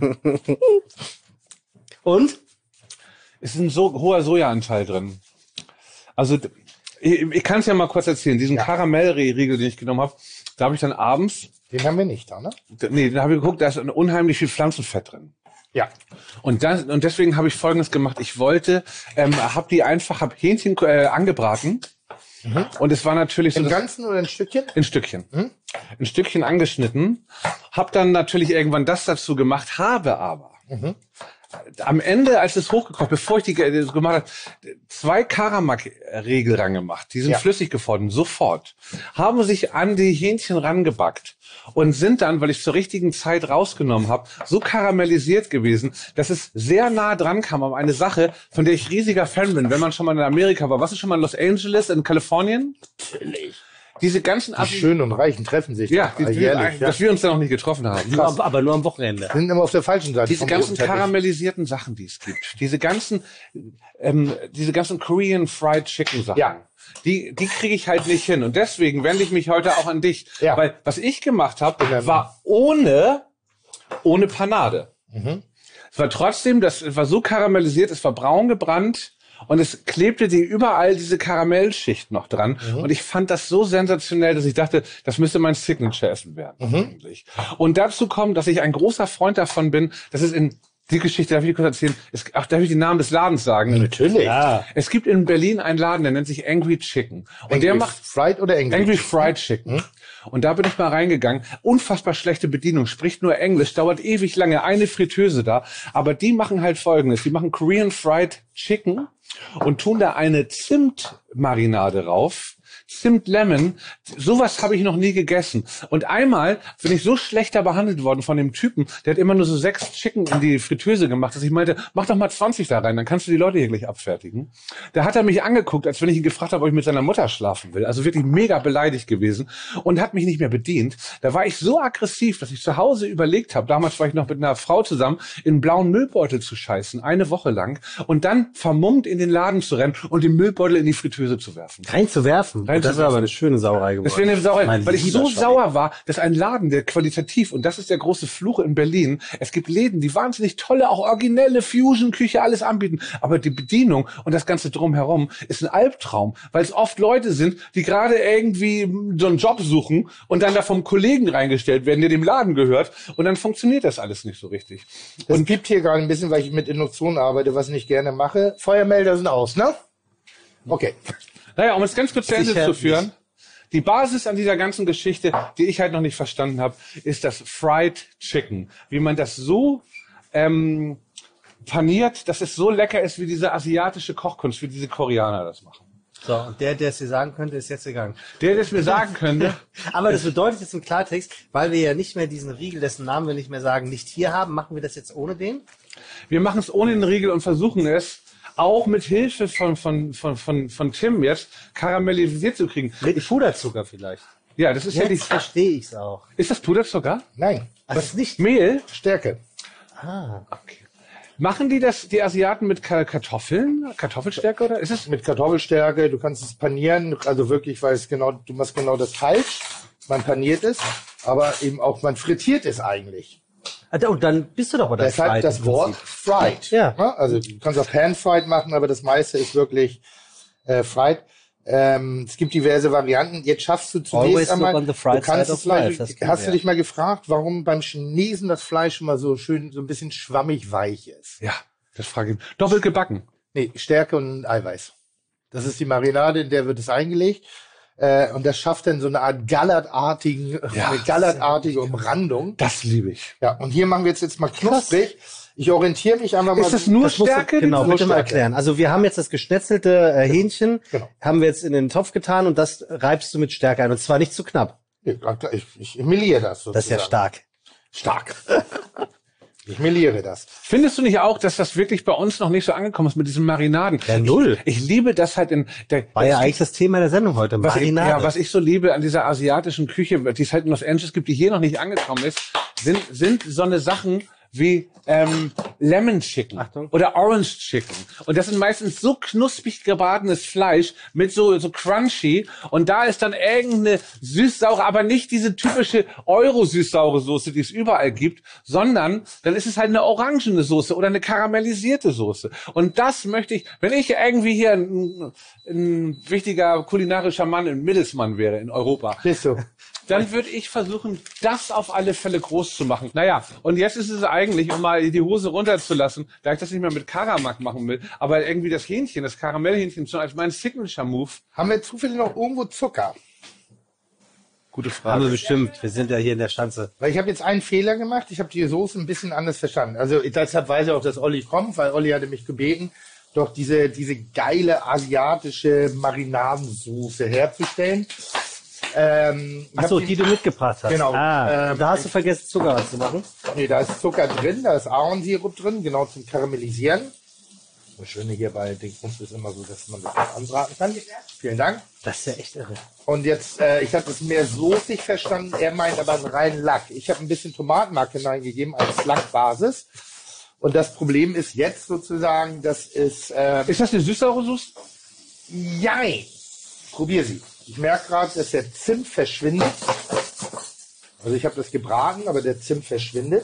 Und? Es ist ein so hoher Sojaanteil drin. Also ich kann es ja mal kurz erzählen. Diesen Karamellriegel, den ich genommen habe, da habe ich dann abends, Den haben wir nicht da, ne? den habe ich geguckt, da ist unheimlich viel Pflanzenfett drin. Ja. Und deswegen habe ich Folgendes gemacht. Ich wollte, habe Hähnchen angebraten. Und es war natürlich so Im das- Ganzen oder ein Stückchen? in Stückchen. Ein Stückchen angeschnitten. Hab dann natürlich irgendwann das dazu gemacht, habe aber am Ende, als es hochgekocht, bevor ich die gemacht habe, 2 Karamak-Riegel rangemacht. Die sind Ja. flüssig geworden, sofort. Haben sich an die Hähnchen rangebackt und sind dann, weil ich zur richtigen Zeit rausgenommen habe, so karamellisiert gewesen, dass es sehr nah dran kam an eine Sache, von der ich riesiger Fan bin, wenn man schon mal in Amerika war. Was ist schon mal in Los Angeles, in Kalifornien? Natürlich. Diese ganzen Die Schönen und Reichen treffen sich. ja, doch alljährlich. dass wir uns da noch nicht getroffen haben. Aber nur am Wochenende. Sind immer auf der falschen Seite. Diese vom ganzen roten Teppich. karamellisierten Sachen, die es gibt, diese ganzen Korean Fried Chicken Sachen, Ja. die kriege ich halt nicht hin. Und deswegen wende ich mich heute auch an dich. Ja. Weil was ich gemacht habe, Genau. war ohne Panade. Es war trotzdem, das war so karamellisiert, es war braun gebrannt. Und es klebte dir überall diese Karamellschicht noch dran. Und ich fand das so sensationell, dass ich dachte, das müsste mein Signature-Essen werden eigentlich. Und dazu kommt, dass ich ein großer Freund davon bin, dass es in die Geschichte, darf ich kurz erzählen, darf ich den Namen des Ladens sagen? Natürlich. Ja. Es gibt in Berlin einen Laden, der nennt sich Angry Chicken. Und der macht Fried oder Angry Fried Chicken. Und da bin ich mal reingegangen. Unfassbar schlechte Bedienung, spricht nur Englisch, dauert ewig lange, eine Fritteuse da. Aber die machen halt Folgendes. Die machen Korean Fried Chicken und tun da eine Zimtmarinade rauf. Zimt Lemon, sowas habe ich noch nie gegessen. Und einmal bin ich so schlechter behandelt worden von dem Typen, der hat immer nur so 6 Chicken in die Fritteuse gemacht, dass ich meinte, mach doch mal 20 da rein, dann kannst du die Leute hier gleich abfertigen. Da hat er mich angeguckt, als wenn ich ihn gefragt habe, ob ich mit seiner Mutter schlafen will. Also wirklich mega beleidigt gewesen und hat mich nicht mehr bedient. Da war ich so aggressiv, dass ich zu Hause überlegt habe, damals war ich noch mit einer Frau zusammen, in einen blauen Müllbeutel zu scheißen, eine Woche lang und dann vermummt in den Laden zu rennen und den Müllbeutel in die Fritteuse zu werfen. Reinzuwerfen. Das ist aber eine schöne Sauerei geworden. Das wäre eine Sauerei, Mein weil ich lieber so Schatz. sauer war, dass ein Laden, der qualitativ, und das ist der große Fluch in Berlin, es gibt Läden, die wahnsinnig tolle, auch originelle Fusion-Küche, alles anbieten, aber die Bedienung und das Ganze drumherum ist ein Albtraum, weil es oft Leute sind, die gerade irgendwie so einen Job suchen und dann da vom Kollegen reingestellt werden, der dem Laden gehört, und dann funktioniert das alles nicht so richtig. Das gibt hier gerade ein bisschen, weil ich mit Induktion arbeite, was ich nicht gerne mache. Feuermelder sind aus, ne? Okay. Naja, um es ganz kurz zu Ende Sicher zu führen, die Basis an dieser ganzen Geschichte, die ich halt noch nicht verstanden habe, ist das Fried Chicken. Wie man das so paniert, dass es so lecker ist, wie diese asiatische Kochkunst, wie diese Koreaner das machen. So, und der es dir sagen könnte, ist jetzt gegangen. Der es mir sagen könnte. Aber das bedeutet jetzt im Klartext, weil wir ja nicht mehr diesen Riegel, dessen Namen wir nicht mehr sagen, nicht hier haben, machen wir das jetzt ohne den? Wir machen es ohne den Riegel und versuchen es auch mit Hilfe von Tim jetzt karamellisiert zu kriegen. Mit Puderzucker vielleicht. Ja, das ist ja Jetzt verstehe ich's auch. Ist das Puderzucker? Nein, Das ist nicht. Mehl? Stärke. Okay. Machen die Asiaten mit Kartoffeln? Kartoffelstärke oder ist es? Mit Kartoffelstärke, du kannst es panieren, also wirklich, weil es genau, du machst genau das falsch. Man paniert es, aber eben auch, man frittiert es eigentlich. Und dann bist du doch bei der Deshalb Fried das im Wort Prinzip. fried. Ja. Also du kannst auch pan-fried machen, aber das meiste ist wirklich fried. Es gibt diverse Varianten. Jetzt schaffst du zunächst Always einmal, look on the fried du kannst side das of life. Fleisch, Das kennen hast wir du dich mal gefragt, warum beim Chinesen das Fleisch immer so schön, so ein bisschen schwammig weich ist? Ja, das frage ich. Doppelt gebacken. Nee, Stärke und Eiweiß. Das ist die Marinade, in der wird es eingelegt. Und das schafft dann so eine Art gallertartige Umrandung. Das liebe ich. Ja, und hier machen wir jetzt mal knusprig. Ich orientiere mich einfach mal. Ist das nur Das musst du- Stärke? Genau, Nur bitte mal Stärke. erklären. Also wir haben jetzt das geschnetzelte Hähnchen, Genau. haben wir jetzt in den Topf getan und das reibst du mit Stärke ein. Und zwar nicht zu knapp. Ich meliere das sozusagen. Das ist ja stark. Stark. Ich meliere das. Findest du nicht auch, dass das wirklich bei uns noch nicht so angekommen ist mit diesen Marinaden? Ja, null. Ich liebe das halt in der. War ja eigentlich das Thema der Sendung heute. Marinade. Was ich so liebe an dieser asiatischen Küche, die es halt in Los Angeles gibt, die hier noch nicht angekommen ist, sind so eine Sachen wie Lemon Chicken Achtung. oder Orange Chicken. Und das sind meistens so knusprig gebratenes Fleisch mit so crunchy. Und da ist dann irgendeine süß-saure, aber nicht diese typische Euro-süß-saure Soße, die es überall gibt, sondern dann ist es halt eine orangene Soße oder eine karamellisierte Soße. Und das möchte ich, wenn ich irgendwie hier ein wichtiger kulinarischer Mann, ein Mittelsmann wäre in Europa, Bist du? dann würde ich versuchen, das auf alle Fälle groß zu machen. Naja, und jetzt ist es eigentlich, um mal die Hose runterzulassen, da ich das nicht mehr mit Karamak machen will, aber irgendwie das Hähnchen, das Karamellhähnchen, so als mein Signature-Move. Haben wir zufällig noch irgendwo Zucker? Gute Haben wir Frage. bestimmt. Wir sind ja hier in der Schanze. Weil ich habe jetzt einen Fehler gemacht. Ich habe die Soße ein bisschen anders verstanden. Also deshalb weiß ich auch, dass Olli kommt, weil Olli hatte mich gebeten, doch diese geile asiatische Marinadensoße herzustellen. Ach so, die du mitgebracht hast. Genau. Da hast du vergessen, Zucker anzumachen. Nee, da ist Zucker drin, da ist Ahornsirup drin, genau zum Karamellisieren. Das Schöne hier bei Dingsbums ist immer so, dass man das auch anbraten kann. Vielen Dank. Das ist ja echt irre. Und jetzt, ich habe das mehr soßig verstanden, er meint aber einen reinen Lack. Ich habe ein bisschen Tomatenmark hineingegeben als Lackbasis. Und das Problem ist jetzt sozusagen, das ist, Ist das eine süß-saure Soße? jein. Probier sie. Ich merke gerade, dass der Zimt verschwindet. Also ich habe das gebraten, aber der Zimt verschwindet.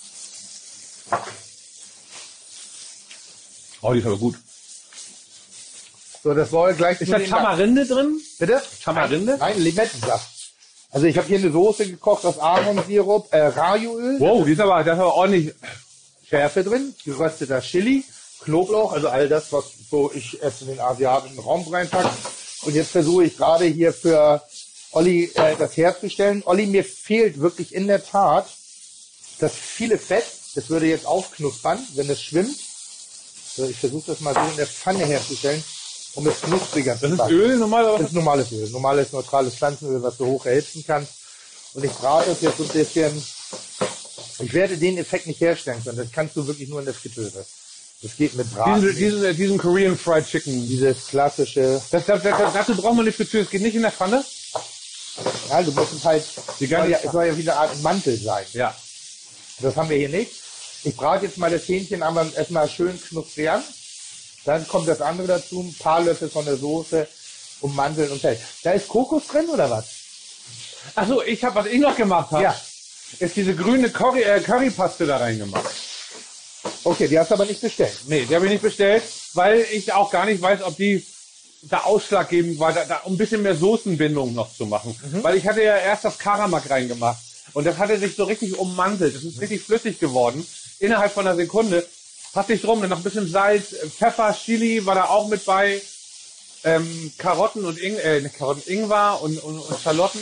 Oh, die ist aber gut. So, das soll gleich Ist nur da den Tamarinde drin? Bitte? Tamarinde? Nein, Limettensaft. Also ich habe hier eine Soße gekocht aus Ahornsirup, Rajuöl, Wow, das ist aber ordentlich. Schärfe drin, gerösteter Chili, Knoblauch, also all das, was so ich jetzt in den asiatischen Raum reinpacke. Und jetzt versuche ich gerade hier für Olli das herzustellen. Olli, mir fehlt wirklich in der Tat das viele Fett. Das würde jetzt aufknuspern, wenn es schwimmt. Also ich versuche das mal so in der Pfanne herzustellen, um es knuspriger zu Das ist machen. Öl normal, Das oder? ist normales Öl, normales neutrales Pflanzenöl, was du hoch erhitzen kannst. Und ich brate das jetzt so ein bisschen. Ich werde den Effekt nicht herstellen können. Das kannst du wirklich nur in der Fritteuse. Das geht mit Braten. Diesen Korean Fried Chicken. Dieses klassische. Dazu braucht man eine Fritteuse. Es geht nicht in der Pfanne? Ja, du musst es halt. ganze- Es soll ja wie eine Art Mantel sein. Ja. Das haben wir hier nicht. Ich brate jetzt mal das Hähnchen aber erstmal schön knusprig an. Dann kommt das andere dazu. Ein paar Löffel von der Soße ummanteln und fertig. Da ist Kokos drin oder was? Achso, was ich noch gemacht habe, Ja. ist diese grüne Currypaste da reingemacht. Okay, die hast du aber nicht bestellt. Nee, die habe ich nicht bestellt, weil ich auch gar nicht weiß, ob die da ausschlaggebend war, um ein bisschen mehr Soßenbindung noch zu machen. Weil ich hatte ja erst das Karamak reingemacht und das hatte sich so richtig ummantelt. Das ist richtig flüssig geworden. Innerhalb von einer Sekunde. Passt nicht drum, dann noch ein bisschen Salz, Pfeffer, Chili war da auch mit bei, Karotten und Ingwer und Schalotten.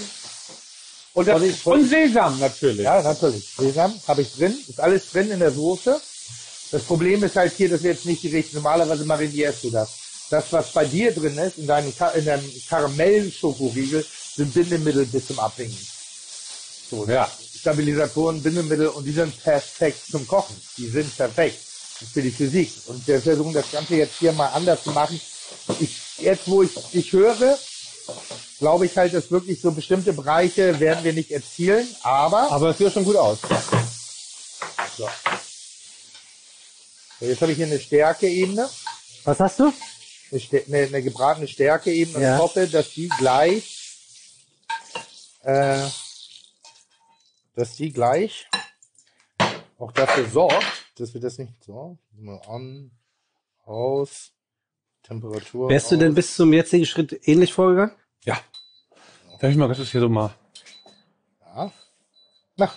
Und Sesam natürlich. Ja, natürlich. Sesam habe ich drin. Ist alles drin in der Soße. Das Problem ist halt hier, dass wir jetzt nicht die richtige, normalerweise marinierst du das. Das, was bei dir drin ist, in deinem Karamell-Schokoriegel, sind Bindemittel bis zum Abwinken. So, ja. Stabilisatoren, Bindemittel, und die sind perfekt zum Kochen. Die sind perfekt für die Physik. Und wir versuchen das Ganze jetzt hier mal anders zu machen. Jetzt, wo ich dich höre, glaube ich halt, dass wirklich so bestimmte Bereiche werden wir nicht erzielen, aber es sieht schon gut aus. So. So, jetzt habe ich hier eine Stärkeebene. Was hast du? Eine gebratene Stärkeebene. Und Ja. ich hoffe, dass die gleich auch dafür sorgt, dass wir das nicht so mal an, aus, Temperatur. Wärst du denn bis zum jetzigen Schritt ähnlich vorgegangen? Ja. Darf ich mal, das ist hier so mal. Ja. Na.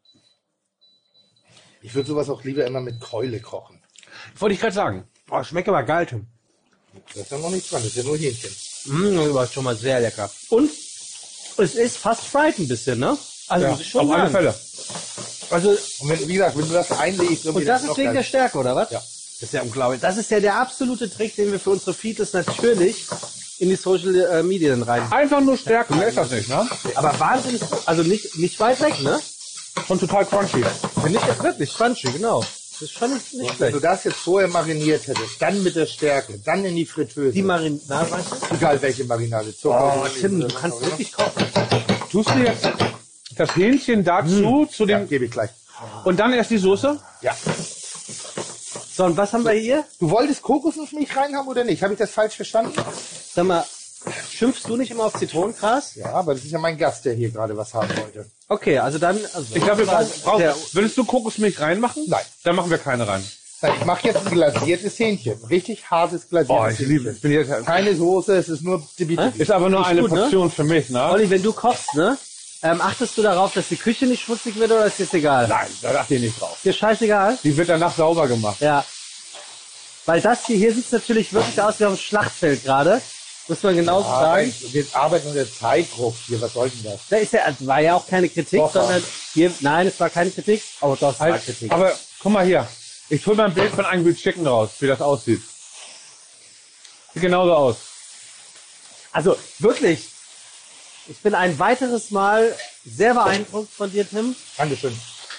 Ich würde sowas auch lieber immer mit Keule kochen. Wollte ich gerade sagen. Boah, schmeckt aber geil, Tim. Da ist ja noch nichts dran, das ist ja nur Hähnchen. Das ist schon mal sehr lecker. Und es ist fast fried ein bisschen, ne? Also, muss ich schon auf alle sagen. Fälle. Also, Und wie gesagt, wenn du das einlegst, und das ist wegen der Stärke, oder was? Ja. Das ist ja unglaublich. Das ist ja der absolute Trick, den wir für unsere Feeds natürlich in die Social Media rein. Einfach nur Stärke, mehr ist das nicht, ne? Aber wahnsinnig, also nicht weit weg, ne? Schon total crunchy. Finde ich wirklich crunchy, genau. Das ist schon nicht Wenn schlecht. du das jetzt vorher mariniert hättest, dann mit der Stärke, dann in die Fritteuse. Die Marinade, weißt du? Egal welche Marinade. Zucker. Oh, Tim, du kannst wirklich kochen. Tust du jetzt das Hähnchen dazu, zu Ja, dem, gebe ich gleich. und dann erst die Soße? Ja. So, und was haben wir hier? Du wolltest Kokosnussmilch rein haben oder nicht? Habe ich das falsch verstanden? Sag mal, schimpfst du nicht immer auf Zitronengras? Ja, aber das ist ja mein Gast, der hier gerade was haben wollte. Okay, also dann... Also Ich glaube, wir brauchen, der- würdest du Kokosmilch reinmachen? Nein. Dann machen wir keine rein. Nein, ich mache jetzt ein glasiertes Hähnchen. Richtig hartes glasiertes Hähnchen. bin jetzt, Keine Soße, es ist nur Dibi-Dibi. ist aber nur Ist eine gut, ne? Portion für mich, ne? Olli, wenn du kochst, ne? Achtest du darauf, dass die Küche nicht schmutzig wird, oder ist dir das egal? Nein, da achte ich nicht drauf. Ist dir scheißegal? Die wird danach sauber gemacht. Ja. Weil das hier sieht natürlich wirklich aus wie auf dem Schlachtfeld gerade. Muss man genauso sagen. Wir arbeiten unter Zeitdruck hier, was soll denn das? Da ist ja, war ja auch keine Kritik, Doch, sondern hier, nein, es war keine Kritik. Oh, das war Halt, Kritik. aber guck mal hier. Ich hol mal ein Bild von Angry Chicken raus, wie das aussieht. Sieht genauso aus. Also wirklich, ich bin ein weiteres Mal sehr beeindruckt von dir, Tim. Dankeschön.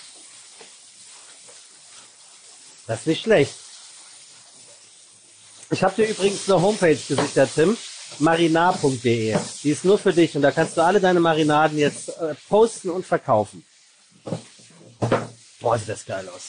Das ist nicht schlecht. Ich habe dir übrigens eine Homepage gesichert, Tim. marinar.de. Die ist nur für dich und da kannst du alle deine Marinaden jetzt posten und verkaufen. Boah, sieht das geil aus.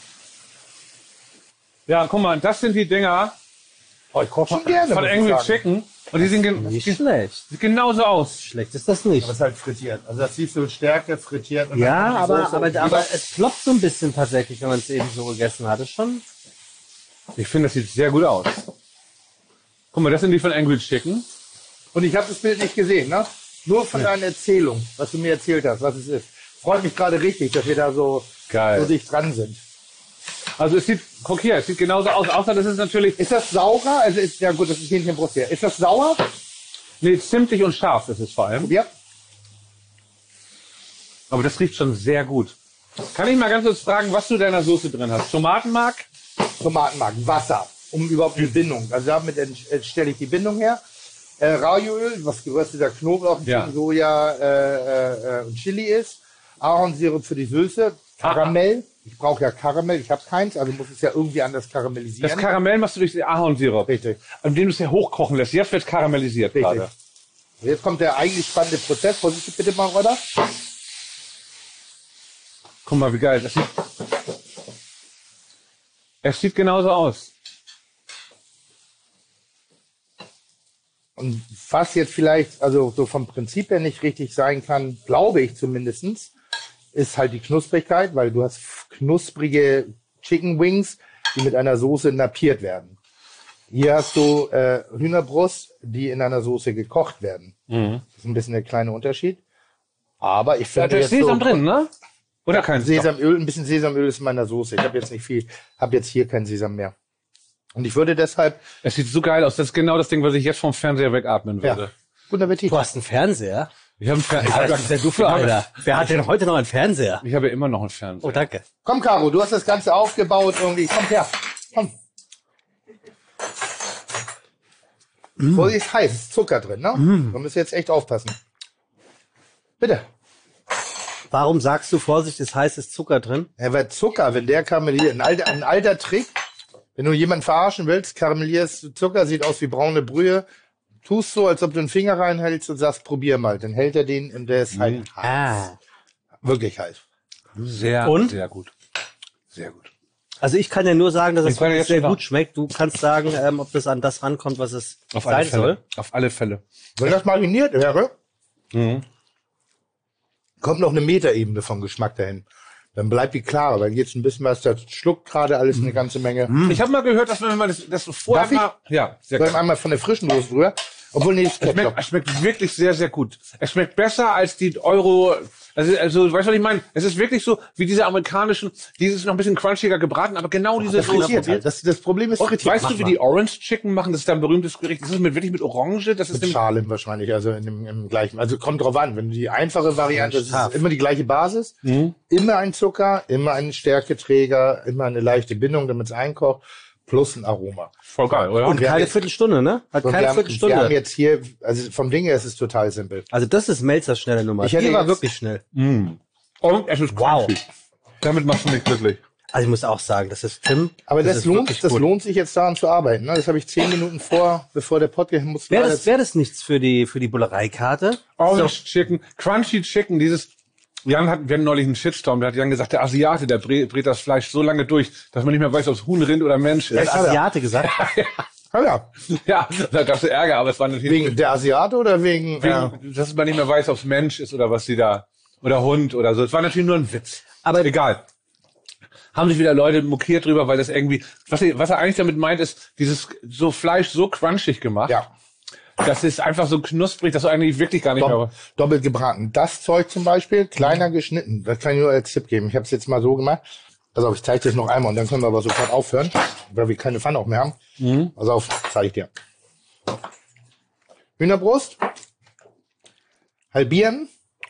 Ja, guck mal, das sind die Dinger Oh, ich koche schon gerne. von muss ich Angry sagen. Chicken. Und die sehen Nicht schlecht. sieht genauso aus. Schlecht ist das nicht. Aber es ist halt frittiert. Also das siehst du Stärke, frittiert. Und Ja, dann kommt die Soße aber und es ploppt so ein bisschen tatsächlich, wenn man es eben so gegessen hat. Das ist schon. Ich finde, das sieht sehr gut aus. Guck mal, das sind die von Angry Chicken. Und ich habe das Bild nicht gesehen, ne? Nur von deiner Erzählung, was du mir erzählt hast, was es ist. Freut mich gerade richtig, dass wir da so dicht dran sind. Also es sieht, guck hier, es sieht genauso aus, außer das ist natürlich, Ist das saurer? Also ist, ja gut, das ist Hähnchenbrust hier. Ist das sauer? nee, zimtig und scharf ist es vor allem. Ja. Aber das riecht schon sehr gut. Kann ich mal ganz kurz fragen, was du in deiner Soße drin hast? Tomatenmark? Tomatenmark, Wasser, um überhaupt die Bindung. Also damit stelle ich die Bindung her. Raioöl, was gerösteter Knoblauch, Ja. Soja und Chili ist. Ahornsirup für die Süße. Karamell. Ich brauche ja Karamell, ich habe keins, also muss es ja irgendwie anders karamellisieren. Das Karamell machst du durch den Ahornsirup. Richtig. Indem du es ja hochkochen lässt. Jetzt wird karamellisiert Richtig. gerade. Jetzt kommt der eigentlich spannende Prozess. Vorsichtig bitte mal, Rodder. Guck mal, wie geil. Das sieht, es sieht genauso aus. Und was jetzt vielleicht, also so vom Prinzip her nicht richtig sein kann, glaube ich zumindestens, ist halt die Knusprigkeit, weil du hast knusprige Chicken Wings, die mit einer Soße napiert werden. Hier hast du Hühnerbrust, die in einer Soße gekocht werden. Das ist ein bisschen der kleine Unterschied. Aber ich Da finde ist jetzt Sesam so, drin, ne? Oder kein Sesamöl, ein bisschen Sesamöl ist in meiner Soße. Ich habe jetzt nicht viel, habe jetzt hier kein Sesam mehr. Und ich würde deshalb, Es sieht so geil aus. Das ist genau das Ding, was ich jetzt vom Fernseher wegatmen würde. guten Appetit. Du hast einen Fernseher? Ich habe Was ist denn du für einer? Wer hat denn heute noch einen Fernseher? Ich habe immer noch einen Fernseher. Oh, danke. Komm, Caro, du hast das Ganze aufgebaut irgendwie. Komm her. Komm. Vorsicht, ist heiß. Ist Zucker drin, ne? Da müsst ihr jetzt echt aufpassen. Bitte. Warum sagst du, Vorsicht, ist heißes Zucker drin? Ja, weil Zucker, wenn der karamelliert, ein alter Trick, wenn du jemanden verarschen willst, karamellierst du Zucker, sieht aus wie braune Brühe, tust so, als ob du einen Finger reinhältst und sagst, probier mal. Dann hält er den und der ist halt heiß. Wirklich heiß. Sehr, Und? sehr gut. Sehr gut. Also ich kann ja nur sagen, dass es Ich kann ja wirklich jetzt sehr schon gut schmeckt. Du kannst sagen, ob das an das rankommt, was es Auf alle sein Fälle. soll. Auf alle Fälle. Wenn das mariniert wäre, Mhm. kommt noch eine Meterebene vom Geschmack dahin. Dann bleibt die klarer, dann geht's ein bisschen was, das schluckt gerade alles eine ganze Menge. Ich habe mal gehört, dass wenn man das vorher Darf ich? mal... Ja, sehr Soll gut. ich einmal von der frischen Dose drüber? Obwohl, nee, das Es schmeckt wirklich sehr, sehr gut. Es schmeckt besser als die Euro... Also weißt du, was ich meine? Es ist wirklich so, wie diese amerikanischen, dieses noch ein bisschen crunchiger gebraten, aber genau diese frittiert halt. Das Problem ist frittiert. Weißt du, wie die Orange Chicken machen? Das ist ein berühmtes Gericht. Das ist wirklich mit Orange. Das ist Mit Schalen wahrscheinlich, also im gleichen. Also kommt drauf an, wenn du die einfache Variante, das ist immer die gleiche Basis, immer ein Zucker, immer ein Stärketräger, immer eine leichte Bindung, damit es einkocht, plus ein Aroma. voll geil, oder? Und wir haben keine jetzt- Viertelstunde, ne? Hat Und keine wir haben Viertelstunde. jetzt hier, also vom Ding her ist es total simpel. Also das ist Melzers schnelle Nummer. Ich hätte Die war jetzt- wirklich schnell. Und es ist Wow. crunchy. Damit machst du mich glücklich. Also ich muss auch sagen, das ist Tim. Aber das ist wirklich gut. lohnt sich jetzt daran zu arbeiten. Ne? Das habe ich 10 Minuten bevor der Podcast muss. Wäre das nichts für die Bullereikarte? Orange Chicken, Crunchy Chicken, dieses... wir hatten neulich einen Shitstorm, da hat Jan gesagt, der Asiate, der brät das Fleisch so lange durch, dass man nicht mehr weiß, ob es Huhn, Rind oder Mensch Der ist. hat Asiate gesagt. Ja, Ja, da gab es Ärger, aber es war natürlich... wegen der Asiate oder wegen dass man nicht mehr weiß, ob es Mensch ist oder was sie da... oder Hund oder so. Es war natürlich nur ein Witz. Aber egal. Haben sich wieder Leute mokiert drüber, weil das irgendwie... Was er eigentlich damit meint, ist, dieses so Fleisch so crunchig gemacht. ja, Das ist einfach so knusprig, dass du eigentlich wirklich gar nicht mehr... doppelt gebraten. Das Zeug zum Beispiel, kleiner geschnitten. Das kann ich nur als Tipp geben. Ich habe es jetzt mal so gemacht. Also ich zeige das noch einmal und dann können wir aber sofort aufhören, weil wir keine Pfanne auch mehr haben. Also zeige ich dir. Hühnerbrust. Halbieren.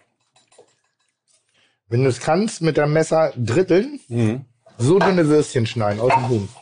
Wenn du es kannst, mit deinem Messer dritteln. So dünne Würstchen schneiden aus dem Huhn.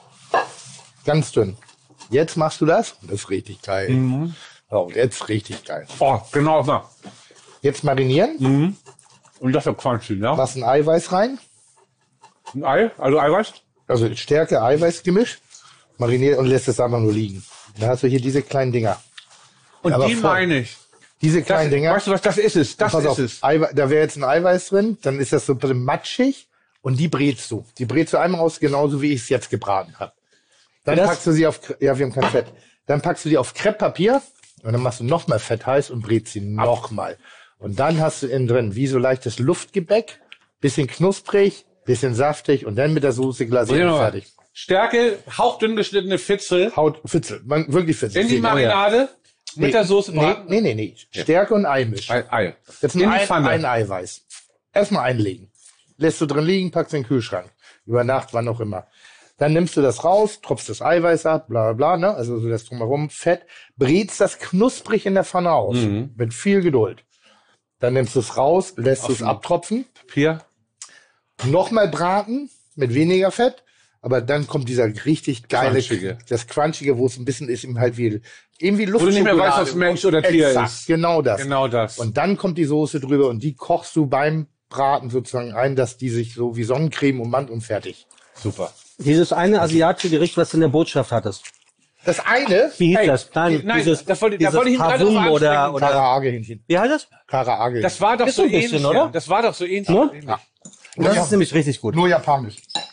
Ganz dünn. Jetzt machst du das. Das ist richtig geil. Oh, jetzt richtig geil. Oh, genau. Na. Jetzt marinieren. Und das ist crunchy, ne? Machst ein Eiweiß rein. Ein Ei, also Eiweiß. Also Stärke, Eiweiß-Gemisch. Mariniert und lässt es einfach nur liegen. Dann hast du hier diese kleinen Dinger. Und Aber die voll. meine ich. Diese kleinen Dinger. Weißt du was, das ist es. Das Pass ist auf, es. Da wäre jetzt ein Eiweiß drin. Dann ist das so ein bisschen matschig. Und die brätst du. Die brätst du einmal aus, genauso wie ich es jetzt gebraten habe. Dann Das- packst du sie auf... Ja, wir haben kein Fett. Dann packst du die auf Krepppapier. Und dann machst du nochmal Fett heiß und brätst sie nochmal. Und dann hast du innen drin wie so leichtes Luftgebäck. Bisschen knusprig, bisschen saftig. Und dann mit der Soße glasiert und fertig. Stärke, hauchdünn geschnittene Fitzel Haut Fitzel. Wirklich Fitzel. in die Marinade mit der Soße braten. Nee. Stärke und Eimisch. Ei. Jetzt In die ein Pfanne. Eiweiß. Erstmal einlegen. Lässt du drin liegen, packst in den Kühlschrank. Über Nacht, wann auch immer. Dann nimmst du das raus, tropfst das Eiweiß ab, bla bla bla, ne? Also so das drumherum, Fett. Brätst das knusprig in der Pfanne aus. Mit viel Geduld. Dann nimmst du es raus, lässt du es abtropfen. Papier. Nochmal braten, mit weniger Fett. Aber dann kommt dieser richtig geile, Crunchige. das Crunchige, wo es ein bisschen ist, eben halt wie Luft. Wo du nicht mehr weißt, ob es Mensch oder Tier Exakt, ist. genau das. Genau das. Und dann kommt die Soße drüber und die kochst du beim Braten sozusagen ein, dass die sich so wie Sonnencreme ummannt und fertig. Super. Dieses eine asiatische Gericht, was du in der Botschaft hattest. Das eine, Wie hieß Hey, das? Nein, nein, dieses, da wollte ich dieses ihn gerade Havum drauf oder ansprechen. Karaage-Hähnchen. wie heißt das? Karaage. Das war doch Ist so so ein bisschen, ähnlich, oder? ja. Das war doch so ähnlich. Ne? Ja. Das ist nämlich richtig gut. Nur japanisch.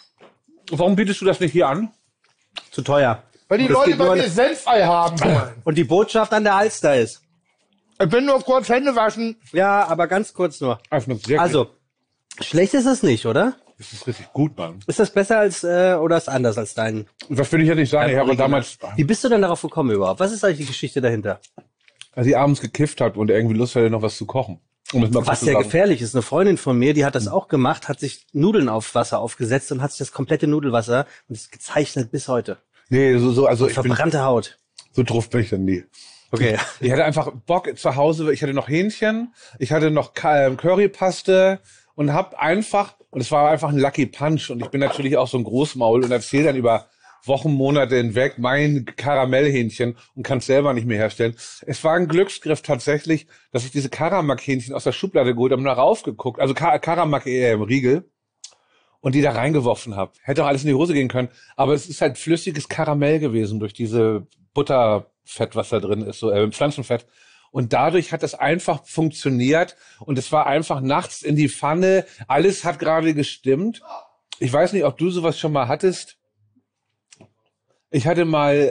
Warum bietest du das nicht hier an? Zu teuer. Weil die Das Leute geht bei nur- mir Senfei haben wollen. Und die Botschaft an der Alster ist. Ich bin nur kurz Hände waschen. Ja, aber ganz kurz nur. Wirklich. Also, schlecht ist es nicht, oder? das ist richtig gut, Mann. Ist das besser als, oder ist anders als dein? Das würde ich ja nicht sagen. Ich habe damals, Wie bist du denn darauf gekommen überhaupt? Was ist eigentlich die Geschichte dahinter? als ich abends gekifft habe und irgendwie Lust hatte, noch was zu kochen. Um es mal kurz Was zu sehr sagen. gefährlich ist. Eine Freundin von mir, die hat das auch gemacht, hat sich Nudeln auf Wasser aufgesetzt und hat sich das komplette Nudelwasser und ist gezeichnet bis heute. Nee, also ich bin, Verbrannte Haut. so drauf bin ich dann nie. Okay. Ich hatte einfach Bock zu Hause, ich hatte noch Hähnchen, ich hatte noch Currypaste und hab einfach, und es war einfach ein Lucky Punch und ich bin natürlich auch so ein Großmaul und erzähle dann über Wochen, Monate hinweg mein Karamellhähnchen und kann es selber nicht mehr herstellen. Es war ein Glücksgriff tatsächlich, dass ich diese Karamak-Hähnchen aus der Schublade geholt habe und da raufgeguckt, also Karamak-Riegel, und die da reingeworfen habe. Hätte auch alles in die Hose gehen können, aber es ist halt flüssiges Karamell gewesen durch diese Butterfett, was da drin ist, so Pflanzenfett. Und dadurch hat das einfach funktioniert und es war einfach nachts in die Pfanne. Alles hat gerade gestimmt. Ich weiß nicht, ob du sowas schon mal hattest. Ich hatte mal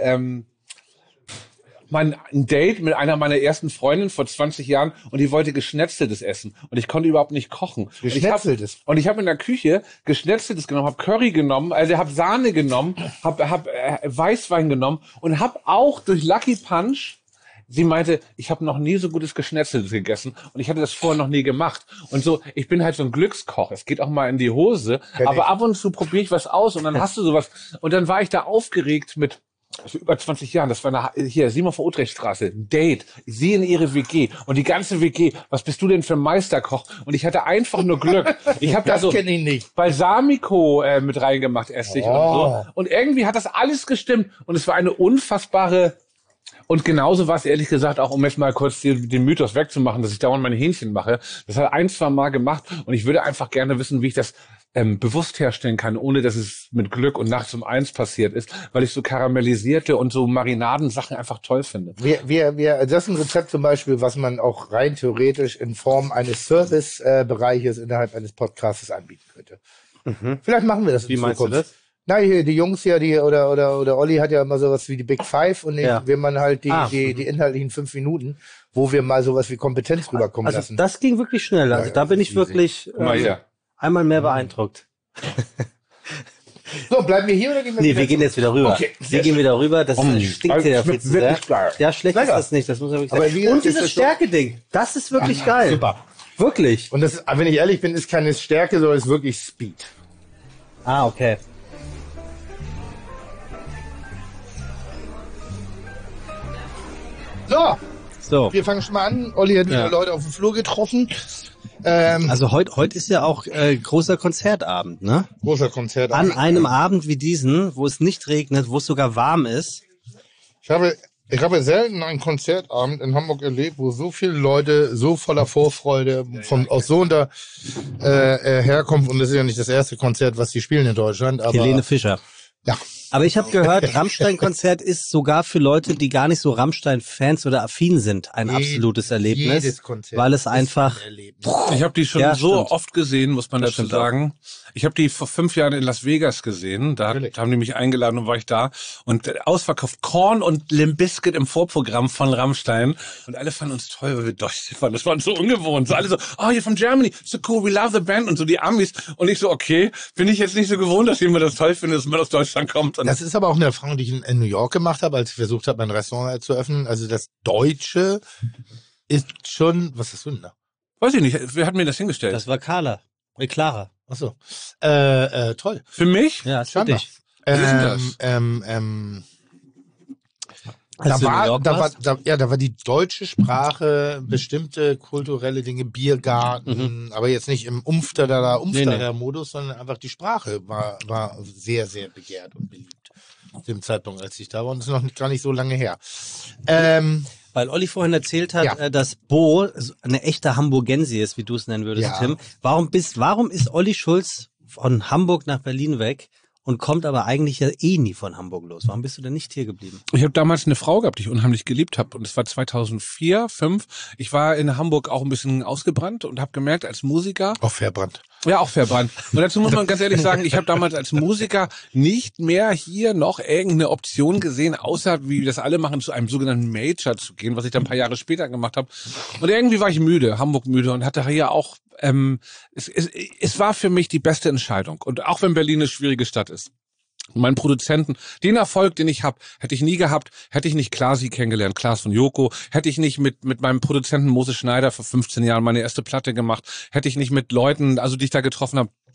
ein Date mit einer meiner ersten Freundinnen vor 20 Jahren und die wollte Geschnetzeltes essen und ich konnte überhaupt nicht kochen. Geschnetzeltes? Und ich habe in der Küche Geschnetzeltes genommen, habe Curry genommen, also habe Sahne genommen, hab Weißwein genommen und habe auch durch Lucky Punch, sie meinte, ich habe noch nie so gutes Geschnetzeltes gegessen und ich hatte das vorher noch nie gemacht. Und so, ich bin halt so ein Glückskoch. Es geht auch mal in die Hose, aber ab und zu probiere ich was aus und dann hast du sowas. Und dann war ich da aufgeregt mit über 20 Jahren. Das war hier, Simon von Utrechtstraße, Date, sie in ihre WG und die ganze WG. Was bist du denn für ein Meisterkoch? Und ich hatte einfach nur Glück. Ich habe da so Balsamico mit reingemacht, Essig und so. Und irgendwie hat das alles gestimmt und es war eine unfassbare. Und genauso war es ehrlich gesagt auch, um jetzt mal kurz den Mythos wegzumachen, dass ich dauernd meine Hähnchen mache. Das hat 1-2 Mal gemacht und ich würde einfach gerne wissen, wie ich das bewusst herstellen kann, ohne dass es mit Glück und nachts um 1 passiert ist, weil ich so karamellisierte und so Marinadensachen einfach toll finde. Das ist ein Rezept zum Beispiel, was man auch rein theoretisch in Form eines Servicebereiches innerhalb eines Podcasts anbieten könnte. Vielleicht machen wir das in Zukunft. Wie meinst du das? Na, hier, die Jungs ja, oder Olli hat ja immer sowas wie die Big Five und wir man halt die inhaltlichen 5 Minuten, wo wir mal sowas wie Kompetenz rüberkommen lassen. Also das ging wirklich schnell. Also da bin ich wirklich einmal mehr beeindruckt. So, bleiben wir hier oder gehen wir wir gehen jetzt wieder rüber. Okay, wir gehen wieder rüber. Das stinkt hier viel zu sehr. Ja, schlecht ist das nicht. Das muss man wirklich sagen. Und dieses Stärke-Ding, das ist wirklich geil. Super. Wirklich. Und das, wenn ich ehrlich bin, ist keine Stärke, sondern ist wirklich Speed. Ah, okay. So, wir fangen schon mal an. Olli hat wieder Leute auf dem Flur getroffen. Also heute ist ja auch großer Konzertabend, ne? Großer Konzertabend. An einem Abend wie diesen, wo es nicht regnet, wo es sogar warm ist. Ich habe selten einen Konzertabend in Hamburg erlebt, wo so viele Leute so voller Vorfreude aus so unter herkommen. Und das ist ja nicht das erste Konzert, was sie spielen in Deutschland. Aber Helene Fischer. Ja. Aber ich habe gehört, Rammstein-Konzert ist sogar für Leute, die gar nicht so Rammstein-Fans oder affin sind, ein absolutes Erlebnis. Jedes Konzert weil es einfach. Ich habe die schon so oft gesehen, muss man dazu sagen. Ich habe die vor 5 Jahren in Las Vegas gesehen. Da haben die mich eingeladen und war ich da. Und ausverkauft Korn und Limp Bizkit im Vorprogramm von Rammstein. Und alle fanden uns toll, weil wir Deutsche waren. Das war so ungewohnt. So alle so, oh, you're from Germany. So cool, we love the band. Und so die Amis. Und ich so, okay, bin ich jetzt nicht so gewohnt, dass jemand das toll findet, dass man aus Deutschland kommt. Und das ist aber auch eine Erfahrung, die ich in New York gemacht habe, als ich versucht habe, mein Restaurant zu öffnen. Also das Deutsche ist schon, was ist denn da? Weiß ich nicht, wer hat mir das hingestellt? Das war Clara. Ach so. Toll. Für mich? Ja, ist für dich. Wie ist das? Da war die deutsche Sprache, bestimmte kulturelle Dinge, Biergarten, aber jetzt nicht im Umfterer-Modus, sondern einfach die Sprache war sehr, sehr begehrt und beliebt. Zu dem Zeitpunkt, als ich da war, und das ist noch gar nicht so lange her. Weil Olli vorhin erzählt hat, dass Bo eine echte Hamburgensie ist, wie du es nennen würdest, Tim. Warum ist Olli Schulz von Hamburg nach Berlin weg und kommt aber eigentlich ja nie von Hamburg los? Warum bist du denn nicht hier geblieben? Ich habe damals eine Frau gehabt, die ich unheimlich geliebt habe. Und es war 2004, 2005. Ich war in Hamburg auch ein bisschen ausgebrannt und habe gemerkt, als Musiker... Auch verbrannt. Ja, auch verbrannt. Und dazu muss man ganz ehrlich sagen, ich habe damals als Musiker nicht mehr hier noch irgendeine Option gesehen, außer, wie das alle machen, zu einem sogenannten Major zu gehen, was ich dann ein paar Jahre später gemacht habe. Und irgendwie war ich müde, Hamburg müde, und hatte hier auch... Es war für mich die beste Entscheidung. Und auch wenn Berlin eine schwierige Stadt ist. Und meinen Produzenten, den Erfolg, den ich habe, hätte ich nie gehabt, hätte ich nicht Klasi kennengelernt, Klaas von Joko, hätte ich nicht mit meinem Produzenten Moses Schneider vor 15 Jahren meine erste Platte gemacht, hätte ich nicht mit Leuten, also die ich da getroffen habe,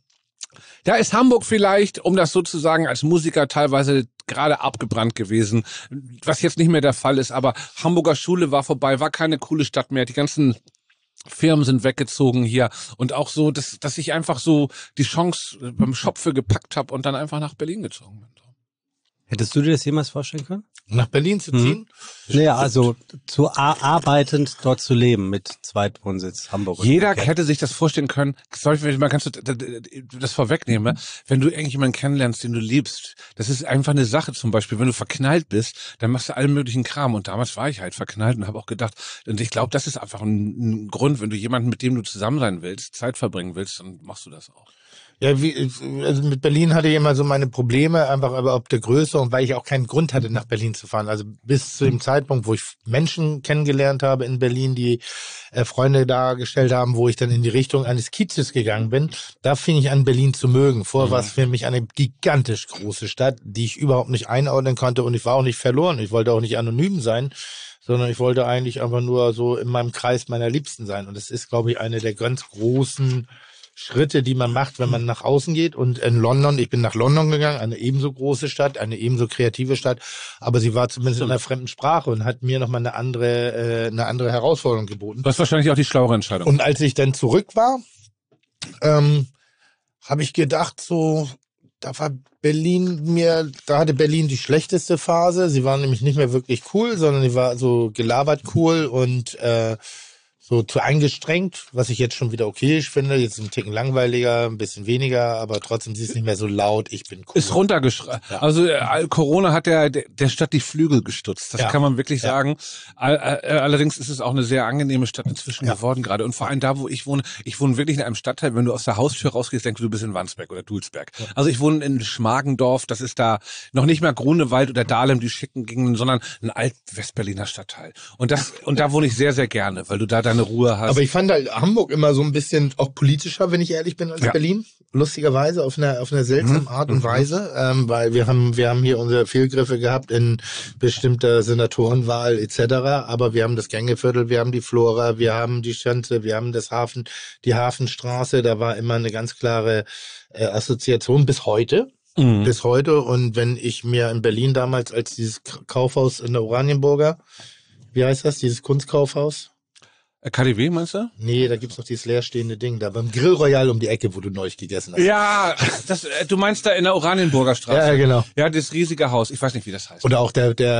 Da ist Hamburg vielleicht, um das sozusagen als Musiker teilweise gerade abgebrannt gewesen, was jetzt nicht mehr der Fall ist, aber Hamburger Schule war vorbei, war keine coole Stadt mehr, die ganzen Firmen sind weggezogen hier und auch so, dass ich einfach so die Chance beim Schopfe gepackt habe und dann einfach nach Berlin gezogen bin. Hättest du dir das jemals vorstellen können? Nach Berlin zu ziehen? Naja, also arbeitend dort zu leben mit Zweitwohnsitz Hamburg. Jeder hätte sich das vorstellen können. Sorry, mal kannst du das vorwegnehmen. Wenn du irgendjemanden kennenlernst, den du liebst, das ist einfach eine Sache zum Beispiel. Wenn du verknallt bist, dann machst du allen möglichen Kram. Und damals war ich halt verknallt und habe auch gedacht, und ich glaube, das ist einfach ein Grund, wenn du jemanden, mit dem du zusammen sein willst, Zeit verbringen willst, dann machst du das auch. Ja, also mit Berlin hatte ich immer so meine Probleme, einfach aber ob der Größe und weil ich auch keinen Grund hatte, nach Berlin zu fahren. Also bis zu dem Zeitpunkt, wo ich Menschen kennengelernt habe in Berlin, die Freunde dargestellt haben, wo ich dann in die Richtung eines Kiezes gegangen bin, da fing ich an, Berlin zu mögen. Vorher war es für mich eine gigantisch große Stadt, die ich überhaupt nicht einordnen konnte und ich war auch nicht verloren. Ich wollte auch nicht anonym sein, sondern ich wollte eigentlich einfach nur so in meinem Kreis meiner Liebsten sein. Und das ist, glaube ich, eine der ganz großen Schritte, die man macht, wenn man nach außen geht. Und in London, ich bin nach London gegangen, eine ebenso große Stadt, eine ebenso kreative Stadt, aber sie war zumindest in einer fremden Sprache und hat mir nochmal eine andere Herausforderung geboten. Das ist wahrscheinlich auch die schlauere Entscheidung. Und als ich dann zurück war, habe ich gedacht, so, da hatte Berlin die schlechteste Phase. Sie war nämlich nicht mehr wirklich cool, sondern sie war so gelabert cool und so zu angestrengt, was ich jetzt schon wieder okay finde. Jetzt ein Ticken langweiliger, ein bisschen weniger, aber trotzdem sie ist nicht mehr so laut. Ich bin cool. Ist runtergeschraubt. Ja. Also Corona hat der Stadt die Flügel gestutzt. Das kann man wirklich sagen. Allerdings ist es auch eine sehr angenehme Stadt inzwischen geworden gerade. Und vor allem da, wo ich wohne wirklich in einem Stadtteil, wenn du aus der Haustür rausgehst, denkst du, du bist in Wandsbek oder Dulsberg. Ja. Also ich wohne in Schmargendorf. Das ist da noch nicht mehr Grunewald oder Dahlem, die schicken Gegenden, sondern ein Alt-Westberliner Stadtteil. Und da wohne ich sehr, sehr gerne, weil du da deine Ruhe hast. Aber ich fand halt Hamburg immer so ein bisschen auch politischer, wenn ich ehrlich bin, als Berlin. Lustigerweise auf einer seltsame Art und Weise, weil wir haben hier unsere Fehlgriffe gehabt in bestimmter Senatorenwahl etc. Aber wir haben das Gängeviertel, wir haben die Flora, wir haben die Schanze, wir haben die Hafenstraße. Da war immer eine ganz klare Assoziation bis heute. Bis heute. Und wenn ich mir in Berlin damals als dieses Kaufhaus in der Oranienburger, wie heißt das, dieses Kunstkaufhaus? KDW, meinst du? Nee, da gibt's noch dieses leerstehende Ding da beim Grill Royal um die Ecke, wo du neulich gegessen hast. Ja, du meinst da in der Oranienburger Straße. Ja, genau. Ja, das riesige Haus. Ich weiß nicht, wie das heißt. Oder auch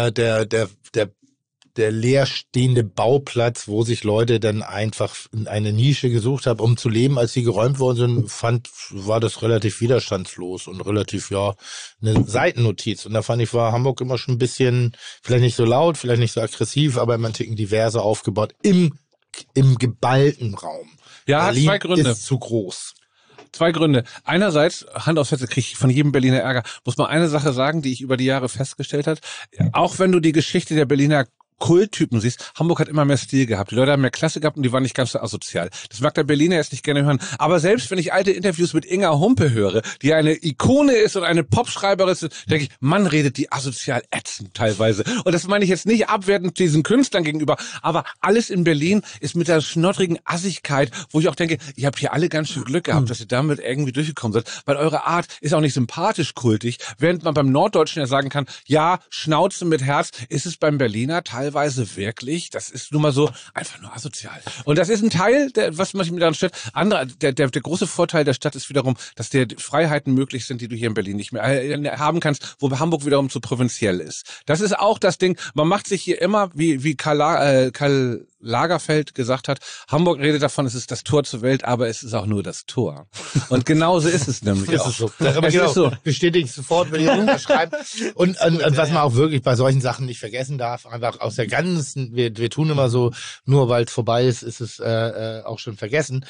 der leerstehende Bauplatz, wo sich Leute dann einfach in eine Nische gesucht haben, um zu leben. Als sie geräumt worden sind, war das relativ widerstandslos und relativ, eine Seitennotiz. Und da fand ich, war Hamburg immer schon ein bisschen, vielleicht nicht so laut, vielleicht nicht so aggressiv, aber immer ein Ticken diverser aufgebaut im geballten Raum. Ja, hat zwei Gründe. Ist zu groß. Zwei Gründe. Einerseits, Hand aufs Herz, kriege ich von jedem Berliner Ärger, muss man eine Sache sagen, die ich über die Jahre festgestellt habe. Auch wenn du die Geschichte der Berliner Kulttypen siehst, Hamburg hat immer mehr Stil gehabt. Die Leute haben mehr Klasse gehabt und die waren nicht ganz so asozial. Das mag der Berliner jetzt nicht gerne hören. Aber selbst wenn ich alte Interviews mit Inga Humpe höre, die eine Ikone ist und eine Popschreiberin ist, denke ich, Mann, redet die asozial ätzend teilweise. Und das meine ich jetzt nicht abwertend diesen Künstlern gegenüber, aber alles in Berlin ist mit der schnottrigen Assigkeit, wo ich auch denke, ihr habt hier alle ganz schön Glück gehabt, dass ihr damit irgendwie durchgekommen seid, weil eure Art ist auch nicht sympathisch kultig, während man beim Norddeutschen ja sagen kann, ja, Schnauze mit Herz, ist es beim Berliner teilweise wirklich, das ist nun mal so, einfach nur asozial. Und das ist ein Teil, was mich daran stört. Der große Vorteil der Stadt ist wiederum, dass dir Freiheiten möglich sind, die du hier in Berlin nicht mehr haben kannst, wo Hamburg wiederum zu provinziell ist. Das ist auch das Ding, man macht sich hier immer, wie Karl Lagerfeld gesagt hat, Hamburg redet davon, es ist das Tor zur Welt, aber es ist auch nur das Tor. Und genauso ist es nämlich ist auch. So. Aber genau, ist so. Bestätige ich sofort, wenn ihr unterschreibt. Und was man auch wirklich bei solchen Sachen nicht vergessen darf, einfach aus der ganzen, wir tun immer so, nur weil es vorbei ist es auch schon vergessen.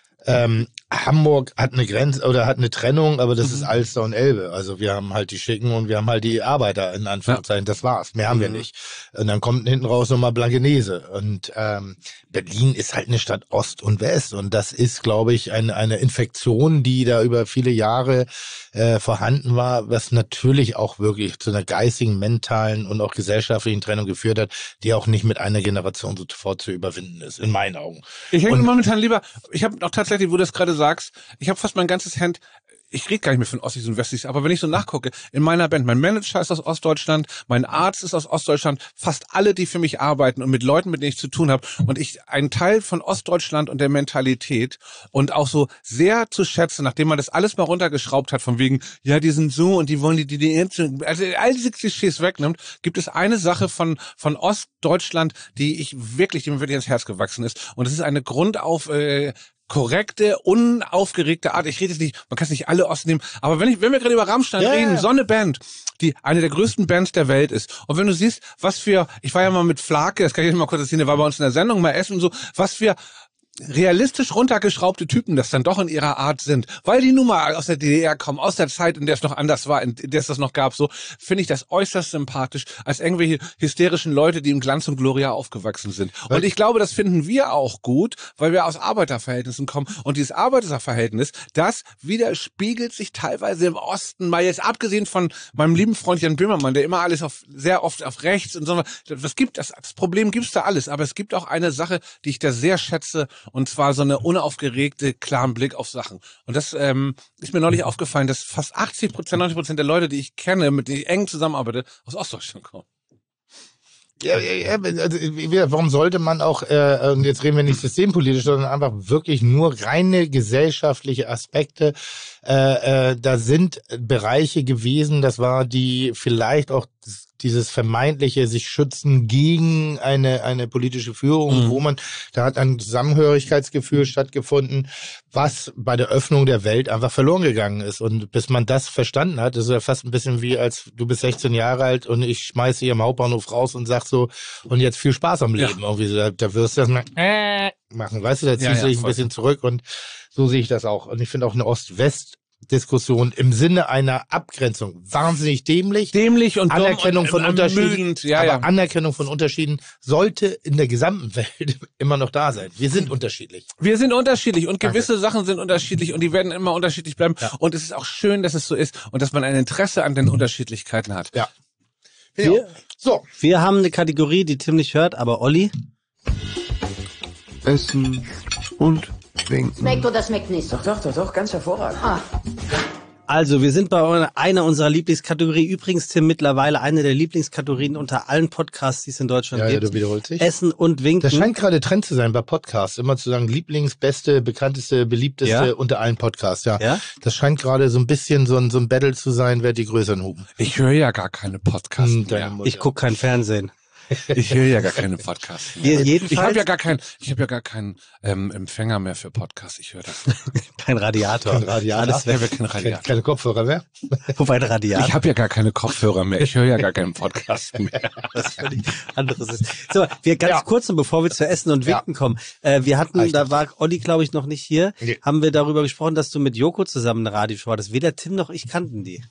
Hamburg hat eine Grenze oder hat eine Trennung, aber das ist Alster und Elbe. Also wir haben halt die Schicken und wir haben halt die Arbeiter in Anführungszeichen. Das war's. Mehr haben wir nicht. Und dann kommt hinten raus nochmal Blankenese. Und Berlin ist halt eine Stadt Ost und West. Und das ist, glaube ich, eine Infektion, die da über viele Jahre vorhanden war, was natürlich auch wirklich zu einer geistigen, mentalen und auch gesellschaftlichen Trennung geführt hat, die auch nicht mit einer Generation sofort zu überwinden ist, in meinen Augen. Ich hänge momentan lieber, ich habe auch tatsächlich, wo du das gerade sagst, ich habe fast mein ganzes Hemd ich rede gar nicht mehr von Ossis und Wessis, aber wenn ich so nachgucke, in meiner Band, mein Manager ist aus Ostdeutschland, mein Arzt ist aus Ostdeutschland, fast alle, die für mich arbeiten und mit Leuten, mit denen ich zu tun habe und ich einen Teil von Ostdeutschland und der Mentalität und auch so sehr zu schätzen, nachdem man das alles mal runtergeschraubt hat, von wegen, ja, die sind so und die wollen also all diese Klischees wegnimmt, gibt es eine Sache von Ostdeutschland, die mir wirklich ins Herz gewachsen ist und das ist eine korrekte, unaufgeregte Art. Ich rede jetzt nicht, man kann es nicht alle Osten nehmen, aber wenn wir gerade über Rammstein reden, so eine Band, die eine der größten Bands der Welt ist. Und wenn du siehst, ich war ja mal mit Flake, das kann ich jetzt mal kurz erzählen, der war bei uns in der Sendung, mal essen und so, was für realistisch runtergeschraubte Typen das dann doch in ihrer Art sind, weil die nun mal aus der DDR kommen, aus der Zeit, in der es noch anders war, in der es das noch gab, so finde ich das äußerst sympathisch, als irgendwelche hysterischen Leute, die im Glanz und Gloria aufgewachsen sind. Und ich glaube, das finden wir auch gut, weil wir aus Arbeiterverhältnissen kommen. Und dieses Arbeiterverhältnis, das widerspiegelt sich teilweise im Osten, mal jetzt abgesehen von meinem lieben Freund Jan Böhmermann, der immer alles sehr oft auf rechts und so. Das Problem gibt's da alles, aber es gibt auch eine Sache, die ich da sehr schätze, und zwar so eine unaufgeregte, klaren Blick auf Sachen. Und das ist mir neulich aufgefallen, dass fast 90% der Leute, die ich kenne, mit denen ich eng zusammenarbeite, aus Ostdeutschland kommen. Ja, also, warum sollte man auch, und jetzt reden wir nicht systempolitisch, sondern einfach wirklich nur reine gesellschaftliche Aspekte. Da sind Bereiche gewesen, das war die vielleicht auch dieses vermeintliche sich schützen gegen eine politische Führung, wo da hat ein Zusammenhörigkeitsgefühl stattgefunden, was bei der Öffnung der Welt einfach verloren gegangen ist. Und bis man das verstanden hat, das ist ja fast ein bisschen wie, als du bist 16 Jahre alt und ich schmeiße hier im Hauptbahnhof raus und sag so, und jetzt viel Spaß am Leben. Irgendwie so, da wirst du das mal machen, weißt du, da ziehst du dich ein bisschen zurück und so sehe ich das auch. Und ich finde auch eine Ost-West-Diskussion im Sinne einer Abgrenzung wahnsinnig dämlich. Dämlich und Anerkennung dumm von Unterschieden. aber Anerkennung von Unterschieden sollte in der gesamten Welt immer noch da sein. Wir sind unterschiedlich. Wir sind unterschiedlich und gewisse Sachen sind unterschiedlich und die werden immer unterschiedlich bleiben. Ja. Und es ist auch schön, dass es so ist und dass man ein Interesse an den Unterschiedlichkeiten hat. Ja. Wir haben eine Kategorie, die Tim nicht hört, aber Olli? Essen und trinken. Schmeckt oder schmeckt nicht? Doch, ganz hervorragend. Also, wir sind bei einer unserer Lieblingskategorien. Übrigens, Tim, mittlerweile eine der Lieblingskategorien unter allen Podcasts, die es in Deutschland gibt. Ja, du wiederholst dich. Essen und Winken. Das scheint gerade Trend zu sein bei Podcasts, immer zu sagen, Lieblingsbeste, bekannteste, beliebteste unter allen Podcasts, ja. Das scheint gerade so ein bisschen so ein Battle zu sein, wer die größeren Huben. Ich höre ja gar keine Podcasts mehr. Ich gucke kein Fernsehen. Ich höre ja gar keine Podcasts mehr. Ich habe ja gar keinen Empfänger mehr für Podcasts. Ich höre das. Kein Radiator. Alles ich habe ja keinen Radiator. Keine Kopfhörer mehr. Wobei ein Radiator. Ich habe ja gar keine Kopfhörer mehr. Ich höre ja gar keinen Podcast mehr. Was völlig anderes ist. So, wir ganz kurz, und bevor wir zu Essen und Winken kommen. Wir hatten, da war Olli, glaube ich, noch nicht hier, haben wir darüber gesprochen, dass du mit Joko zusammen eine Radioshow hattest. Weder Tim noch ich kannten die.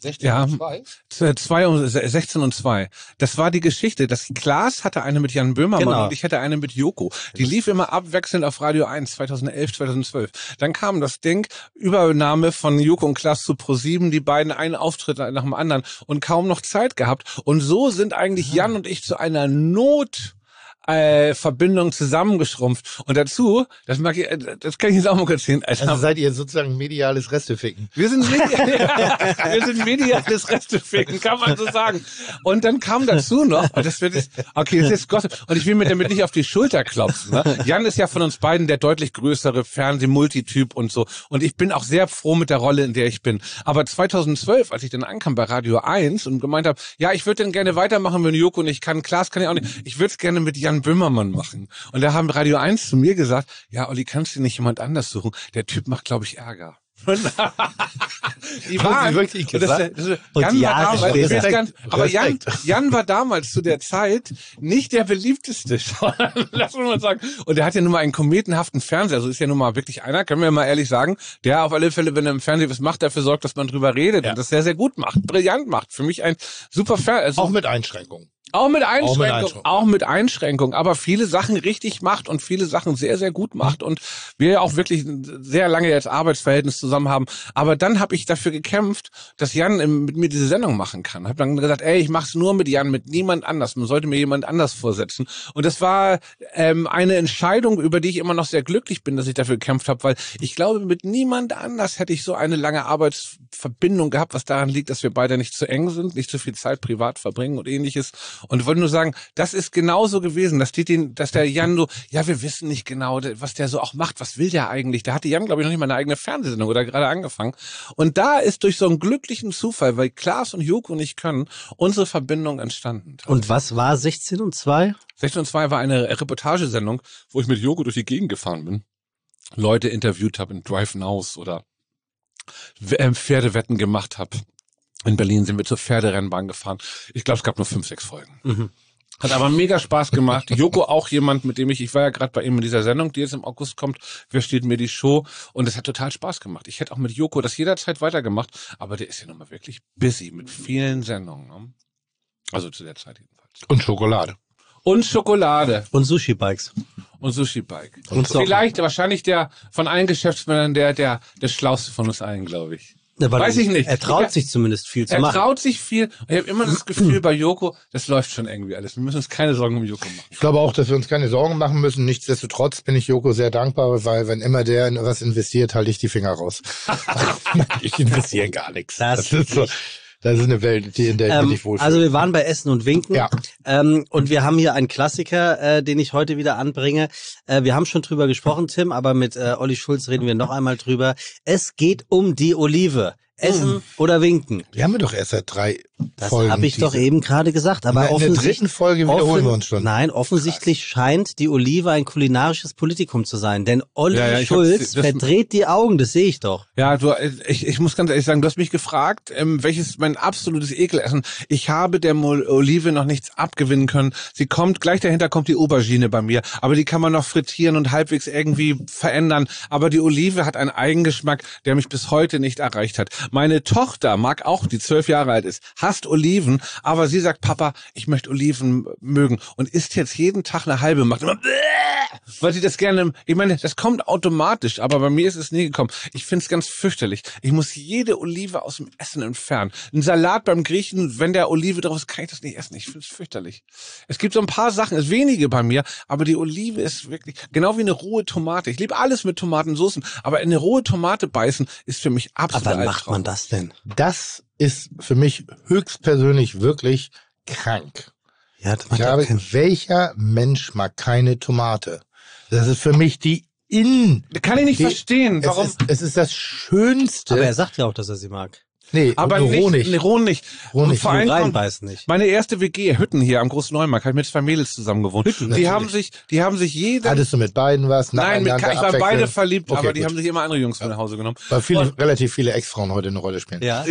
16 und 2. Das war die Geschichte. Das Klaas hatte eine mit Jan Böhmermann und ich hatte eine mit Joko. Die lief immer abwechselnd auf Radio 1, 2011, 2012. Dann kam das Ding, Übernahme von Joko und Klaas zu ProSieben, die beiden einen Auftritt nach dem anderen und kaum noch Zeit gehabt. Und so sind eigentlich Jan und ich zu einer Verbindung zusammengeschrumpft. Und dazu, das kann ich jetzt auch mal kurz sehen. Also seid ihr sozusagen mediales Resteficken. Wir sind mediales Resteficken, kann man so sagen. Und dann kam dazu noch, das ist jetzt Gossip, und ich will mir damit nicht auf die Schulter klopfen. Ne? Jan ist ja von uns beiden der deutlich größere Fernseh-Multityp und so. Und ich bin auch sehr froh mit der Rolle, in der ich bin. Aber 2012, als ich dann ankam bei Radio 1 und gemeint habe, ja, ich würde dann gerne weitermachen, wenn Joko nicht kann, Klaas kann ich auch nicht, ich würde es gerne mit Jan Böhmermann machen. Und da haben Radio 1 zu mir gesagt, ja, Olli, kannst du nicht jemand anders suchen? Der Typ macht, glaube ich, Ärger. Die waren wirklich gesagt. Jan war damals zu der Zeit nicht der beliebteste. Lass uns mal sagen. Und er hat ja nun mal einen kometenhaften Fernseher. Also ist ja nun mal wirklich einer, können wir mal ehrlich sagen, der auf alle Fälle, wenn er im Fernsehen was macht, dafür sorgt, dass man drüber redet und das sehr, sehr gut macht, brillant macht. Für mich ein super Fernseher. Also auch mit Einschränkungen. Auch mit Einschränkung, aber viele Sachen richtig macht und viele Sachen sehr, sehr gut macht und wir ja auch wirklich sehr lange jetzt Arbeitsverhältnis zusammen haben. Aber dann habe ich dafür gekämpft, dass Jan mit mir diese Sendung machen kann. Habe dann gesagt, ich mach's nur mit Jan, mit niemand anders. Man sollte mir jemand anders vorsetzen. Und das war eine Entscheidung, über die ich immer noch sehr glücklich bin, dass ich dafür gekämpft habe, weil ich glaube, mit niemand anders hätte ich so eine lange Arbeitsverbindung gehabt, was daran liegt, dass wir beide nicht zu eng sind, nicht so viel Zeit privat verbringen und ähnliches. Und ich wollte nur sagen, das ist genauso gewesen, dass der Jan so, wir wissen nicht genau, was der so auch macht, was will der eigentlich? Da hatte Jan, glaube ich, noch nicht mal eine eigene Fernsehsendung oder gerade angefangen. Und da ist durch so einen glücklichen Zufall, weil Klaas und Joko nicht können, unsere Verbindung entstanden. Und was war 16 und 2? 16 und 2 war eine Reportagesendung, wo ich mit Joko durch die Gegend gefahren bin, Leute interviewt habe in Drive Nows oder Pferdewetten gemacht habe. In Berlin sind wir zur Pferderennbahn gefahren. Ich glaube, es gab nur 5, 6 Folgen. Mhm. Hat aber mega Spaß gemacht. Joko auch jemand, mit dem ich war ja gerade bei ihm in dieser Sendung, die jetzt im August kommt. Wer steht mir die Show? Und es hat total Spaß gemacht. Ich hätte auch mit Joko das jederzeit weitergemacht, aber der ist ja nun mal wirklich busy mit vielen Sendungen. Ne? Also zu der Zeit jedenfalls. Und Schokolade. Und Schokolade. Und Sushi-Bikes. Und Sushi-Bike. Und vielleicht wahrscheinlich der von allen Geschäftsmännern der schlauste von uns allen, glaube ich. Ja, weiß ich nicht. Er traut sich zumindest viel zu machen. Er traut sich viel. Ich habe immer das Gefühl bei Joko, das läuft schon irgendwie alles. Wir müssen uns keine Sorgen um Joko machen. Ich glaube auch, dass wir uns keine Sorgen machen müssen. Nichtsdestotrotz bin ich Joko sehr dankbar, weil wenn immer der in was investiert, halte ich die Finger raus. Ich investiere gar nichts. Das ist eine Welt, in der ich mich nicht wohlfühle. Also wir waren bei Essen und Winken. Ja. Und wir haben hier einen Klassiker, den ich heute wieder anbringe. Wir haben schon drüber gesprochen, Tim, aber mit Olli Schulz reden wir noch einmal drüber. Es geht um die Olive. Essen oder winken. Wir haben doch erst seit 3 Folgen. Das habe ich doch eben gerade gesagt. Aber in der 3. Folge wiederholen wir uns schon. Nein, offensichtlich scheint die Olive ein kulinarisches Politikum zu sein. Denn Olli Schulz verdreht die Augen, das sehe ich doch. Ja, ich muss ganz ehrlich sagen, du hast mich gefragt, welches mein absolutes Ekelessen. Ich habe der Olive noch nichts abgewinnen können. Gleich dahinter kommt die Aubergine bei mir. Aber die kann man noch frittieren und halbwegs irgendwie verändern. Aber die Olive hat einen Eigengeschmack, der mich bis heute nicht erreicht hat. Meine Tochter mag auch, die 12 Jahre alt ist, hasst Oliven, aber sie sagt, Papa, ich möchte Oliven mögen und isst jetzt jeden Tag eine halbe, macht immer weil sie das gerne, ich meine, das kommt automatisch, aber bei mir ist es nie gekommen. Ich finde es ganz fürchterlich. Ich muss jede Olive aus dem Essen entfernen. Ein Salat beim Griechen, wenn der Olive drauf ist, kann ich das nicht essen. Ich finde es fürchterlich. Es gibt so ein paar Sachen, es wenige bei mir, aber die Olive ist wirklich, genau wie eine rohe Tomate. Ich liebe alles mit Tomatensoßen, aber eine rohe Tomate beißen ist für mich absolut Aber wann macht man das denn? Das ist für mich höchstpersönlich wirklich krank. Ja, welcher Mensch mag keine Tomate? Das ist für mich kann ich nicht verstehen. Warum? Es ist das Schönste. Aber er sagt ja auch, dass er sie mag. Nee, aber roh nicht. Roh nicht. Vor allem reinbeißen nicht. Meine erste WG, Hütten hier am Großen Neumarkt, habe ich mit 2 Mädels zusammen gewohnt. Hütten, die haben sich jede... Hattest du mit beiden was? Nein, ich war beide verliebt, okay, aber die haben sich immer andere Jungs mit nach Hause genommen. Weil relativ viele Ex-Frauen heute eine Rolle spielen. Ja.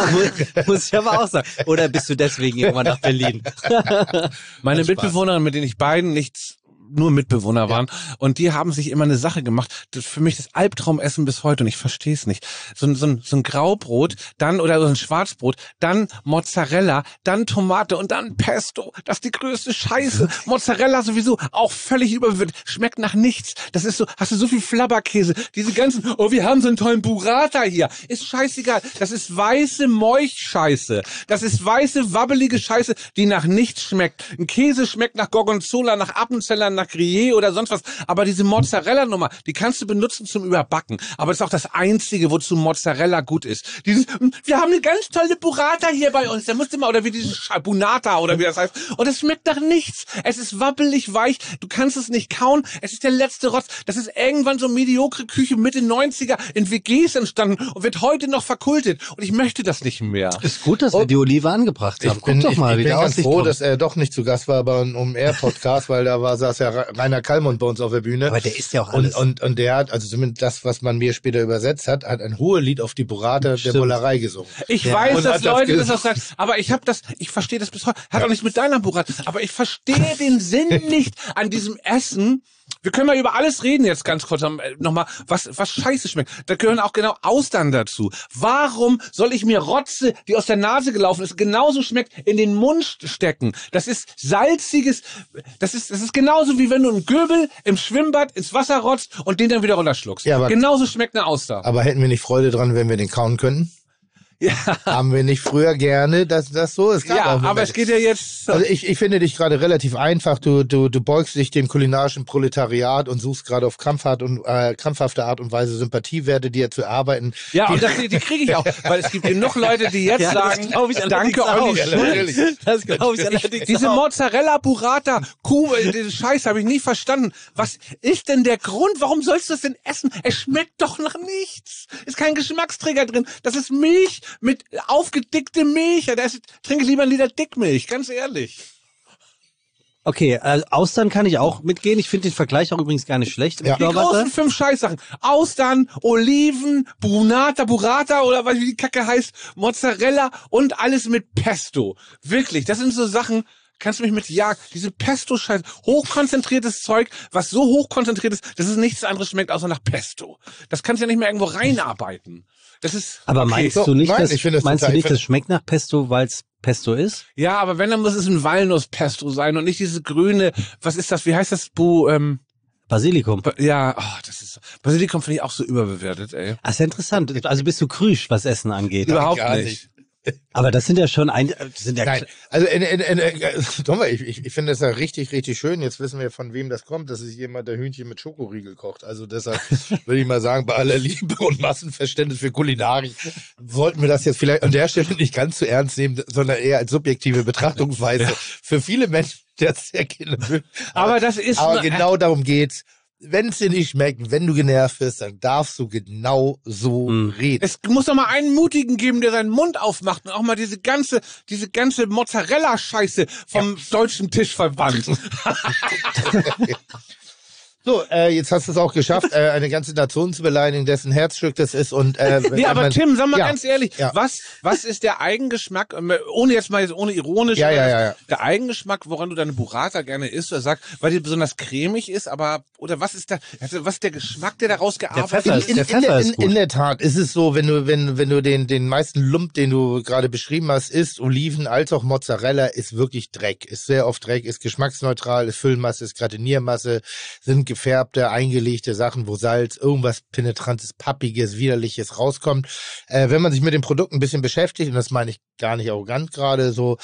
Muss ich aber auch sagen. Oder bist du deswegen irgendwann nach Berlin? Meine Mitbewohnerin, mit denen ich beiden nur Mitbewohner waren und die haben sich immer eine Sache gemacht. Das ist für mich das Albtraumessen bis heute und ich verstehe es nicht. So ein Graubrot, dann oder so ein Schwarzbrot, dann Mozzarella, dann Tomate und dann Pesto. Das ist die größte Scheiße. Mozzarella sowieso auch völlig überbewertet. Schmeckt nach nichts. Das ist so, hast du so viel Flabberkäse. Diese ganzen, wir haben so einen tollen Burrata hier. Ist scheißegal. Das ist weiße Molchscheiße. Das ist weiße, wabbelige Scheiße, die nach nichts schmeckt. Ein Käse schmeckt nach Gorgonzola, nach Appenzeller, nach Gruyère oder sonst was. Aber diese Mozzarella-Nummer, die kannst du benutzen zum Überbacken. Aber das ist auch das Einzige, wozu Mozzarella gut ist. Wir haben eine ganz tolle Burrata hier bei uns. Da musst du mal, oder wie dieses Bunata oder wie das heißt. Und es schmeckt nach nichts. Es ist wabbelig weich. Du kannst es nicht kauen. Es ist der letzte Rotz. Das ist irgendwann so mediokre Küche Mitte 90er in WGs entstanden und wird heute noch verkultet. Und ich möchte das nicht mehr. Ist gut, dass wir die Olive angebracht haben. Guck doch mal, ich bin ganz froh, dass er doch nicht zu Gast war beim OMR-Podcast, weil da saß ja Rainer Kallmund bei uns auf der Bühne. Aber der ist ja auch alles. Und der hat, also zumindest das, was man mir später übersetzt hat ein Hohelied auf die Burrata der Bullerei gesungen. Ich weiß, dass Leute das auch sagen, aber ich verstehe das bis heute. Hat auch nichts mit deiner Burrata, aber ich verstehe den Sinn nicht an diesem Essen. wir können mal über alles reden jetzt ganz kurz nochmal, was scheiße schmeckt. Da gehören auch genau Austern dazu. Warum soll ich mir Rotze, die aus der Nase gelaufen ist, genauso schmeckt, in den Mund stecken? Das ist salziges, das ist genauso wie wenn du einen Göbel im Schwimmbad ins Wasser rotzt und den dann wieder runterschluckst. Ja, genauso schmeckt eine Auster. Aber hätten wir nicht Freude dran, wenn wir den kauen könnten? Ja. Haben wir nicht früher gerne, dass das so ist? Ja, aber es geht ja jetzt... Also ich finde dich gerade relativ einfach. Du beugst dich dem kulinarischen Proletariat und suchst gerade auf krampfhafte Art und Weise Sympathiewerte, die zu erarbeiten. Ja, und die kriege ich auch, weil es gibt genug Leute, die jetzt sagen, danke Olli Schulz. Das glaube ich allerdings Diese auch. Mozzarella Burrata, den Scheiß habe ich nie verstanden. Was ist denn der Grund? Warum sollst du das denn essen? Es schmeckt doch nach nichts. Ist kein Geschmacksträger drin. Das ist Milch mit aufgedickte Milch. Trinke ich lieber ein Liter Dickmilch, ganz ehrlich. Okay, Austern kann ich auch mitgehen. Ich finde den Vergleich auch übrigens gar nicht schlecht. Die großen 5 Scheißsachen. Austern, Oliven, Burrata oder wie die Kacke heißt, Mozzarella und alles mit Pesto. Wirklich, das sind so Sachen, kannst du mich mit jagen. Diese Pesto-Scheiße, hochkonzentriertes Zeug, was so hochkonzentriert ist, dass es nichts anderes schmeckt, außer nach Pesto. Das kannst du ja nicht mehr irgendwo reinarbeiten. Das ist. Aber okay. meinst du nicht, das schmeckt nach Pesto, weil es Pesto ist? Ja, aber wenn, dann muss es ein Walnusspesto sein und nicht diese grüne, was ist das, wie heißt das, Basilikum. Basilikum finde ich auch so überbewertet, ey. Ach, ist ja interessant. Also bist du krüsch, was Essen angeht. Überhaupt nicht. Aber das sind ja schon Nein, also ich finde das ja richtig, richtig schön. Jetzt wissen wir, von wem das kommt. Das ist jemand, der Hühnchen mit Schokoriegel kocht. Also deshalb würde ich mal sagen, bei aller Liebe und Massenverständnis für Kulinarik sollten wir das jetzt vielleicht an der Stelle nicht ganz so ernst nehmen, sondern eher als subjektive Betrachtungsweise. Für viele Menschen, der es sehr gerne will. Aber genau darum geht's. Wenn es dir nicht schmeckt, wenn du genervt bist, dann darfst du genau so reden. Es muss doch mal einen Mutigen geben, der seinen Mund aufmacht und auch mal diese ganze Mozzarella-Scheiße vom deutschen Tisch verbannt. So, jetzt hast du es auch geschafft, eine ganze Nation zu beleidigen, dessen Herzstück das ist. Und nee, aber Tim, sag mal ganz ehrlich, was ist der Eigengeschmack, ohne ironisch, der Eigengeschmack, woran du deine Burrata gerne isst oder sagst, weil die besonders cremig ist, oder was ist der Geschmack, der daraus gearbeitet ist? In der Tat ist es so, wenn du den meisten Lump, den du gerade beschrieben hast, isst, Oliven als auch Mozzarella, ist wirklich Dreck, ist sehr oft Dreck, ist geschmacksneutral, ist Füllmasse, ist Gratiniermasse, sind gefärbte, eingelegte Sachen, wo Salz, irgendwas Penetrantes, Pappiges, Widerliches rauskommt. Wenn man sich mit dem Produkt ein bisschen beschäftigt, und das meine ich gar nicht arrogant gerade so,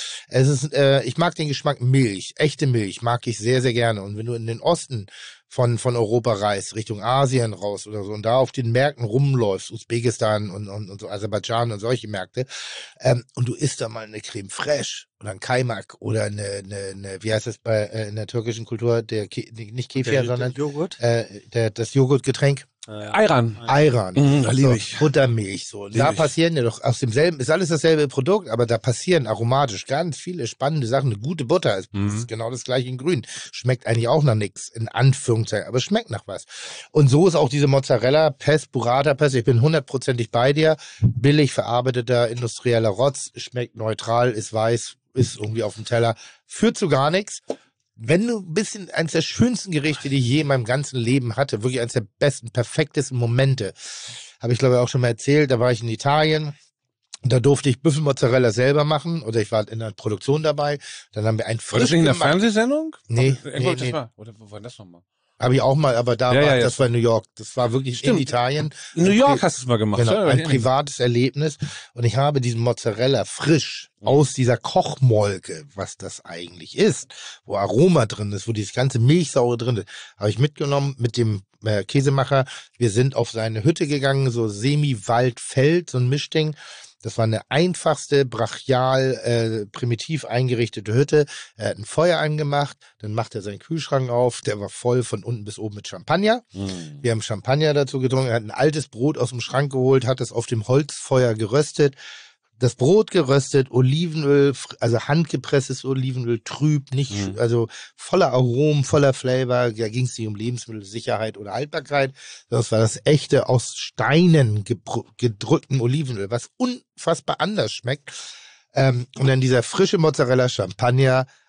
ich mag den Geschmack Milch, echte Milch, mag ich sehr, sehr gerne. Und wenn du in den Osten von Europa reist, Richtung Asien raus oder so, und da auf den Märkten rumläufst, Usbekistan und so Aserbaidschan und solche Märkte, und du isst da mal eine Creme fraiche oder ein Kaimak oder eine wie heißt das in der türkischen Kultur, nicht Kefir, sondern Joghurt? Das Joghurtgetränk. Ayran. Da liebe ich. Buttermilch, so. Und da passieren ja doch aus demselben, ist alles dasselbe Produkt, aber da passieren aromatisch ganz viele spannende Sachen. Eine gute Butter ist genau das gleiche in grün. Schmeckt eigentlich auch nach nichts, in Anführungszeichen, aber schmeckt nach was. Und so ist auch diese Mozzarella, Burrata, ich bin 100%ig bei dir. Billig verarbeiteter, industrieller Rotz, schmeckt neutral, ist weiß, ist irgendwie auf dem Teller, führt zu gar nichts. Wenn du ein bisschen, eines der schönsten Gerichte, die ich je in meinem ganzen Leben hatte, wirklich eines der besten, perfektesten Momente, habe ich glaube ich auch schon mal erzählt, da war ich in Italien, da durfte ich Büffelmozzarella selber machen, oder ich war in der Produktion dabei, dann haben wir ein frisch War das nicht in der Fernsehsendung? Nee. Oder wo war das nochmal? Habe ich auch mal, aber das war in New York. Das war wirklich in Italien. In New York hast du es mal gemacht. Genau, ein privates Erlebnis. Und ich habe diesen Mozzarella frisch aus dieser Kochmolke, was das eigentlich ist, wo Aroma drin ist, wo dieses ganze Milchsäure drin ist, habe ich mitgenommen mit dem Käsemacher. Wir sind auf seine Hütte gegangen, so Semi-Wald-Feld, so ein Mischding. Das war eine einfachste, brachial, primitiv eingerichtete Hütte. Er hat ein Feuer angemacht, dann macht er seinen Kühlschrank auf, der war voll von unten bis oben mit Champagner. Wir haben Champagner dazu getrunken, er hat ein altes Brot aus dem Schrank geholt, hat es auf dem Holzfeuer geröstet. Das Brot geröstet, Olivenöl, also handgepresstes Olivenöl, trüb, nicht, also voller Aromen, voller Flavor. Da ging es nicht um Lebensmittelsicherheit oder Haltbarkeit. Das war das echte, aus Steinen gedrückten Olivenöl, was unfassbar anders schmeckt. Und dann dieser frische Mozzarella Champagner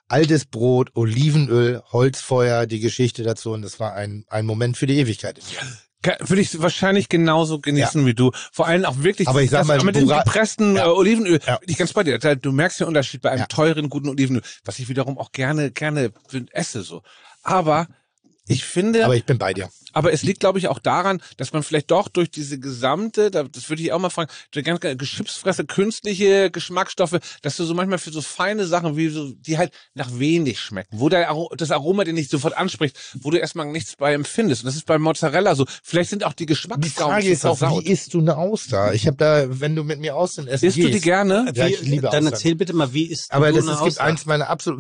altes Brot, Olivenöl, Holzfeuer, die Geschichte dazu. Und das war ein Moment für die Ewigkeit. Würde ich wahrscheinlich genauso genießen wie du. Vor allem auch wirklich aber ich sag mal, mit dem gepressten Olivenöl. Ja. Bin ich ganz bei dir. Du merkst den Unterschied bei einem teuren, guten Olivenöl, was ich wiederum auch gerne esse so. Aber ich finde... Aber ich bin bei dir. Aber es liegt, glaube ich, auch daran, dass man vielleicht doch durch diese gesamte, das würde ich auch mal fragen, die ganze Geschipsfresse, künstliche Geschmacksstoffe, dass du so manchmal für so feine Sachen, wie so, die halt nach wenig schmecken, wo das Aroma dir nicht sofort anspricht, wo du erstmal nichts bei empfindest. Und das ist bei Mozzarella so. Vielleicht sind auch die Geschmacksgaumen. Die Frage ist auch, wie isst du eine Auster? Ich habe da, wenn du mit mir Austern essen isst du die gerne? Ja, ich liebe Dann Austern. erzähl bitte mal, wie isst aber du das eine gibt Auster? eins meiner absoluten...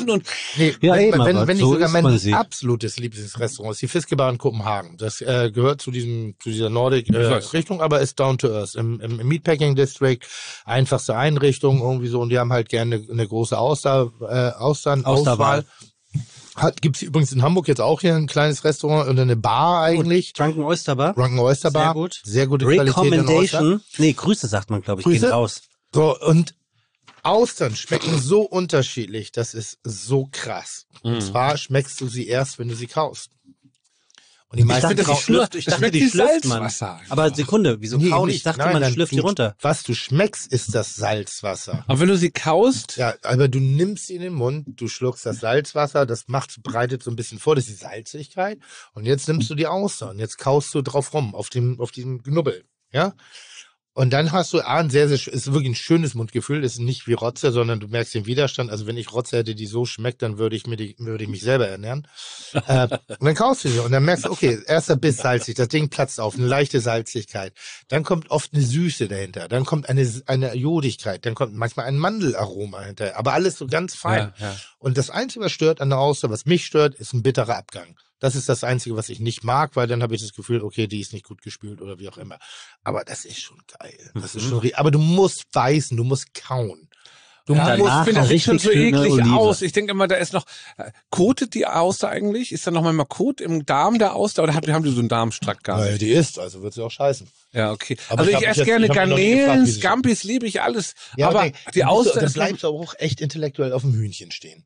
aber Wenn so nicht sogar isst man mein sie. absolutes Lieblingsrestaurant ist die Fischebar in Kopenhagen. Das gehört zu dieser Nordic Richtung, aber ist down to earth. Im Meatpacking District, einfachste Einrichtung irgendwie so, und die haben halt gerne eine große Austernauswahl. Gibt's übrigens in Hamburg jetzt auch hier ein kleines Restaurant oder eine Bar eigentlich. Drunken Oyster Bar. Drunken Oyster Bar. Sehr gut. Sehr gute Qualität an Recommendation. Nee, Grüße sagt man, glaube ich, Grüße? gehen raus. So, und Austern schmecken so unterschiedlich, das ist so krass. Und zwar schmeckst du sie erst, wenn du sie kaust. Und die meisten Ich dachte, die schlürft man. Aber Sekunde, wieso kauen? Ich dachte, man schlürft die runter. Was du schmeckst, ist das Salzwasser. Aber wenn du sie kaust? Ja, aber du nimmst sie in den Mund, du schluckst das Salzwasser, das breitet so ein bisschen vor, das ist die Salzigkeit. Und jetzt nimmst du die Auster und jetzt kaust du drauf rum, auf diesem Knubbel. Ja? Und dann hast du ist wirklich ein schönes Mundgefühl, ist nicht wie Rotze, sondern du merkst den Widerstand. Also wenn ich Rotze hätte, die so schmeckt, dann würde ich mich selber ernähren. Und dann kaufst du sie und dann merkst du, okay, erster Biss salzig, das Ding platzt auf, eine leichte Salzigkeit. Dann kommt oft eine Süße dahinter, dann kommt eine Jodigkeit, dann kommt manchmal ein Mandelaroma hinterher, aber alles so ganz fein. Ja. Und das Einzige, was stört an der Auster, was mich stört, ist ein bitterer Abgang. Das ist das Einzige, was ich nicht mag, weil dann habe ich das Gefühl, okay, die ist nicht gut gespült oder wie auch immer. Aber das ist schon geil. Das ist schon, aber du musst beißen, du musst kauen. Das sieht schon so eklig aus. Ich denke immer, da ist noch, kotet die Auster eigentlich? Ist da noch mal Kot im Darm der Auster oder haben die so einen Darmstrakt gar nicht? Ja, die ist, also wird sie auch scheißen. Ja, okay. Aber also ich esse gerne Garnelen, Scampis liebe ich alles. Ja, aber die Auster... Das bleibt aber auch echt intellektuell auf dem Hühnchen stehen.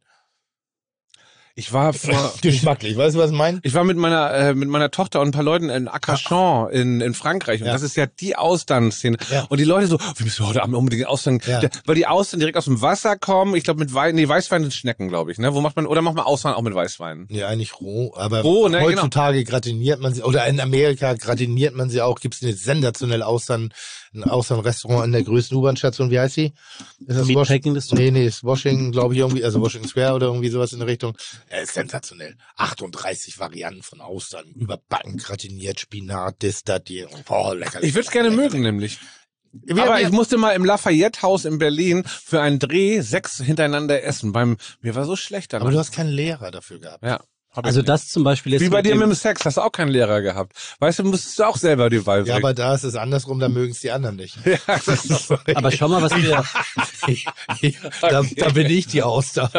Ich war geschmacklich, weißt du, was ich meine? Ich war mit meiner Tochter und ein paar Leuten in Arcachon in Frankreich und das ist ja die Austernszene. Ja. Und die Leute so, wir müssen heute Abend unbedingt Austern, weil die Austern direkt aus dem Wasser kommen. Ich glaube mit Weißwein sind Schnecken, glaube ich, ne? Macht man Austern auch mit Weißwein? Ja, eigentlich roh, aber heutzutage gratiniert man sie, oder in Amerika gratiniert man sie auch, gibt's eine sensationelle ein Austernrestaurant in der größten U-Bahn-Station, wie heißt sie? Ist das Meatpacking District? Nee, ist Washington, glaube ich, irgendwie, also Washington Square oder irgendwie sowas in der Richtung. Ja, ist sensationell. 38 Varianten von Austern, überbacken, gratiniert, Spinat, das, lecker. Ich würde es gerne mögen, nämlich. Aber ich musste mal im Lafayette-Haus in Berlin für einen Dreh 6 hintereinander essen. Mir war so schlecht danach. Aber du hast keinen Lehrer dafür gehabt. Ja. Also das zum Beispiel jetzt. Wie bei dir mit dem Sex, hast du auch keinen Lehrer gehabt. Weißt du, musstest du auch selber die Wahl Ja, aber da ist es andersrum, da mögen es die anderen nicht. Ja, das ist so. Aber schau mal, was wir... da bin ich die Auster.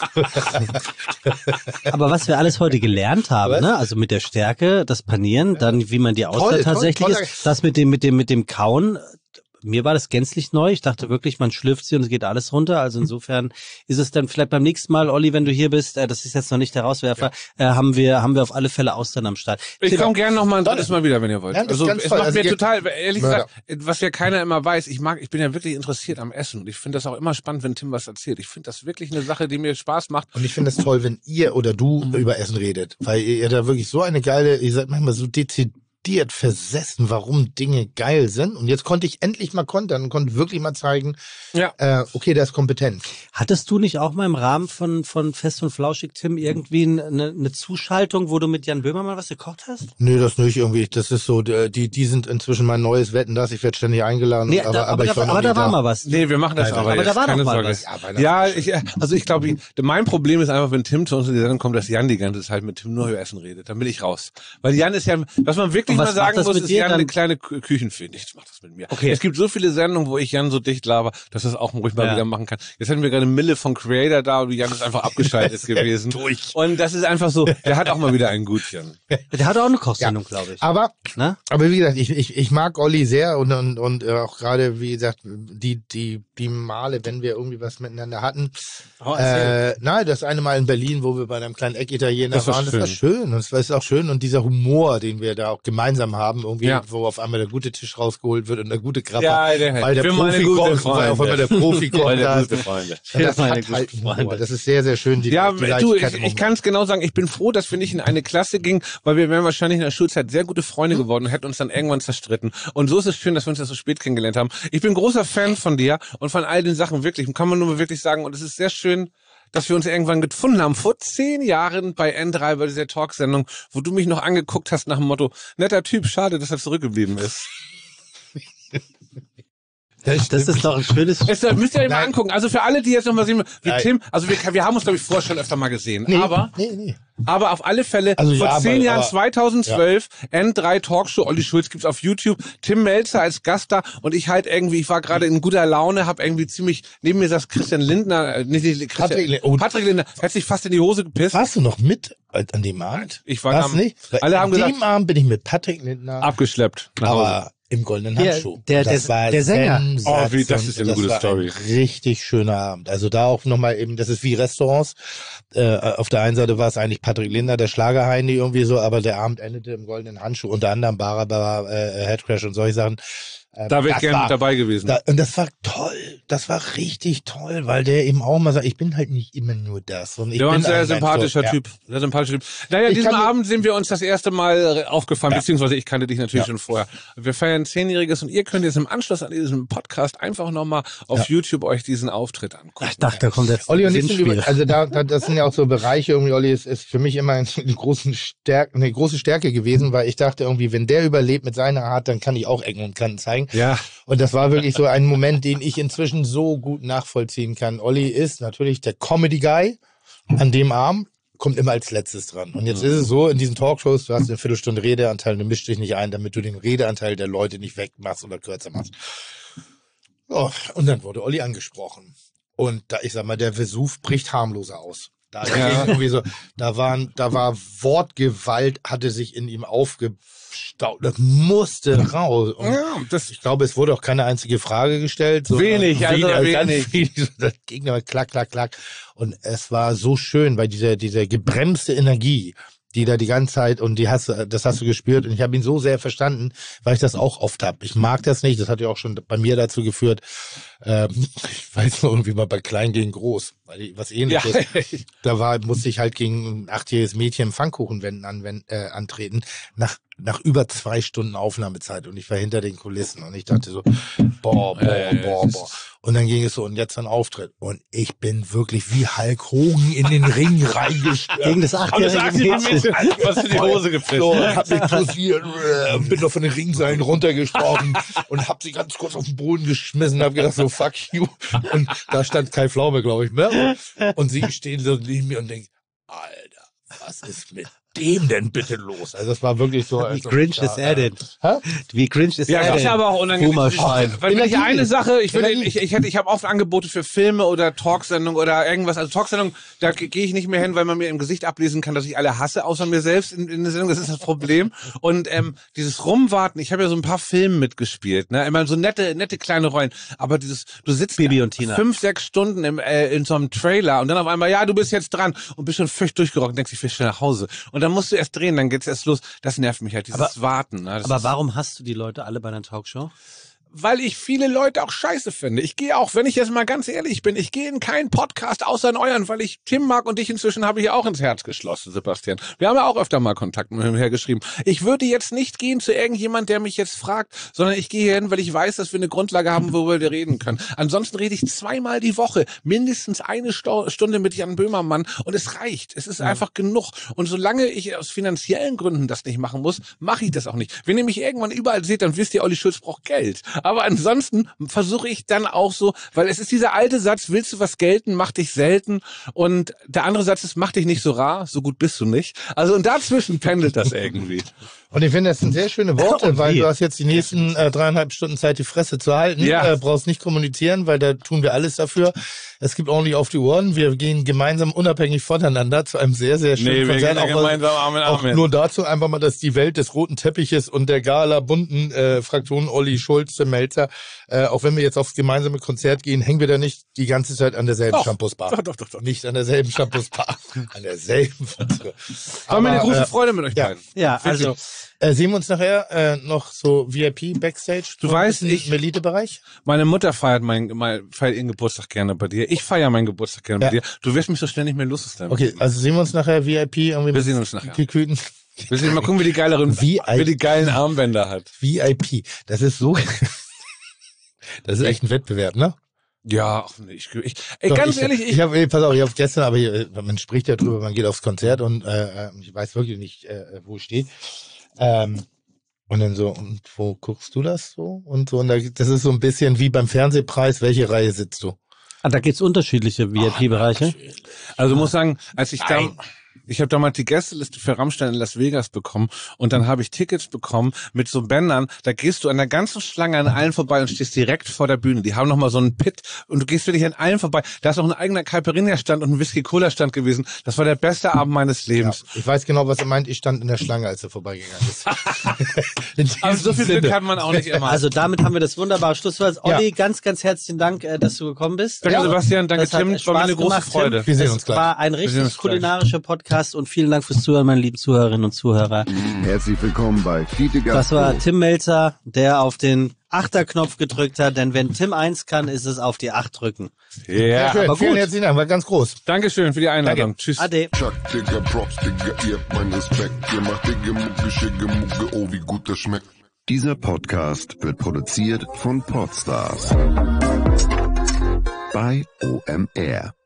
Aber was wir alles heute gelernt haben, ne? Also mit der Stärke, das Panieren, dann wie man die Auster tatsächlich ist, das mit dem Kauen. Mir war das gänzlich neu. Ich dachte wirklich, man schlürft sie und es geht alles runter. Also insofern ist es dann vielleicht beim nächsten Mal, Olli, wenn du hier bist, das ist jetzt noch nicht der Rauswerfer, haben wir auf alle Fälle Austern am Start. Ich komme gerne noch mal ein drittes Mal wieder, wenn ihr wollt. Ja, also es macht mir total, ehrlich gesagt, was ja keiner immer weiß, ich bin ja wirklich interessiert am Essen und ich finde das auch immer spannend, wenn Tim was erzählt. Ich finde das wirklich eine Sache, die mir Spaß macht. Und ich finde es toll, wenn ihr oder du über Essen redet, weil ihr da wirklich so eine geile, ihr seid manchmal so dezidiert versessen, warum Dinge geil sind. Und jetzt konnte ich endlich mal kontern und konnte wirklich mal zeigen, okay, der ist kompetent. Hattest du nicht auch mal im Rahmen von Fest und Flauschig, Tim, irgendwie eine Zuschaltung, wo du mit Jan Böhmermann was gekocht hast? Nee, das nicht irgendwie. Das ist so, die sind inzwischen mein neues Wetten, das. Ich werde ständig eingeladen. Nee, aber da war mal was. Nee, wir machen das aber jetzt. Da war keine doch mal Sorge. was. Ja, ich glaube, mein Problem ist einfach, wenn Tim zu uns in die Sendung kommt, dass Jan die ganze Zeit mit Tim nur über Essen redet. Dann bin ich raus. Weil Jan ist ja, was man wirklich ich was mal sagen macht das muss, mit ist dir Jan dann? eine kleine Küchenfee. Nichts macht das mit mir. Okay. Es gibt so viele Sendungen, wo ich Jan so dicht laber, dass das auch ruhig mal Ja. wieder machen kann. Jetzt hatten wir gerade Mille von Creator da und Jan ist einfach abgeschaltet gewesen. Und das ist einfach so, der hat auch mal wieder ein Gutchen. Der hat auch eine Kochsendung, glaube ich. Aber Ne? wie gesagt, ich mag Olli sehr und auch gerade, wie gesagt, die Male, wenn wir irgendwie was miteinander hatten. Nein, das eine Mal in Berlin, wo wir bei einem kleinen Eckitaliener Das war waren, das war schön. Und es ist auch schön. Und dieser Humor, den wir da auch gemeinsam haben, irgendwie, wo auf einmal der gute Tisch rausgeholt wird und eine gute Krabbe. Weil der für meine Profi guten kocht, Freunde. auf einmal der Profi kocht. Meine da. guten Freunde. Das meine hat guten halt Humor. Freunde. Das ist sehr, sehr schön. Die Ja, Leichtigkeit im ich Humor. kann es genau sagen. Ich bin froh, dass wir nicht in eine Klasse gingen, weil wir wären wahrscheinlich in der Schulzeit sehr gute Freunde geworden und hätten uns dann irgendwann zerstritten. Und so ist es schön, dass wir uns das so spät kennengelernt haben. Ich bin großer Fan von dir und von all den Sachen wirklich. Kann man nur wirklich sagen. Und es ist sehr schön, dass wir uns irgendwann gefunden haben. Vor 10 Jahren bei N3, bei dieser Talksendung, wo du mich noch angeguckt hast nach dem Motto, netter Typ, schade, dass er zurückgeblieben ist. Das ist doch ein schönes... Das müsst ihr euch mal Nein. angucken. Also für alle, die jetzt noch mal sehen, wie Nein. Tim, also wir haben uns, glaube ich, vorher schon öfter mal gesehen. Nee. Aber auf alle Fälle, Also vor ja, 10 Jahren, aber- 2012, N3 Talkshow, Olli Schulz gibt's auf YouTube, Tim Melzer als Gast da und ich halt irgendwie, ich war gerade in guter Laune, hab irgendwie ziemlich, neben mir saß Christian Lindner, Patrick Lindner, hat sich fast in die Hose gepisst. Warst du noch mit an dem Abend? Ich war Warst am- nicht? alle haben an gesagt- dem Abend bin ich mit Patrick Lindner, Abgeschleppt nach Hause. aber im goldenen Der- Handschuh. der- Das war der Sänger. sensationell. Oh, wie, das ist ja eine Das gute war Story. Ein richtig schöner Abend. Also da auch nochmal eben, das ist wie Restaurants. Auf der einen Seite war es eigentlich Patrick Lindner, der Schlagerheini irgendwie so, aber der Abend endete im goldenen Handschuh, unter anderem Barbara, Headcrash und solche Sachen. Da wäre ich Das gerne war- mit dabei gewesen. Und das war toll. Das war richtig toll, weil der eben auch mal sagt, ich bin halt nicht immer nur das. Und ich Der war ein bin sehr Mensch, sympathischer so, ja. Typ. Sehr sympathischer Typ. Naja, Ich diesen kann- Abend sind wir uns das erste Mal aufgefallen, beziehungsweise ich kannte dich natürlich Ja. schon vorher. Wir feiern 10-Jähriges und ihr könnt jetzt im Anschluss an diesem Podcast einfach nochmal auf YouTube euch diesen Auftritt angucken. Ich dachte, da kommt jetzt Olli ein und ich sind Sinnspiel. also das sind ja auch so Bereiche, irgendwie Olli ist für mich immer eine große Stärke gewesen, weil ich dachte irgendwie, wenn der überlebt mit seiner Art, dann kann ich auch Ecken und Kanten zeigen. Ja. Und das war wirklich so ein Moment, den ich inzwischen so gut nachvollziehen kann. Olli ist natürlich der Comedy-Guy an dem Abend, kommt immer als letztes dran. Und jetzt ist es so, in diesen Talkshows, du hast eine Viertelstunde Redeanteil, du mischst dich nicht ein, damit du den Redeanteil der Leute nicht wegmachst oder kürzer machst. Oh, und dann wurde Olli angesprochen. Und da, ich sag mal, der Vesuv bricht harmloser aus. Da, ging irgendwie so, da war Wortgewalt, hatte sich in ihm aufgestaut. Das musste raus. Und ich glaube, es wurde auch keine einzige Frage gestellt. So, Wenig, also ganz wenig. wenig. Das ging aber klack, klack, klack. Und es war so schön, weil diese gebremste Energie, die da die ganze Zeit, und das hast du gespürt, und ich habe ihn so sehr verstanden, weil ich das auch oft habe. Ich mag das nicht, das hat ja auch schon bei mir dazu geführt, ich weiß noch irgendwie mal bei Klein gegen Groß, was ähnliches. Da musste ich halt gegen ein 8-jähriges Mädchen im Pfannkuchenwänden antreten, nach über 2 Stunden Aufnahmezeit, und ich war hinter den Kulissen und ich dachte so, boah. Und dann ging es so, und jetzt ein Auftritt. Und ich bin wirklich wie Hulk Hogan in den Ring reingestürzt. Gegen das 8-jährige Mädchen. Was in die Hose gepisst. So, hab mich posiert, bin noch von den Ringseilen runtergesprungen und hab sie ganz kurz auf den Boden geschmissen, hab gedacht so, fuck you. Und da stand Kai Pflaume, glaube ich, ne? Und sie stehen so neben mir und denken, Alter, was ist mit dem denn bitte los? Also das war wirklich so. Wie cringe ist er denn? Hä? Wie cringe ist Ja, er das denn? ist aber auch unangenehm. Boomerschein. Weil wenn ich eine Sache, ich Energie. habe oft Angebote für Filme oder Talksendungen oder irgendwas. Also Talksendungen, da gehe ich nicht mehr hin, weil man mir im Gesicht ablesen kann, dass ich alle hasse, außer mir selbst in der Sendung. Das ist das Problem. Und dieses Rumwarten, ich habe ja so ein paar Filme mitgespielt, ne? Immer so nette kleine Rollen. Aber du sitzt Bibi und Tina. 5-6 Stunden in so einem Trailer und dann auf einmal, ja, du bist jetzt dran und bist schon völlig durchgerockt und denkst, ich will schnell nach Hause. Und dann musst du erst drehen, dann geht's erst los. Das nervt mich halt, dieses Warten. Ne? Das Aber ist- warum hast du die Leute alle bei einer Talkshow? weil ich viele Leute auch scheiße finde. Ich gehe auch, wenn ich jetzt mal ganz ehrlich bin, ich gehe in keinen Podcast außer in euren, weil ich Tim mag und dich inzwischen habe ich ja auch ins Herz geschlossen, Sebastian. Wir haben ja auch öfter mal Kontakt mit ihm hergeschrieben. Ich würde jetzt nicht gehen zu irgendjemand, der mich jetzt fragt, sondern ich gehe hin, weil ich weiß, dass wir eine Grundlage haben, worüber wir reden können. Ansonsten rede ich 2-mal die Woche, mindestens 1 Stunde mit Jan Böhmermann und es reicht. Es ist einfach genug. Und solange ich aus finanziellen Gründen das nicht machen muss, mache ich das auch nicht. Wenn ihr mich irgendwann überall seht, dann wisst ihr, Olli Schulz braucht Geld. Aber ansonsten versuche ich dann auch so, weil es ist dieser alte Satz, willst du was gelten, mach dich selten. Und der andere Satz ist, mach dich nicht so rar, so gut bist du nicht. Also und dazwischen pendelt das irgendwie. Und ich finde, das sind sehr schöne Worte, Und weil wie? du hast jetzt die nächsten 3,5 Stunden Zeit, die Fresse zu halten. Ja. Brauchst nicht kommunizieren, weil da tun wir alles dafür. Es gibt ordentlich auf die Ohren. Wir gehen gemeinsam unabhängig voneinander zu einem sehr, sehr schönen wir Konzert. gehen ja gemeinsam Arm in Arm auch hin. nur dazu einfach mal, dass die Welt des roten Teppiches und der Gala bunten Fraktionen Olli, Schulz, Melzer, auch wenn wir jetzt aufs gemeinsame Konzert gehen, hängen wir da nicht die ganze Zeit an derselben Shampoos-Bar. Doch. Nicht an derselben Shampoos-Bar. An derselben. War mir eine große Freude mit euch beiden. Ja, also Sehen wir uns nachher noch so VIP Backstage? Du so weißt, im Elite-Bereich? Meine Mutter feiert ihren Geburtstag gerne bei dir. Ich feiere meinen Geburtstag gerne bei Ja. dir. Du wirst mich so schnell nicht mehr loslassen. Okay, also sehen wir uns nachher VIP irgendwie Wir sehen uns nachher. Gekühlten. Wir sehen mal gucken, wie die geilen Armbänder hat. VIP. Das ist so. Das ist echt ein Wettbewerb, ne? Ja, ach nee, Doch, ganz ehrlich, ich habe pass auf, ich habe gestern, aber man spricht ja drüber, man geht aufs Konzert und ich weiß wirklich nicht, wo ich stehe. Und dann so, und wo guckst du das so? Und so, und das ist so ein bisschen wie beim Fernsehpreis, welche Reihe sitzt du? da gibt's unterschiedliche VIP-Bereiche. also muss sagen, ich habe damals die Gästeliste für Rammstein in Las Vegas bekommen und dann habe ich Tickets bekommen mit so Bändern. Da gehst du an der ganzen Schlange an allen vorbei und stehst direkt vor der Bühne. Die haben nochmal so einen Pit und du gehst wirklich an allen vorbei. Da ist noch ein eigener Caipirinha-Stand und ein Whisky-Cola-Stand gewesen. Das war der beste Abend meines Lebens. Ja, ich weiß genau, was er meint. Ich stand in der Schlange, als er vorbeigegangen ist. Aber so viel Glück hat man auch nicht immer. Also damit haben wir das wunderbare Schlusswort. Olli, ganz, ganz herzlichen Dank, dass du gekommen bist. Danke Sebastian, danke Das hat Tim. War mir Spaß eine große gemacht, Tim. Freude. Wir sehen uns gleich. War ein sehen uns richtig gleich. kulinarischer Podcast und vielen Dank fürs Zuhören, meine lieben Zuhörerinnen und Zuhörer. Herzlich willkommen bei Fiete Gastro. Das war Tim Melzer, der auf den Achterknopf gedrückt hat, denn wenn Tim 1 kann, ist es auf die 8 drücken. Ja, Schön, aber vielen gut. herzlichen Dank, war ganz groß. Dankeschön für die Einladung. Tschüss. Ade. Chuck, Digga, Props, Digga, ihr habt meinen Respekt. Ihr macht Digga, Mucke, Schicke, Mucke, oh, wie gut das schmeckt. Dieser Podcast wird produziert von Podstars bei OMR.